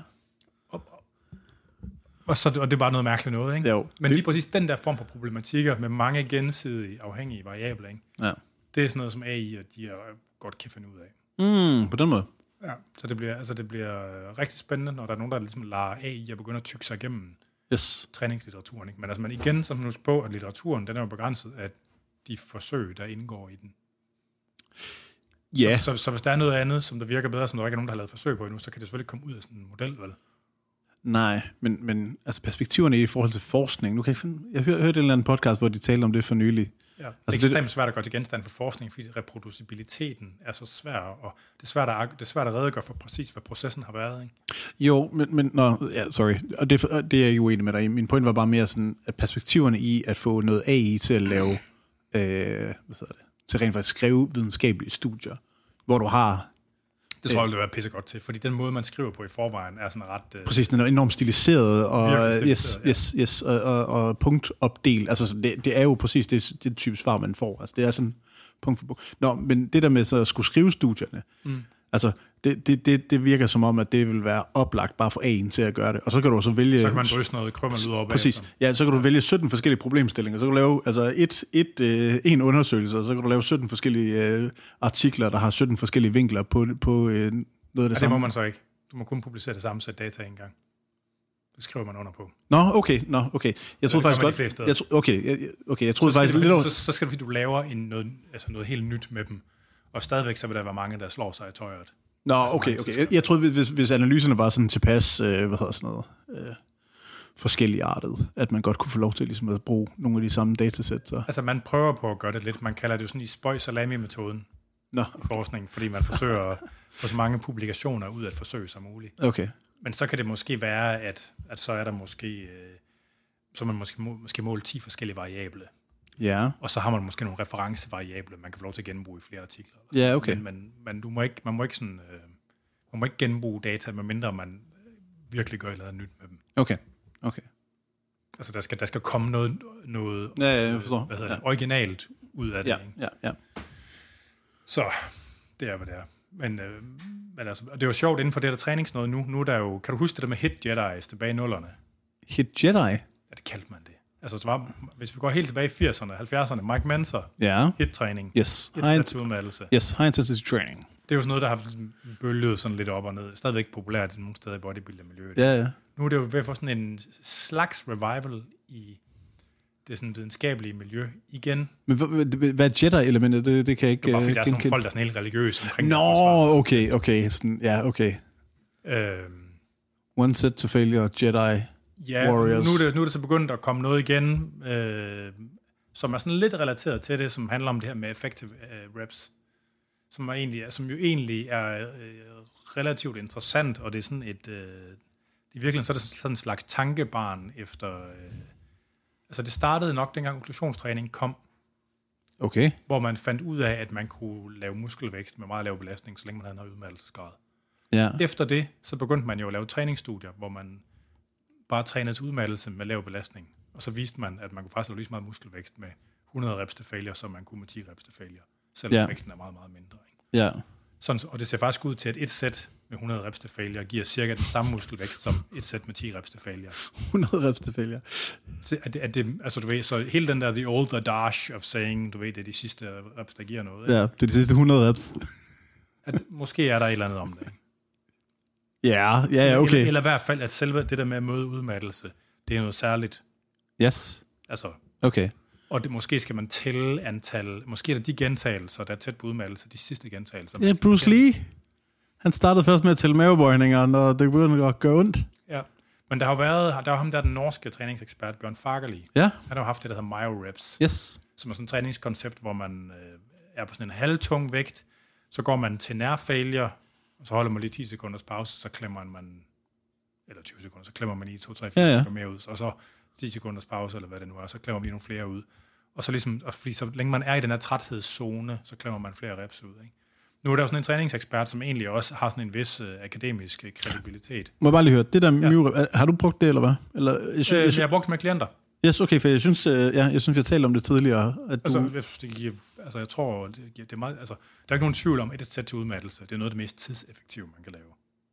Speaker 1: Og, så, og det er bare noget mærkeligt noget, ikke?
Speaker 2: Jo,
Speaker 1: men
Speaker 2: det...
Speaker 1: lige præcis den der form for problematikker med mange gensidige afhængige variabler, ikke?
Speaker 2: Ja.
Speaker 1: Det er sådan noget, som A I og de er godt kan finde ud af.
Speaker 2: Mm, på den måde.
Speaker 1: Ja, så det bliver, altså det bliver rigtig spændende, når der er nogen, der ligesom lader A I at begynde at tykke sig igennem
Speaker 2: yes.
Speaker 1: træningslitteraturen. Ikke? Men altså man igen, som man husker på, at litteraturen, den er jo begrænset af de forsøg, der indgår i den.
Speaker 2: Ja. Yeah.
Speaker 1: Så, så, så hvis der er noget andet, som der virker bedre, som der ikke er nogen, der har lavet forsøg på endnu, så kan det selvfølgelig komme ud af sådan en model, vel?
Speaker 2: Nej, men, men altså perspektiverne i forhold til forskning. Nu kan jeg finde, jeg hørte et eller andet podcast, hvor de talte om det for nylig.
Speaker 1: Ja, det er altså, ekstremt det, svært at gå til genstand for forskning, fordi reproducibiliteten er så svær, og det er svært at, det er svært at redegøre for præcis, hvad processen har været. Ikke?
Speaker 2: Jo, men, men no, ja, sorry, og det, det er jeg jo enig med dig i. Min point var bare mere sådan, at perspektiverne i at få noget A I til at lave, øh, hvad hedder det, til rent faktisk skrive videnskabelige studier, hvor du har...
Speaker 1: Det tror jeg, det vil være pissegodt til, fordi den måde, man skriver på i forvejen, er sådan ret... Øh,
Speaker 2: Præcis, den er enormt stiliseret, og,
Speaker 1: stiliseret,
Speaker 2: yes, yes, yes, og, og, og punktopdel. Altså, det, det er jo præcis det, det type svar, man får. Altså, det er sådan punkt for punkt. Nå, men det der med så at skulle skrive studierne, mm. altså, det, det, det, det virker som om, at det vil være oplagt bare for A'en til at gøre det. Og så kan du så vælge...
Speaker 1: Så kan man drysse noget krømmel ud over.
Speaker 2: Præcis. Ja, så kan du vælge sytten forskellige problemstillinger. Så kan du lave altså et, et, øh, en undersøgelse, og så kan du lave sytten forskellige øh, artikler, der har sytten forskellige vinkler på, på øh, noget af det
Speaker 1: ja,
Speaker 2: samme.
Speaker 1: Det må man så ikke. Du må kun publicere det samme sæt data en gang. Det skriver man under på.
Speaker 2: Nå, okay, nå, okay. Jeg troede faktisk godt... Jeg tro, okay, jeg, okay, jeg troede faktisk
Speaker 1: du,
Speaker 2: lidt over...
Speaker 1: Så, så skal du, fordi du laver en, noget, altså noget helt nyt med dem. Og stadigvæk så vil der være mange, der slår sig i tøjet.
Speaker 2: Nå, altså okay, okay. Jeg, jeg troede, hvis, hvis analyserne var sådan tilpas, øh, hvad hedder sådan noget, øh, forskellige artet, at man godt kunne få lov til ligesom at bruge nogle af de samme datasæt. Så.
Speaker 1: Altså man prøver på at gøre det lidt. Man kalder det jo sådan i spøj-salami-metoden
Speaker 2: Nå.
Speaker 1: i forskningen, fordi man forsøger at få så mange publikationer ud af et forsøg som muligt.
Speaker 2: Okay.
Speaker 1: Men så kan det måske være, at, at så er der måske, øh, så man måske, må, måske måle ti forskellige variable.
Speaker 2: Ja.
Speaker 1: Og så har man måske nogle referencevariable, man kan få lov til at genbruge i flere artikler.
Speaker 2: Ja, okay.
Speaker 1: Men, men, men du må ikke, man må ikke sådan, øh, man må ikke genbruge data, medmindre man virkelig gør noget nyt med dem.
Speaker 2: Okay. Okay.
Speaker 1: Altså der skal der skal komme noget noget
Speaker 2: ja, ja, jeg forstår.
Speaker 1: Hvad hedder
Speaker 2: ja.
Speaker 1: det, originalt ud af det.
Speaker 2: Ja,
Speaker 1: ikke?
Speaker 2: ja, ja.
Speaker 1: Så det er hvad det er. Men, øh, men altså, det er jo sjovt inden for det der træningsnød nu. Nu er der jo, kan du huske det der med Hit Jedis tilbage i nullerne?
Speaker 2: Hit Jedi?
Speaker 1: Ja, det kaldte man det. Altså, det var, hvis vi går helt tilbage i firserne, halvfjerdserne, Mike Mentzer,
Speaker 2: ja.
Speaker 1: hit-træning,
Speaker 2: yes.
Speaker 1: hit-udmattelse.
Speaker 2: Yes, high intensity training.
Speaker 1: Det er jo sådan noget, der har bølget sådan lidt op og ned. Stadigvæk populært nogle steder i bodybuilder-miljøet.
Speaker 2: Ja, ja.
Speaker 1: Nu er det jo ved at få sådan en slags revival i det sådan videnskabelige miljø igen.
Speaker 2: Men hvad er Jedi-elementet? Det, det kan jeg ikke...
Speaker 1: Det er bare fordi, der er sådan nogle folk, der er sådan helt religiøse omkring
Speaker 2: Nå, okay, okay. Sådan, ja, okay. Øhm, One set to failure, Jedi
Speaker 1: ja,
Speaker 2: warriors.
Speaker 1: Nu er, det, nu er det så begyndt at komme noget igen, øh, som er sådan lidt relateret til det, som handler om det her med effective uh, reps, som, er egentlig, som jo egentlig er øh, relativt interessant, og det er sådan et... Øh, i virkeligheden så er det sådan en slags tankebarn efter... Øh, altså det startede nok dengang okklusionstræning kom,
Speaker 2: okay.
Speaker 1: hvor man fandt ud af, at man kunne lave muskelvækst med meget lav belastning, så længe man havde en høj udmattelsesgrad.
Speaker 2: Ja.
Speaker 1: Efter det, så begyndte man jo at lave træningsstudier, hvor man bare trænede til udmattelse med lav belastning. Og så viste man, at man kunne faktisk lave lige så meget muskelvækst med hundrede reps til failure, som man kunne med ti reps til failure. Selvom
Speaker 2: ja.
Speaker 1: vægten er meget, meget mindre. Ikke?
Speaker 2: Ja.
Speaker 1: Sådan, og det ser faktisk ud til, at et sæt med hundrede reps til failure giver cirka den samme muskelvækst som et sæt med ti reps til failure.
Speaker 2: hundrede reps til failure.
Speaker 1: Så, at det, at det, altså, du ved, så hele den der, the old adage of saying, du ved, det er de sidste reps, der giver noget. Ikke?
Speaker 2: Ja, det er de sidste hundrede reps.
Speaker 1: At, måske er der et eller andet om det. Ikke?
Speaker 2: Ja, ja, ja, okay.
Speaker 1: Eller, eller i hvert fald, at selve det der med at møde udmattelse, det er noget særligt.
Speaker 2: Yes.
Speaker 1: Altså,
Speaker 2: okay.
Speaker 1: Og det, måske skal man tælle antal, måske er det de gentagelser, der er tæt på udmattelse, de sidste gentagelser.
Speaker 2: Ja, Bruce Lee. Han startede først med at tælle mavebøjninger, når det begyndte at gøre ondt.
Speaker 1: Ja, men der har jo været, der var ham der, den norske træningsekspert, Bjørn Fagerli.
Speaker 2: Ja.
Speaker 1: Han har jo haft det, der hedder Myo-Reps.
Speaker 2: Yes.
Speaker 1: Som er sådan et træningskoncept, hvor man øh, er på sådan en halvtung vægt, så går man til nær failure, og så holder man lige ti sekunders pause, så klemmer man, eller tyve sekunder, så klemmer man lige to, tre, fire
Speaker 2: ja, ja.
Speaker 1: mere ud, og så ti sekunders pause, eller hvad det nu er, så klemmer man lige nogle flere ud. Og så ligesom, og fordi så længe man er i den her træthedszone, så klemmer man flere reps ud, ikke? Nu er der jo sådan en træningsekspert, som egentlig også har sådan en vis øh, akademisk kredibilitet.
Speaker 2: Må jeg bare lige høre, det der ja. Myo, har du brugt det, eller hvad? Eller, jeg, synes,
Speaker 1: øh,
Speaker 2: jeg, synes,
Speaker 1: jeg har brugt med klienter.
Speaker 2: Yes, okay, for jeg synes, øh, ja, jeg synes, vi har talt om det tidligere. At
Speaker 1: altså,
Speaker 2: du...
Speaker 1: jeg, synes, det giver, altså, jeg tror, det, giver, det er meget, altså, der er ikke nogen tvivl om, at et sæt til udmattelse, det er noget af det mest tidseffektive, man kan lave.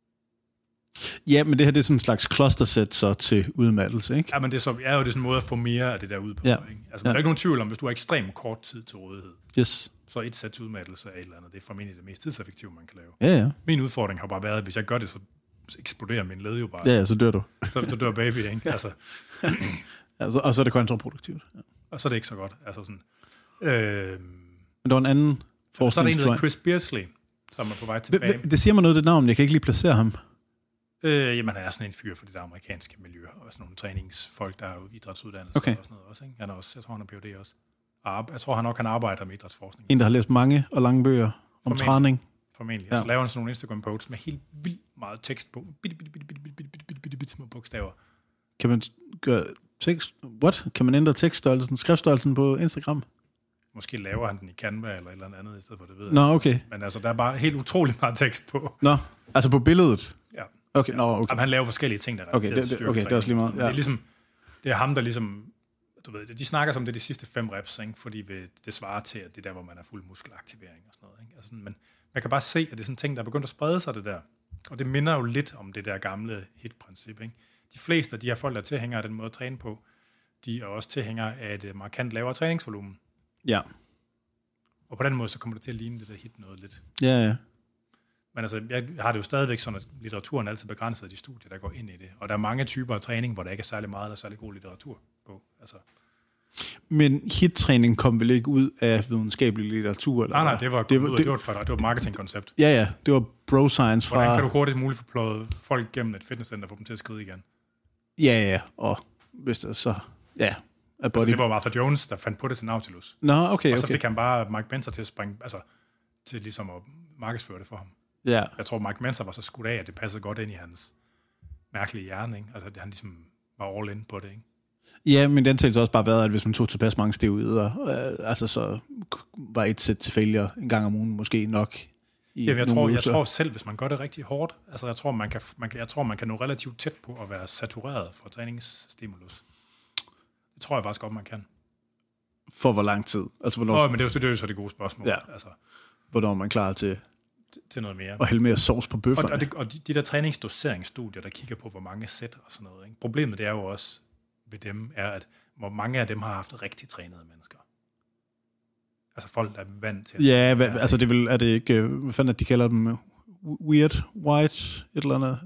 Speaker 2: Ja, men det her det er sådan en slags clustersæt så til udmattelse, ikke?
Speaker 1: Ja, men det er, så, er jo det sådan en måde at få mere af det der ud på.
Speaker 2: Ja.
Speaker 1: Ikke? Altså,
Speaker 2: ja.
Speaker 1: der er ikke nogen tvivl om, hvis du har ekstremt kort tid til rådighed,
Speaker 2: yes.
Speaker 1: så et sæt til udmattelse af et eller andet, det er formentlig det mest tidseffektive, man kan lave.
Speaker 2: Ja, ja.
Speaker 1: Min udfordring har bare været, at hvis jeg gør det, så eksploderer min led jo bare.
Speaker 2: Ja, ja, så dør du.
Speaker 1: så, så dør baby, ikke? Altså.
Speaker 2: ja, så, og så er det kontraproduktivt. Ja.
Speaker 1: Og så er det ikke så godt. Altså sådan, øh,
Speaker 2: men der var en anden forskning.
Speaker 1: Så er der en, der hedder Chris Beardsley, som er på vej tilbage.
Speaker 2: Det siger mig noget, det navn. Jeg kan ikke lige placere ham.
Speaker 1: Øh, jamen, han er sådan en fyr for det der amerikanske miljø, og sådan nogle træningsfolk, der er jo idrætsuddannelse
Speaker 2: okay.
Speaker 1: og sådan noget også. Ikke? Han er også, jeg tror, han er P H D også. Og jeg tror, han nok kan arbejde med idrætsforskning.
Speaker 2: En, der har læst mange og lange bøger om formentlig. træning.
Speaker 1: Formentlig. Ja. Og så laver han sådan nogle Instagram-posts med helt vildt meget tekst på. Bitte, bitte, bitte, bitte, bitte, bitte, bitte, bitte, bitte små bogstaver.
Speaker 2: Kan man gøre tekst... What? Kan man ændre tekststørrelsen, skriftstørrelsen på Instagram?
Speaker 1: Måske laver han den i Canva eller et eller andet i stedet for det, ved jeg.
Speaker 2: Nå, okay.
Speaker 1: Men altså, der er bare helt utrolig meget tekst på.
Speaker 2: Nå, altså på billedet?
Speaker 1: Ja.
Speaker 2: Okay, nå, okay.
Speaker 1: Jamen, han laver forskellige ting, der er
Speaker 2: okay, det, det, okay, det er også lige meget. Ja.
Speaker 1: Det er ligesom, det er ham, der ligesom, du ved, de snakker som det de sidste fem reps, ikke? Fordi det svarer til, at det er der, hvor man er fuld muskelaktivering og sådan noget. Ikke? Altså, men man kan bare se, at det er sådan ting, der er begyndt at sprede sig, det der. Og det minder jo lidt om det der gamle hit-princip. Ikke? De fleste af de her folk, der er tilhængere af den måde at træne på, de er også tilhængere af et markant lavere træningsvolumen.
Speaker 2: Ja.
Speaker 1: Og på den måde, så kommer det til at ligne det der hit noget lidt.
Speaker 2: Ja, ja.
Speaker 1: Men altså, jeg har det jo stadigvæk sådan, at litteraturen er altid begrænset af de studier, der går ind i det. Og der er mange typer af træning, hvor der ikke er særlig meget eller særlig god litteratur på. Altså.
Speaker 2: Men hit-træning kom vel ikke ud af videnskabelig litteratur? Eller
Speaker 1: nej, nej, det var,
Speaker 2: det var,
Speaker 1: ud,
Speaker 2: det,
Speaker 1: det var, et, det var et marketingkoncept.
Speaker 2: Ja, ja, det var bro-science fra...
Speaker 1: Hvordan kan du hurtigt muligt få pløjet folk gennem et fitnesscenter og få dem til at skride igen?
Speaker 2: Ja, ja, og hvis det så... Ja,
Speaker 1: altså, det var Martha Jones, der fandt på det til Nautilus.
Speaker 2: Nå, okay,
Speaker 1: Og så
Speaker 2: okay.
Speaker 1: fik han bare Mike Mentzer til at springe, altså til ligesom at markedsføre det for ham.
Speaker 2: Ja.
Speaker 1: Jeg tror, Mike Mentzer var så skudt af, at det passede godt ind i hans mærkelige hjerne, ikke? Altså, han ligesom var all in på det, ikke?
Speaker 2: Ja, men den tælte også bare været, at hvis man tog tilpas mange steroider, øh, altså så var et sæt til failure en gang om ugen måske nok. I
Speaker 1: ja, jeg, tror, jeg tror selv, hvis man gør det rigtig hårdt, altså jeg tror, man kan, man kan, jeg tror, man kan nå relativt tæt på at være satureret for træningsstimulus. Det tror jeg faktisk godt, man kan.
Speaker 2: For hvor lang tid? Altså, hvornår...
Speaker 1: Nå, men det er jo, det er jo så det gode spørgsmål.
Speaker 2: Ja.
Speaker 1: Altså,
Speaker 2: hvornår er man klar til...
Speaker 1: til noget mere.
Speaker 2: Og hælde mere sovs på bøfferne.
Speaker 1: Og, og, det, og de, de der træningsdoseringsstudier, der kigger på, hvor mange sæt og sådan noget. Ikke? Problemet det er jo også ved dem, er, at hvor mange af dem har haft rigtig trænede mennesker. Altså folk, der er vant til...
Speaker 2: Ja, hva, altså det vil, er det ikke... Hvad fanden de kalder dem? Weird, white, et eller andet...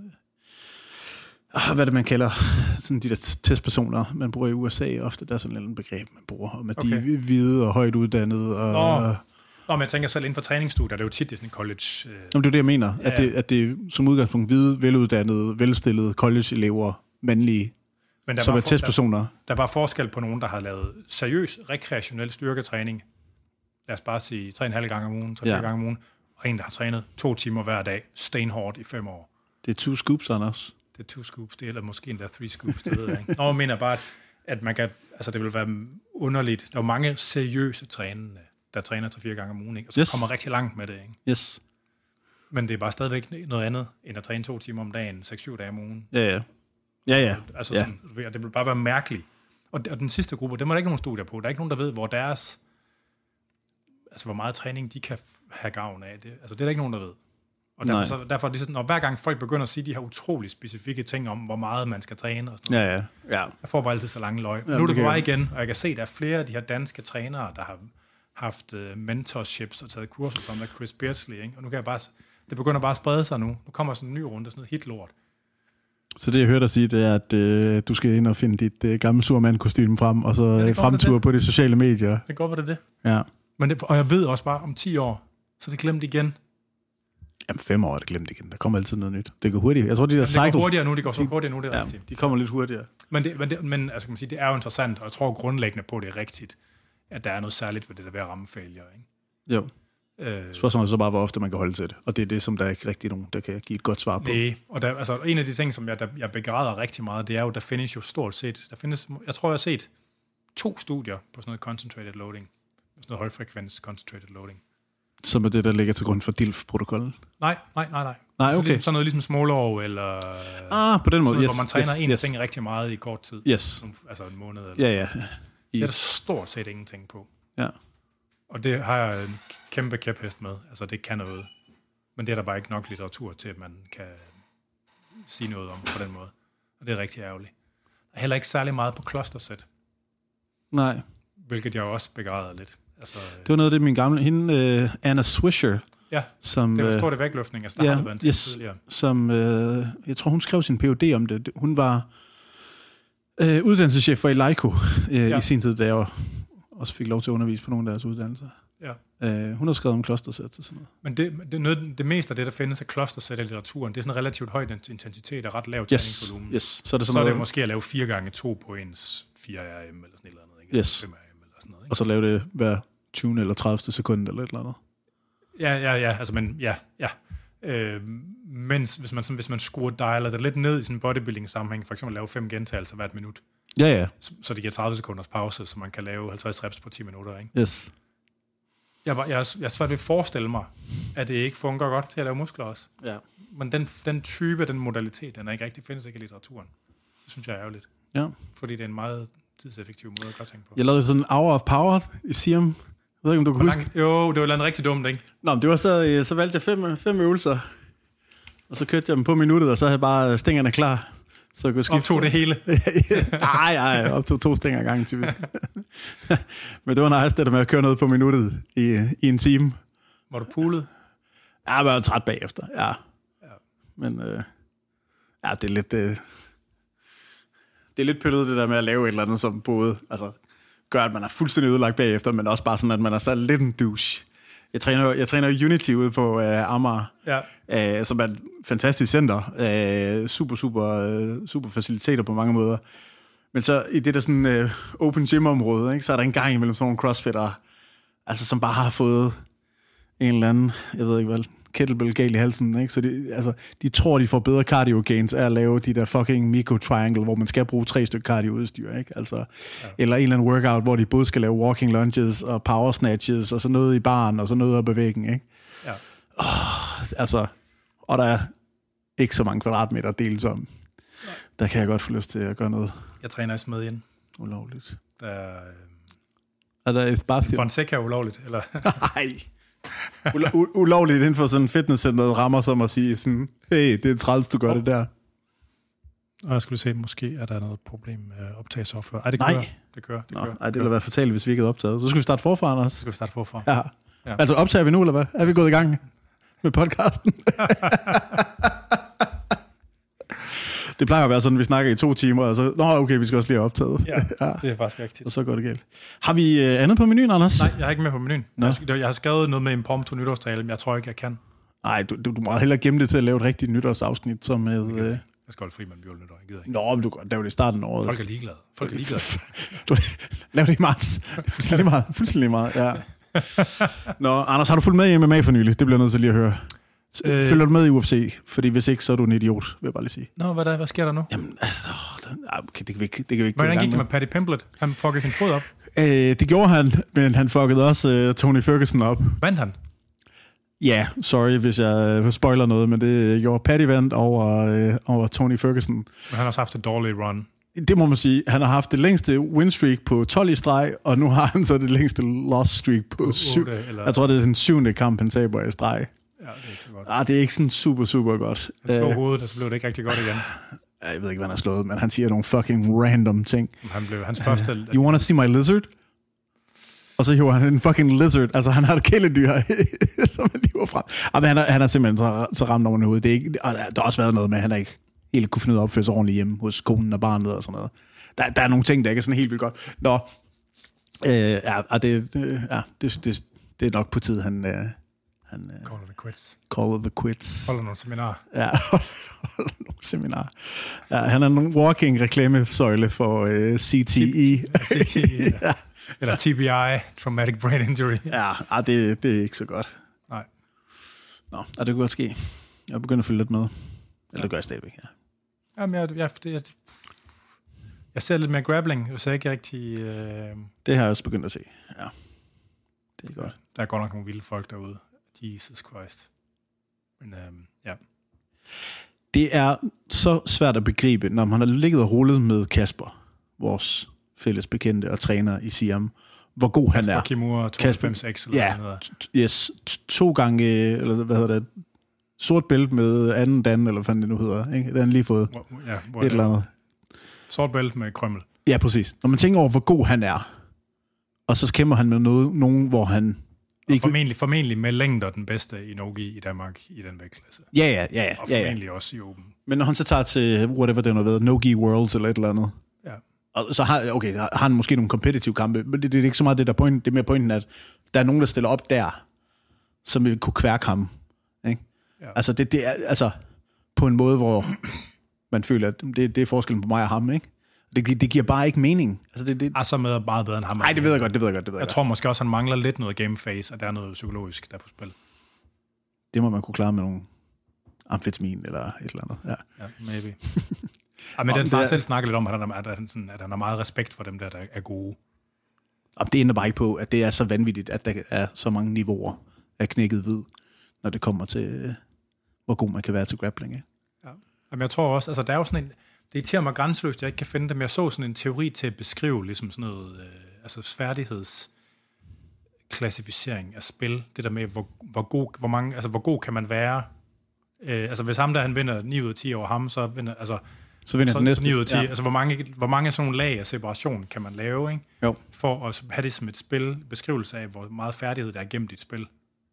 Speaker 2: Hvad er det, man kalder sådan de der testpersoner, man bruger i U S A ofte. Der er sådan et begreb, man bruger, om at okay. de er hvide og højt uddannede. Og,
Speaker 1: Nå. Nå, men jeg tænker selv inden for træningsstudier, det er jo tit det sådan college... Øh...
Speaker 2: Jamen, det er det, jeg mener. Ja. At, det, at det som udgangspunkt hvide, veluddannede, velstillede college-elever, mandlige, men der som er for, testpersoner.
Speaker 1: Der, der er bare forskel på nogen, der har lavet seriøs rekreationel styrketræning. Lad os bare sige tre og en halv gange om ugen, tre ja. gange om ugen. Og en, der har trænet to timer hver dag, stenhårdt i fem år.
Speaker 2: Det er two scoops, Anders.
Speaker 1: Det er two scoops, det er, eller måske endda three scoops, det ved jeg ikke. Nå, jeg mener bare, at man kan, altså det vil være underligt. Der er mange seriøse trænende, der træner til fire gange om ugen, ikke? Og så yes. kommer rigtig langt med det, ikke?
Speaker 2: Yes.
Speaker 1: Men det er bare stadigvæk noget andet, end at træne to timer om dagen, seks syv dage om ugen.
Speaker 2: Ja, ja. Ja, ja.
Speaker 1: Altså,
Speaker 2: ja.
Speaker 1: Sådan, det vil bare være mærkeligt. Og, og den sidste gruppe, det er der ikke nogen studier på. Der er ikke nogen, der ved, hvor deres... altså, hvor meget træning de kan have gavn af det. Altså, det er der ikke nogen, der ved. Og derfor, så, derfor er det sådan, når hver gang folk begynder at sige de her utrolig specifikke ting om, hvor meget man skal træne og sådan noget,
Speaker 2: ja, ja. Ja.
Speaker 1: jeg får bare altid så lange løg.
Speaker 2: Ja,
Speaker 1: nu er det på
Speaker 2: kan...
Speaker 1: vej igen, og jeg kan se, at der er flere af de her danske trænere, der har haft uh, mentorships og taget kurser fra med Chris Beardsley, ikke? Og nu kan jeg bare, det begynder bare at sprede sig nu. Nu kommer sådan en ny runde, sådan noget hitlort.
Speaker 2: Så det, jeg hørte dig sige, det er, at øh, du skal ind og finde dit øh, gamle Superman-kostyme frem, og så ja, fremture på de sociale medier.
Speaker 1: Det går, hvad det er det.
Speaker 2: Ja.
Speaker 1: Men det, og jeg ved også bare, om ti år, så er det glemt igen.
Speaker 2: Jamen, fem år er det glemt igen. Der kommer altid noget nyt. Det går hurtigt. Jeg tror, de der
Speaker 1: Jamen,
Speaker 2: cycles...
Speaker 1: det går hurtigere nu, det går så hurtigere nu, det er
Speaker 2: ja,
Speaker 1: rigtigt.
Speaker 2: de kommer lidt hurtigere.
Speaker 1: Men, det, men, det, men altså, kan man sige, det er jo interessant, og jeg tror grundlæggende på, det er rigtigt, at der er noget særligt ved det der ved at ramme failure, ikke?
Speaker 2: Jo. Øh, Spørgsmålet er så bare, hvor ofte man kan holde til det. Og det er det, som der er ikke rigtig nogen, der kan give et godt svar på.
Speaker 1: Nej, og der, altså, en af de ting, som jeg, der, jeg begræder rigtig meget, det er jo, der findes jo stort set, der findes, jeg tror, jeg har set to studier på sådan noget concentrated loading. Sådan noget højfrekvens concentrated loading.
Speaker 2: Som er det, der ligger til grund for D I L F-protokollen?
Speaker 1: Nej, nej, nej, nej.
Speaker 2: Nej, okay.
Speaker 1: Så ligesom, sådan noget ligesom Smallov, eller...
Speaker 2: Ah, på den måde,
Speaker 1: noget,
Speaker 2: yes.
Speaker 1: Hvor man træner
Speaker 2: yes,
Speaker 1: en
Speaker 2: yes.
Speaker 1: ting rigtig meget i kort tid.
Speaker 2: Yes.
Speaker 1: Altså en måned. Eller
Speaker 2: ja, ja.
Speaker 1: I... Det er der stort set ingenting på.
Speaker 2: Ja.
Speaker 1: Og det har jeg en kæmpe kæphest med. Altså, det kan noget. Men det er der bare ikke nok litteratur til, at man kan sige noget om på den måde. Og det er rigtig ærgerligt. Der er heller ikke særlig meget på clustersæt.
Speaker 2: Nej.
Speaker 1: Hvilket jeg også begræder lidt. Altså,
Speaker 2: det var noget af det, min gamle... Hende, uh, Anna Swisher.
Speaker 1: Ja,
Speaker 2: som,
Speaker 1: det var stort i vægtløftning. Altså, der
Speaker 2: ja,
Speaker 1: har været en
Speaker 2: yes,
Speaker 1: tidligere.
Speaker 2: Som, uh, jeg tror, hun skrev sin P H D om det. Hun var uh, uddannelseschef for Eleiko uh, ja. i sin tid, da jeg også fik lov til at undervise på nogle af deres uddannelser.
Speaker 1: Ja.
Speaker 2: Uh, hun har skrevet om clustersæt og sådan noget.
Speaker 1: Men det, det, noget, det meste af det, der findes af clustersæt i litteraturen, det er sådan en relativt høj intensitet og ret lav
Speaker 2: yes.
Speaker 1: træningsvolumen.
Speaker 2: Yes. Så er det, sådan
Speaker 1: så er det
Speaker 2: noget...
Speaker 1: måske at lave fire gange to på ens fire R M eller sådan et eller andet. Ikke?
Speaker 2: Yes.
Speaker 1: fem R M eller sådan noget. Ikke?
Speaker 2: Og så lave det hver tyvende eller tredivte sekund eller et eller andet.
Speaker 1: Ja, ja, ja. Altså, men ja, ja. Øh, mens hvis man, hvis man skruer dialer det lidt ned i sådan en bodybuilding-sammenhæng, for eksempel lave fem gentagelser hvert minut,
Speaker 2: ja, ja.
Speaker 1: Så, så det giver tredive sekunders pause, så man kan lave halvtreds reps på ti minutter, ikke?
Speaker 2: Yes.
Speaker 1: Jeg, jeg, jeg, jeg er svært ved at forestille mig, at det ikke fungerer godt til at lave muskler også.
Speaker 2: Ja.
Speaker 1: Men den, den type, den modalitet, den er ikke rigtig, findes ikke i litteraturen. Det synes jeg er ærgerligt.
Speaker 2: Ja.
Speaker 1: Fordi det er en meget tidseffektiv måde at gøre ting på.
Speaker 2: Jeg lavede sådan en hour of power i S I A M. Jeg ved ikke, om du kan huske.
Speaker 1: Jo, det var noget rigtig dumt, ikke?
Speaker 2: Nå, men det var så, så valgte jeg fem, fem øvelser. Og så kørte jeg dem på minuttet, og så havde jeg bare stængerne klar. Så jeg kunne skifte.
Speaker 1: Optog det hele?
Speaker 2: Nej, nej, optog to stænger ad gangen, typisk. Men det var nice, det der med at køre noget på minuttet i, i en time.
Speaker 1: Var du poolet?
Speaker 2: Ja, jeg var træt bagefter, ja.
Speaker 1: ja.
Speaker 2: Men øh, ja, det er lidt... Øh, det er lidt pøllet, det der med at lave et eller andet, som både altså, gør, at man er fuldstændig ødelagt bagefter, men også bare sådan, at man er så lidt en douche. Jeg træner, jeg træner Unity ude på øh, Amager, ja. øh, som er et fantastisk center. Øh, super, super, øh, super faciliteter på mange måder. Men så i det der sådan øh, open gym-område, ikke, så er der en gang imellem sådan nogle crossfittere, altså, som bare har fået en eller anden, jeg ved ikke hvad, kettlebell galt i halsen, ikke? Så de, altså, de tror, de får bedre cardio gains af at lave de der fucking Miko Triangle, hvor man skal bruge tre stykker cardio-udstyr, ikke? Altså, ja. Eller en eller anden workout, hvor de både skal lave walking lunges og power snatches, og så noget i baren, og så noget op ad væggen, ikke? Ja. Oh, altså, og der er ikke så mange kvadratmeter at dele om. Ja. Der kan jeg godt få lyst til at gøre noget.
Speaker 1: Jeg træner i Smedjen.
Speaker 2: Ulovligt.
Speaker 1: Der er...
Speaker 2: Er der et bathroom?
Speaker 1: Fonseca er ulovligt, eller?
Speaker 2: Nej. U- u- ulovligt inden for sådan en fitnesscenter rammer som at sige sådan, hey, det er træls, du gør oh. det der.
Speaker 1: Og jeg skulle se, måske er der noget problem med optagesoftware. Ej, det
Speaker 2: Nej.
Speaker 1: kører. Det kører. Det kører.
Speaker 2: Ej, det ville være fatalt, hvis vi ikke havde optaget. Så skal vi starte forfra, Anders. Så
Speaker 1: skal vi starte forfra.
Speaker 2: Ja. ja. Altså, optager vi nu, eller hvad? Er vi gået i gang med podcasten? Det plejer at være sådan, at vi snakker i to timer, og så, nå okay, vi skal også lige have optaget.
Speaker 1: Ja, ja, det er faktisk rigtigt.
Speaker 2: Og så går det galt. Har vi øh, andet på menuen, Anders?
Speaker 1: Nej, jeg har ikke med på menuen. Jeg, jeg har skrevet noget med impromptu nytårstale, men jeg tror ikke, jeg kan.
Speaker 2: Nej, du, du, du må hellere gemme det til at lave et rigtigt nytårsafsnit, som med... Øh...
Speaker 1: Jeg skal holde fri med en nytår, jeg gider ikke.
Speaker 2: Nå, men du kan lave det i starten af året.
Speaker 1: Folk er ligeglade. Folk er ligeglade.
Speaker 2: du, lav det i marts. Det er fuldstændig meget. Fuldstændig meget, ja. Nå, Anders, har du fulgt med i M M A for nylig? Det bliver jeg nødt til lige at høre. Øh, Følger du med i U F C? Fordi hvis ikke, så er du en idiot, vil jeg bare lige sige.
Speaker 1: Nå, hvad, der, hvad sker der nu?
Speaker 2: Jamen, altså, okay, det kan vi ikke, det kan vi ikke.
Speaker 1: Hvordan gik det med Paddy Pimblett? Han fuckede sin fod op.
Speaker 2: Øh, det gjorde han, men han fuckede også uh, Tony Ferguson op.
Speaker 1: Vandt han?
Speaker 2: Ja, yeah, sorry, hvis jeg uh, spoiler noget, men det gjorde Paddy vandt over, uh, over Tony Ferguson. Men
Speaker 1: han har også haft et dårligt run.
Speaker 2: Det må man sige. Han har haft det længste win streak på tolv i streg, og nu har han så det længste loss streak på syv. Jeg tror, det er den syvende kamp, han taber i streg.
Speaker 1: Ja, det er ikke så godt.
Speaker 2: Ah, det er ikke sådan super, super godt.
Speaker 1: Han slog uh, hovedet, og så blev det ikke rigtig godt igen.
Speaker 2: Jeg ved ikke, hvad han har slået, men han siger nogle fucking random ting.
Speaker 1: Han blev hans første... Uh,
Speaker 2: you wanna see my lizard? Og så hiver han en fucking lizard. Altså, han har et kæledyr, som han hiver frem. Altså, han, er, han er simpelthen så, så ramt over hovedet. Det er ikke, der har også været noget med, at han er ikke helt kunne finde ud af at opføre sig ordentligt hjemme hos konen og barnet og sådan noget. Der, der er nogle ting, der ikke er sådan helt vildt godt. Nå, øh, ja, det, øh, ja det, det, det er nok på tid, han... Øh, han øh,
Speaker 1: Call the quits.
Speaker 2: Call the quits.
Speaker 1: Holder nogle seminarer.
Speaker 2: Ja, holder nogle seminarer. Ja, han er en walking reklamesøjle for øh, C T E.
Speaker 1: C T E, ja. Eller T B I, Traumatic Brain Injury.
Speaker 2: Ja, ah, det, det er ikke så godt.
Speaker 1: Nej.
Speaker 2: Nå, ah, det kunne godt ske. Jeg begynder at følge lidt med. Eller ja. Det gør jeg stadigvæk, ja.
Speaker 1: Jamen, jeg, jeg, jeg, jeg ser lidt mere grappling, hvis jeg ikke rigtig... Øh...
Speaker 2: Det har jeg også begyndt at se, ja. Det er godt.
Speaker 1: Der er godt nok nogle vilde folk derude. Jesus Christ. Men øh, ja.
Speaker 2: Det er så svært at begribe, når man har ligget og rullet med Kasper, vores fælles bekendte og træner i Siam, hvor god
Speaker 1: Kasper
Speaker 2: han er.
Speaker 1: Kimura, tooghalvfems X eller
Speaker 2: ja,
Speaker 1: noget.
Speaker 2: Yes, to gange, eller hvad hedder det, sort bælte med anden dan, eller hvad det nu hedder. Ikke? Det har han lige fået.
Speaker 1: Ja,
Speaker 2: et eller andet.
Speaker 1: Sort bælte med krømmel.
Speaker 2: Ja, præcis. Når man tænker over, hvor god han er, og så kæmper han med noget, nogen, hvor han...
Speaker 1: Ikke... Formentlig, formentlig med længder den bedste i Nogi i Danmark i den vægtklasse.
Speaker 2: Ja, ja, ja. ja
Speaker 1: og
Speaker 2: ja,
Speaker 1: formentlig
Speaker 2: ja.
Speaker 1: også i Open.
Speaker 2: Men når han så tager til, whatever det er noget ved, Nogi Worlds eller et eller andet,
Speaker 1: ja.
Speaker 2: Og så har, okay, har han måske nogle competitive kampe, men det, det er ikke så meget det der point. Det er mere pointen, at der er nogen, der stiller op der, som vil kunne kværke ham. Ikke? Ja. Altså, det, det er altså på en måde, hvor man føler, at det, det er forskellen på mig og ham, ikke? Det, det giver bare ikke mening. Altså, det, det...
Speaker 1: Altså med meget bedre end ham.
Speaker 2: Nej, det ved jeg godt, det ved jeg godt. Det ved jeg
Speaker 1: jeg
Speaker 2: godt.
Speaker 1: tror måske også, han mangler lidt noget game phase, og der er noget psykologisk der på spil.
Speaker 2: Det må man kunne klare med nogle amfetamin eller et eller andet. Ja,
Speaker 1: ja maybe. Ja, men den har selv snakket lidt om, at han, at, han, sådan, at han har meget respekt for dem der, der er gode.
Speaker 2: Og det ændrer bare ikke på, at det er så vanvittigt, at der er så mange niveauer af knækket hvid, når det kommer til, hvor god man kan være til grappling. Ikke?
Speaker 1: Ja. Jamen, jeg tror også, altså der er jo sådan en, det irriterer mig grænseløst, jeg ikke kan finde det, men jeg så sådan en teori til at beskrive ligesom sådan noget, øh, altså færdighedsklassificering af spil, det der med, hvor, hvor, god, hvor, mange, altså, hvor god kan man være. Øh, altså hvis ham der, han vinder ni ud af ti over ham, så vinder, altså,
Speaker 2: så vinder så, den næste.
Speaker 1: ni ud af ti.
Speaker 2: Ja.
Speaker 1: Altså, hvor mange, hvor mange sådan nogle lag af separation kan man lave, ikke?
Speaker 2: Jo.
Speaker 1: For at have det som et spil, beskrivelse af, hvor meget færdighed der er gemt i et spil.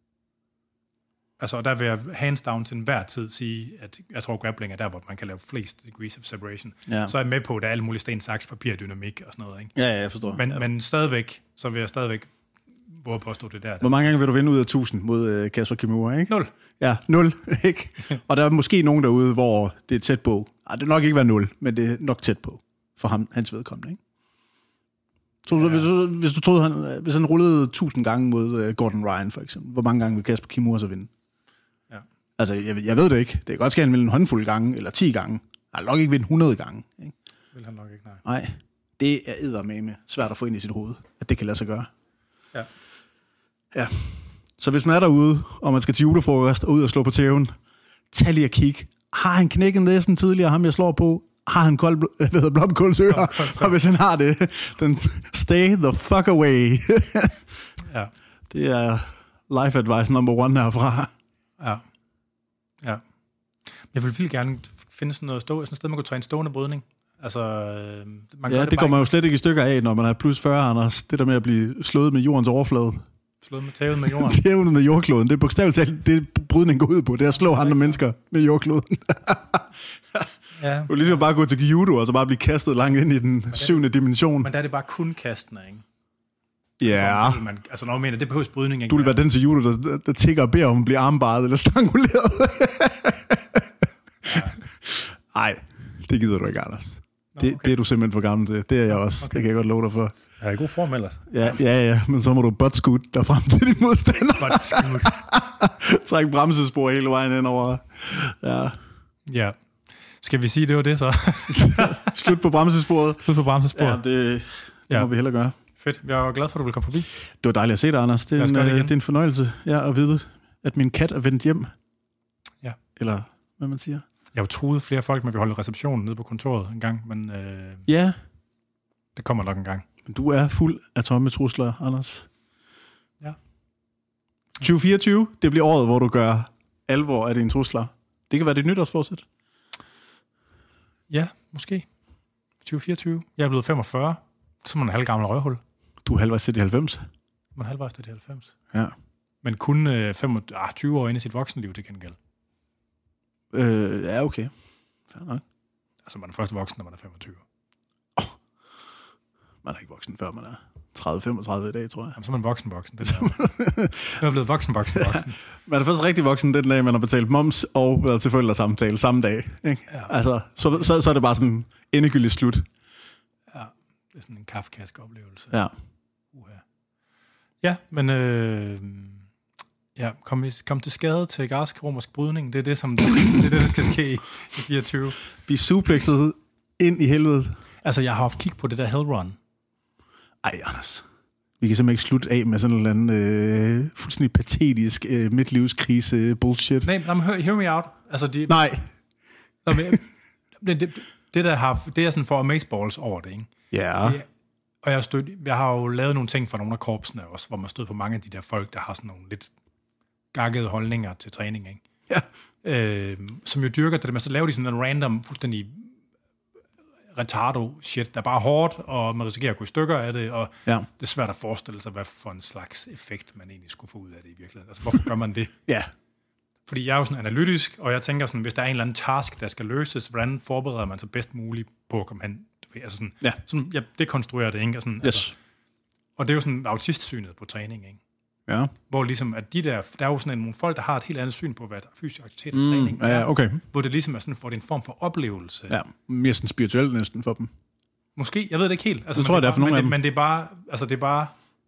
Speaker 1: Altså, og der vil jeg hands down til enhver tid sige, at jeg tror, grappling er der, hvor man kan lave flest degrees of separation. Ja. Så er jeg med på, at der er alle mulige sten, saks, papir, dynamik og sådan noget, ikke?
Speaker 2: Ja, ja, jeg forstår.
Speaker 1: Men,
Speaker 2: ja.
Speaker 1: men stadigvæk, så vil jeg stadigvæk våge påstå det der.
Speaker 2: Hvor mange gange vil du vinde ud af tusind mod uh, Kasper Kimura, ikke?
Speaker 1: Nul.
Speaker 2: Ja, nul, ikke? Og der er måske nogen derude, hvor det er tæt på. Ej, det er nok ikke være nul, men det er nok tæt på for ham, hans vedkommende, ikke? Så ja. hvis, du, hvis du troede, han, hvis han rullede tusind gange mod uh, Gordon Ryan, for eksempel, hvor mange gange vil Kasper Kimura så vinde?
Speaker 1: Ja.
Speaker 2: Altså, jeg, jeg ved det ikke. Det kan godt ske, at han vil en håndfuld gange, eller ti gange. Han vil nok ikke vinde hundrede gange, ikke?
Speaker 1: Vil han nok ikke, nej.
Speaker 2: Nej, det er eddermame svært at få ind i sit hoved, at det kan lade sig gøre.
Speaker 1: Ja. Ja.
Speaker 2: Så hvis man er derude, og man skal til julefrokost og ud og slå på tæven, tag lige og kig. Har han knækket næsten tidligere, ham jeg slår på? Har han kold, blomkålsører? Og hvis han har det, then stay the fuck away.
Speaker 1: Ja.
Speaker 2: Det er life advice number one herfra.
Speaker 1: Ja. Ja. Jeg vil vildt gerne finde sådan noget stå, sådan et sted, man kunne træne stående brydning. Altså, øh, man
Speaker 2: ja, det, det går man jo slet ikke i stykker af, når man er plus fyrre, Anders. Det der med at blive slået med jordens overflade.
Speaker 1: Slået med tæven med jorden.
Speaker 2: Tæven med jordkloden. Det er bogstaveligt talt, det brydning går ud på. Det er at slå andre mennesker med jordkloden.
Speaker 1: Ja.
Speaker 2: Du kan ligesom bare gå til judo, og så bare blive kastet langt ind i den syvende dimension.
Speaker 1: Men der er det bare kun kastende, ikke?
Speaker 2: Ja.
Speaker 1: Yeah. Man, altså når man mener, det behøves brydning ikke.
Speaker 2: Du vil være den til judo, der, der tigger og beder om at blive armbaret eller stranguleret. Nej, det gider du ikke, Anders. Det, okay. det er du simpelthen for gammel til. Det er jeg også. Okay. Det kan jeg godt love dig for.
Speaker 1: Jeg er i god form ellers.
Speaker 2: Ja, ja, ja. Men så må du butt-scoot derfrem til din modstander.
Speaker 1: Butt-scoot.
Speaker 2: Træk bremsespor hele vejen ind over. Ja.
Speaker 1: Ja. Skal vi sige, det var det så?
Speaker 2: Slut på bremsesporet.
Speaker 1: Slut på bremsesporet.
Speaker 2: Ja, det, det ja. må vi hellere gøre.
Speaker 1: Fedt. Jeg er glad for, at du vil komme forbi.
Speaker 2: Det var dejligt at se dig, Anders. Det er, en, det, det er en fornøjelse ja, at vide, at min kat er vendt hjem.
Speaker 1: Ja.
Speaker 2: Eller hvad man siger.
Speaker 1: Jeg har jo truet flere folk med, at vi holder receptionen nede på kontoret en gang, men øh,
Speaker 2: Ja.
Speaker 1: det kommer nok en gang.
Speaker 2: Men du er fuld af tomme trusler, Anders.
Speaker 1: Ja.
Speaker 2: tyve fireogtyve, det bliver året, hvor du gør alvor af dine trusler. Det kan være dit nytårsforsæt.
Speaker 1: Ja, måske. tyve fireogtyve. Jeg er blevet femogfyrre. Så er man en halvgammel røvhul.
Speaker 2: Du er halvvejs til de halvfems.
Speaker 1: Man er halvvejs til de halvfems.
Speaker 2: Ja.
Speaker 1: Men kun øh, femogtyve, ah, tyve år inde i sit voksenliv, det kan gælde.
Speaker 2: Øh, ja, okay. Fair nok.
Speaker 1: Altså, man er først voksen, når man er femogtyve.
Speaker 2: Man er ikke voksen, før man er tredive femogtredive i dag, tror jeg.
Speaker 1: Jamen, så er man voksen-voksen. Det er man er blevet voksen-voksen-voksen.
Speaker 2: Ja, man er først rigtig voksen den dag, man har betalt moms og været til forældresamtale samme dag. Ikke?
Speaker 1: Ja.
Speaker 2: Altså, så, så, så er det bare sådan endegyldigt slut.
Speaker 1: Ja, det er sådan en kafkask oplevelse.
Speaker 2: Ja.
Speaker 1: Uha. Ja, men øh, ja, kom, kom til skade til græsk-romersk brydning. Det er det, som det, det, er det, der skal ske i fireogtyve.
Speaker 2: Bliv suplexet ind i helvede.
Speaker 1: Altså, jeg har haft kig på det der Hell Run.
Speaker 2: Ej, Anders. Vi kan simpelthen ikke slutte af med sådan en eller anden øh, fuldstændig patetisk øh, midtlivskrise bullshit.
Speaker 1: Nej, men hør, hear me out. Altså, de,
Speaker 2: Nej.
Speaker 1: Nå, men, det, det, det, der har, det er sådan for amazeballs over det, ikke?
Speaker 2: Ja.
Speaker 1: Det, og jeg, stød, jeg har jo lavet nogle ting for nogle af korpsene også, hvor man stød på mange af de der folk, der har sådan nogle lidt gakkede holdninger til træning, ikke?
Speaker 2: Ja.
Speaker 1: Øh, som jo dyrker det, men så laver de sådan en random, fuldstændig retardo shit, der er bare hårdt, og man risikerer at gå i stykker af det, og
Speaker 2: Ja.
Speaker 1: det er svært at forestille sig, hvad for en slags effekt man egentlig skulle få ud af det i virkeligheden. Altså, hvorfor gør man det?
Speaker 2: Ja.
Speaker 1: Fordi jeg er jo sådan analytisk, og jeg tænker sådan, hvis der er en eller anden task, der skal løses, hvordan forbereder man sig bedst muligt på at komme hen? Altså sådan,
Speaker 2: Ja.
Speaker 1: sådan jeg dekonstruerer det, ikke? Og, sådan,
Speaker 2: Yes.
Speaker 1: altså, og det er jo sådan autistsynet på træning, ikke?
Speaker 2: Ja.
Speaker 1: Hvor ligesom, at de der, der er jo sådan nogle folk, der har et helt andet syn på, hvad der er fysisk aktivitet og
Speaker 2: Mm,
Speaker 1: træning.
Speaker 2: ja, okay.
Speaker 1: Hvor det ligesom er sådan, for det er en form for oplevelse.
Speaker 2: Ja, mere sådan spirituelt næsten for dem.
Speaker 1: Måske, jeg ved det ikke helt. Altså,
Speaker 2: Det tror jeg,
Speaker 1: det
Speaker 2: det er for
Speaker 1: bare,
Speaker 2: nogle
Speaker 1: men
Speaker 2: af
Speaker 1: det,
Speaker 2: dem.
Speaker 1: men det er bare, altså det er bare,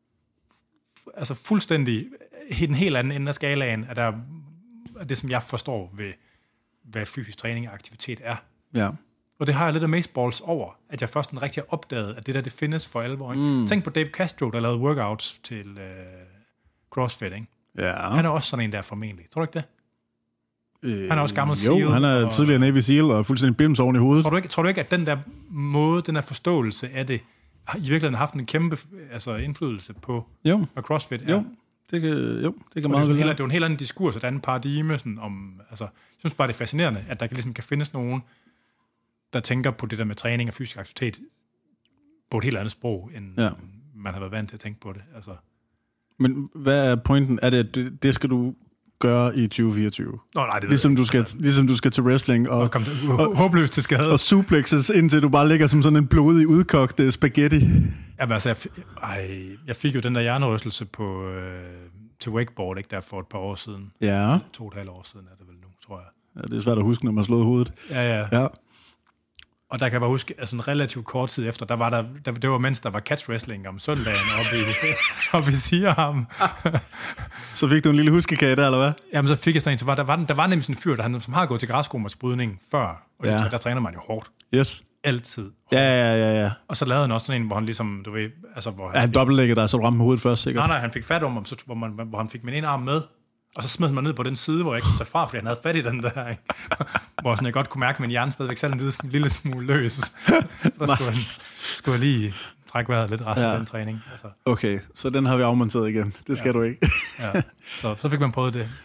Speaker 1: altså fuldstændig en helt anden ende af skalaen, at der er det, som jeg forstår ved, hvad fysisk træning og aktivitet er.
Speaker 2: Ja.
Speaker 1: Og det har jeg lidt amazeballs over, at jeg først rigtig har opdaget, at det der, det findes for alvor. Mm. Tænk på Dave Castro, der lavede workouts til øh, CrossFit, ikke?
Speaker 2: Ja.
Speaker 1: Han er også sådan en der formentlig. Tror du ikke det?
Speaker 2: Øh,
Speaker 1: Han er også gammel
Speaker 2: jo,
Speaker 1: SEAL,
Speaker 2: han er
Speaker 1: og-
Speaker 2: tidligere Navy SEAL og fuldstændig bims oven i hovedet.
Speaker 1: Tror du ikke, tror du ikke at den der måde, den der forståelse af det, har i virkeligheden haft en kæmpe altså, indflydelse på,
Speaker 2: Jo,
Speaker 1: hvad CrossFit er?
Speaker 2: jo. Det kan, jo, det kan
Speaker 1: Og det, er
Speaker 2: meget
Speaker 1: sådan,
Speaker 2: vel
Speaker 1: helt,
Speaker 2: være.
Speaker 1: det er jo en helt anden diskurs, og et andet paradigme. Sådan om, altså, jeg synes bare, det er fascinerende, at der kan, ligesom kan findes nogen, der tænker på det der med træning og fysisk aktivitet på et helt andet sprog, end
Speaker 2: Ja.
Speaker 1: man har været vant til at tænke på det. Altså,
Speaker 2: Men hvad er pointen? Er det, at det, det skal du gøre i tyve fireogtyve?
Speaker 1: Nå, nej, det ved
Speaker 2: Ligesom
Speaker 1: jeg
Speaker 2: du,
Speaker 1: ikke.
Speaker 2: skal,
Speaker 1: Altså,
Speaker 2: ligesom du skal til wrestling og,
Speaker 1: og komme til, håbløst til skade.
Speaker 2: og suplexes, indtil du bare ligger som sådan en blodig, udkogt uh, spaghetti.
Speaker 1: Jamen, altså, jeg, f- ej, jeg fik jo den der hjernerystelse på, øh, til wakeboard, ikke, der for et par år siden.
Speaker 2: Ja.
Speaker 1: To og et halvt år siden er det vel nu, tror jeg.
Speaker 2: Ja, det er svært at huske, når man har slået hovedet.
Speaker 1: Ja, ja.
Speaker 2: Ja.
Speaker 1: Og der kan jeg bare huske, altså en relativt kort tid efter, der var der, der det var mens der var catch wrestling om søndagen oppe i, oppe i Sierham.
Speaker 2: Så fik du en lille huskekage der, eller hvad?
Speaker 1: Jamen så fik jeg sådan en, så var der, var, der var nemlig sådan en fyr, der, han, som har gået til græsromersk brydning før, og
Speaker 2: Ja.
Speaker 1: ja. der, der træner man jo hårdt.
Speaker 2: Yes.
Speaker 1: Altid.
Speaker 2: Ja, ja, ja, ja.
Speaker 1: Og så lavede han også sådan en, hvor han ligesom, du ved, altså hvor han
Speaker 2: Ja, han
Speaker 1: fik,
Speaker 2: dobbeltlægger dig, så du rammer hovedet først, sikkert.
Speaker 1: nej, nej, han fik fat om ham, så, hvor, man, hvor han fik min ene arm med, og så smed han mig ned på den side, hvor jeg ikke kunne tage fra, fordi han havde fat i den der, ikke? Hvor sådan, jeg godt kunne mærke, at min hjerne stadigvæk selv en lille, lille smule løs. Så der skulle, han, skulle jeg lige trække vejret lidt resten
Speaker 2: Ja.
Speaker 1: af den træning. Altså,
Speaker 2: Okay, så den har vi afmonteret igen. Det skal
Speaker 1: Ja.
Speaker 2: du ikke.
Speaker 1: ja. så, så fik man prøvet det.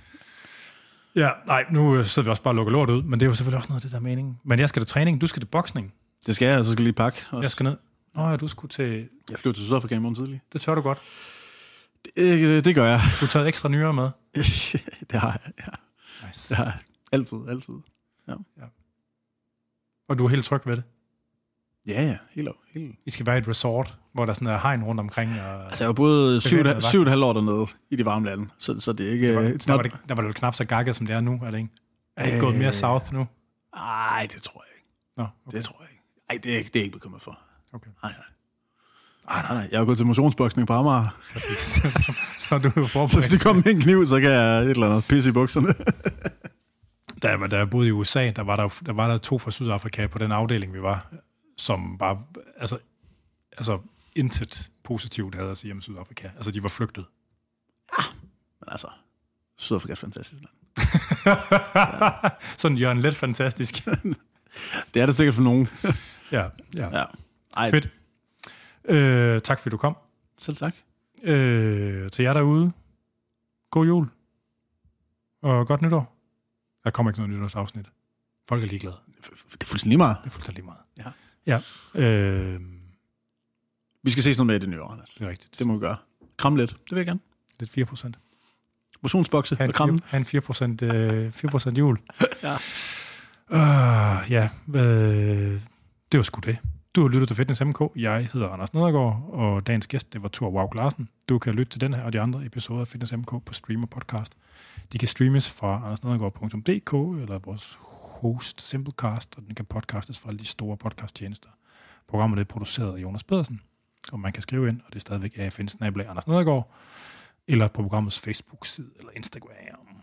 Speaker 1: Ja, nej, nu øh, sidder vi også bare og lukker lort ud, men det er jo selvfølgelig også noget af det der mening. Men jeg skal til træning, du skal til boksning,
Speaker 2: Det skal jeg, og så skal jeg lige pakke. Også.
Speaker 1: jeg skal ned. Nå ja, du skulle til,
Speaker 2: Jeg flyver til Sydafrika i morgen tidlig.
Speaker 1: det tør du godt.
Speaker 2: Det, det gør jeg.
Speaker 1: Du har taget ekstra nyrer med.
Speaker 2: Det har jeg, ja.
Speaker 1: Nice.
Speaker 2: Det har jeg. Altid, altid.
Speaker 1: Og du er helt tryg ved det.
Speaker 2: Ja, ja. Helt, helt.
Speaker 1: I skal være i et resort, hvor der sådan er hegn rundt omkring. Og
Speaker 2: Altså, jeg var både syv,
Speaker 1: bevæbnet vagt.
Speaker 2: syv og et halvt år dernede i de varme lande, så, så det er ikke...
Speaker 1: der, var,
Speaker 2: it's
Speaker 1: der,
Speaker 2: not-
Speaker 1: var det, der var det jo knap så gakket, som det er nu, er det ikke? Er det ikke gået mere
Speaker 2: Øh.
Speaker 1: south nu?
Speaker 2: Ej, det tror jeg ikke.
Speaker 1: Nå, okay.
Speaker 2: Det tror jeg ikke. Ej, det er, ikke- det er jeg ikke bekymret for.
Speaker 1: okay.
Speaker 2: Nej, nej. Nej, nej, nej. Jeg har gået til motionsboksning på Amager.
Speaker 1: Præcis. så, så er du jo
Speaker 2: Så
Speaker 1: forberedt.
Speaker 2: hvis det kommer med en kniv, så kan jeg et eller andet pisse i bukserne.
Speaker 1: Da jeg, da jeg boede i U S A, der var der, der var der to fra Sydafrika på den afdeling, vi var, som bare, altså, altså intet positivt havde at sige om Sydafrika. Altså, de var flygtet.
Speaker 2: Men altså, Sydafrika er et fantastisk land.
Speaker 1: ja. Sådan Jørgen Let fantastisk.
Speaker 2: Det er det sikkert for nogen.
Speaker 1: ja, ja.
Speaker 2: ja. Ej.
Speaker 1: Fedt. Øh, tak fordi du kom.
Speaker 2: Selv tak.
Speaker 1: Øh, til jer derude, god jul. Og godt nytår. Der kommer ikke noget nytårsafsnit. Folk er ligeglade.
Speaker 2: Det er fuldstændig lige meget.
Speaker 1: Det er fuldstændig lige meget.
Speaker 2: Ja.
Speaker 1: Ja. Øh,
Speaker 2: vi skal ses noget med i det nye år, Anders.
Speaker 1: Det er rigtigt.
Speaker 2: Det må vi gøre. Kram lidt. Det vil jeg gerne.
Speaker 1: Lidt fire procent.
Speaker 2: Motionsbokse og krammen.
Speaker 1: Ha' en fire procent, øh, fire procent jul.
Speaker 2: ja.
Speaker 1: Uh, ja, øh, det var sgu det. Du har lyttet til Fitness M K. Jeg hedder Anders Nedergaard, og dagens gæst, det var Thor Waug Larsen. Du kan lytte til den her og de andre episoder af Fitness M K på Streamer Podcast. De kan streames fra andersnedergaard punktum d k eller vores host Simplecast, og den kan podcastes fra alle de store podcasttjenester. Programmet er produceret af Jonas Pedersen, og man kan skrive ind, og det er stadigvæk af F N snabel-a Anders Nedergaard, eller på programmets Facebook-side eller Instagram.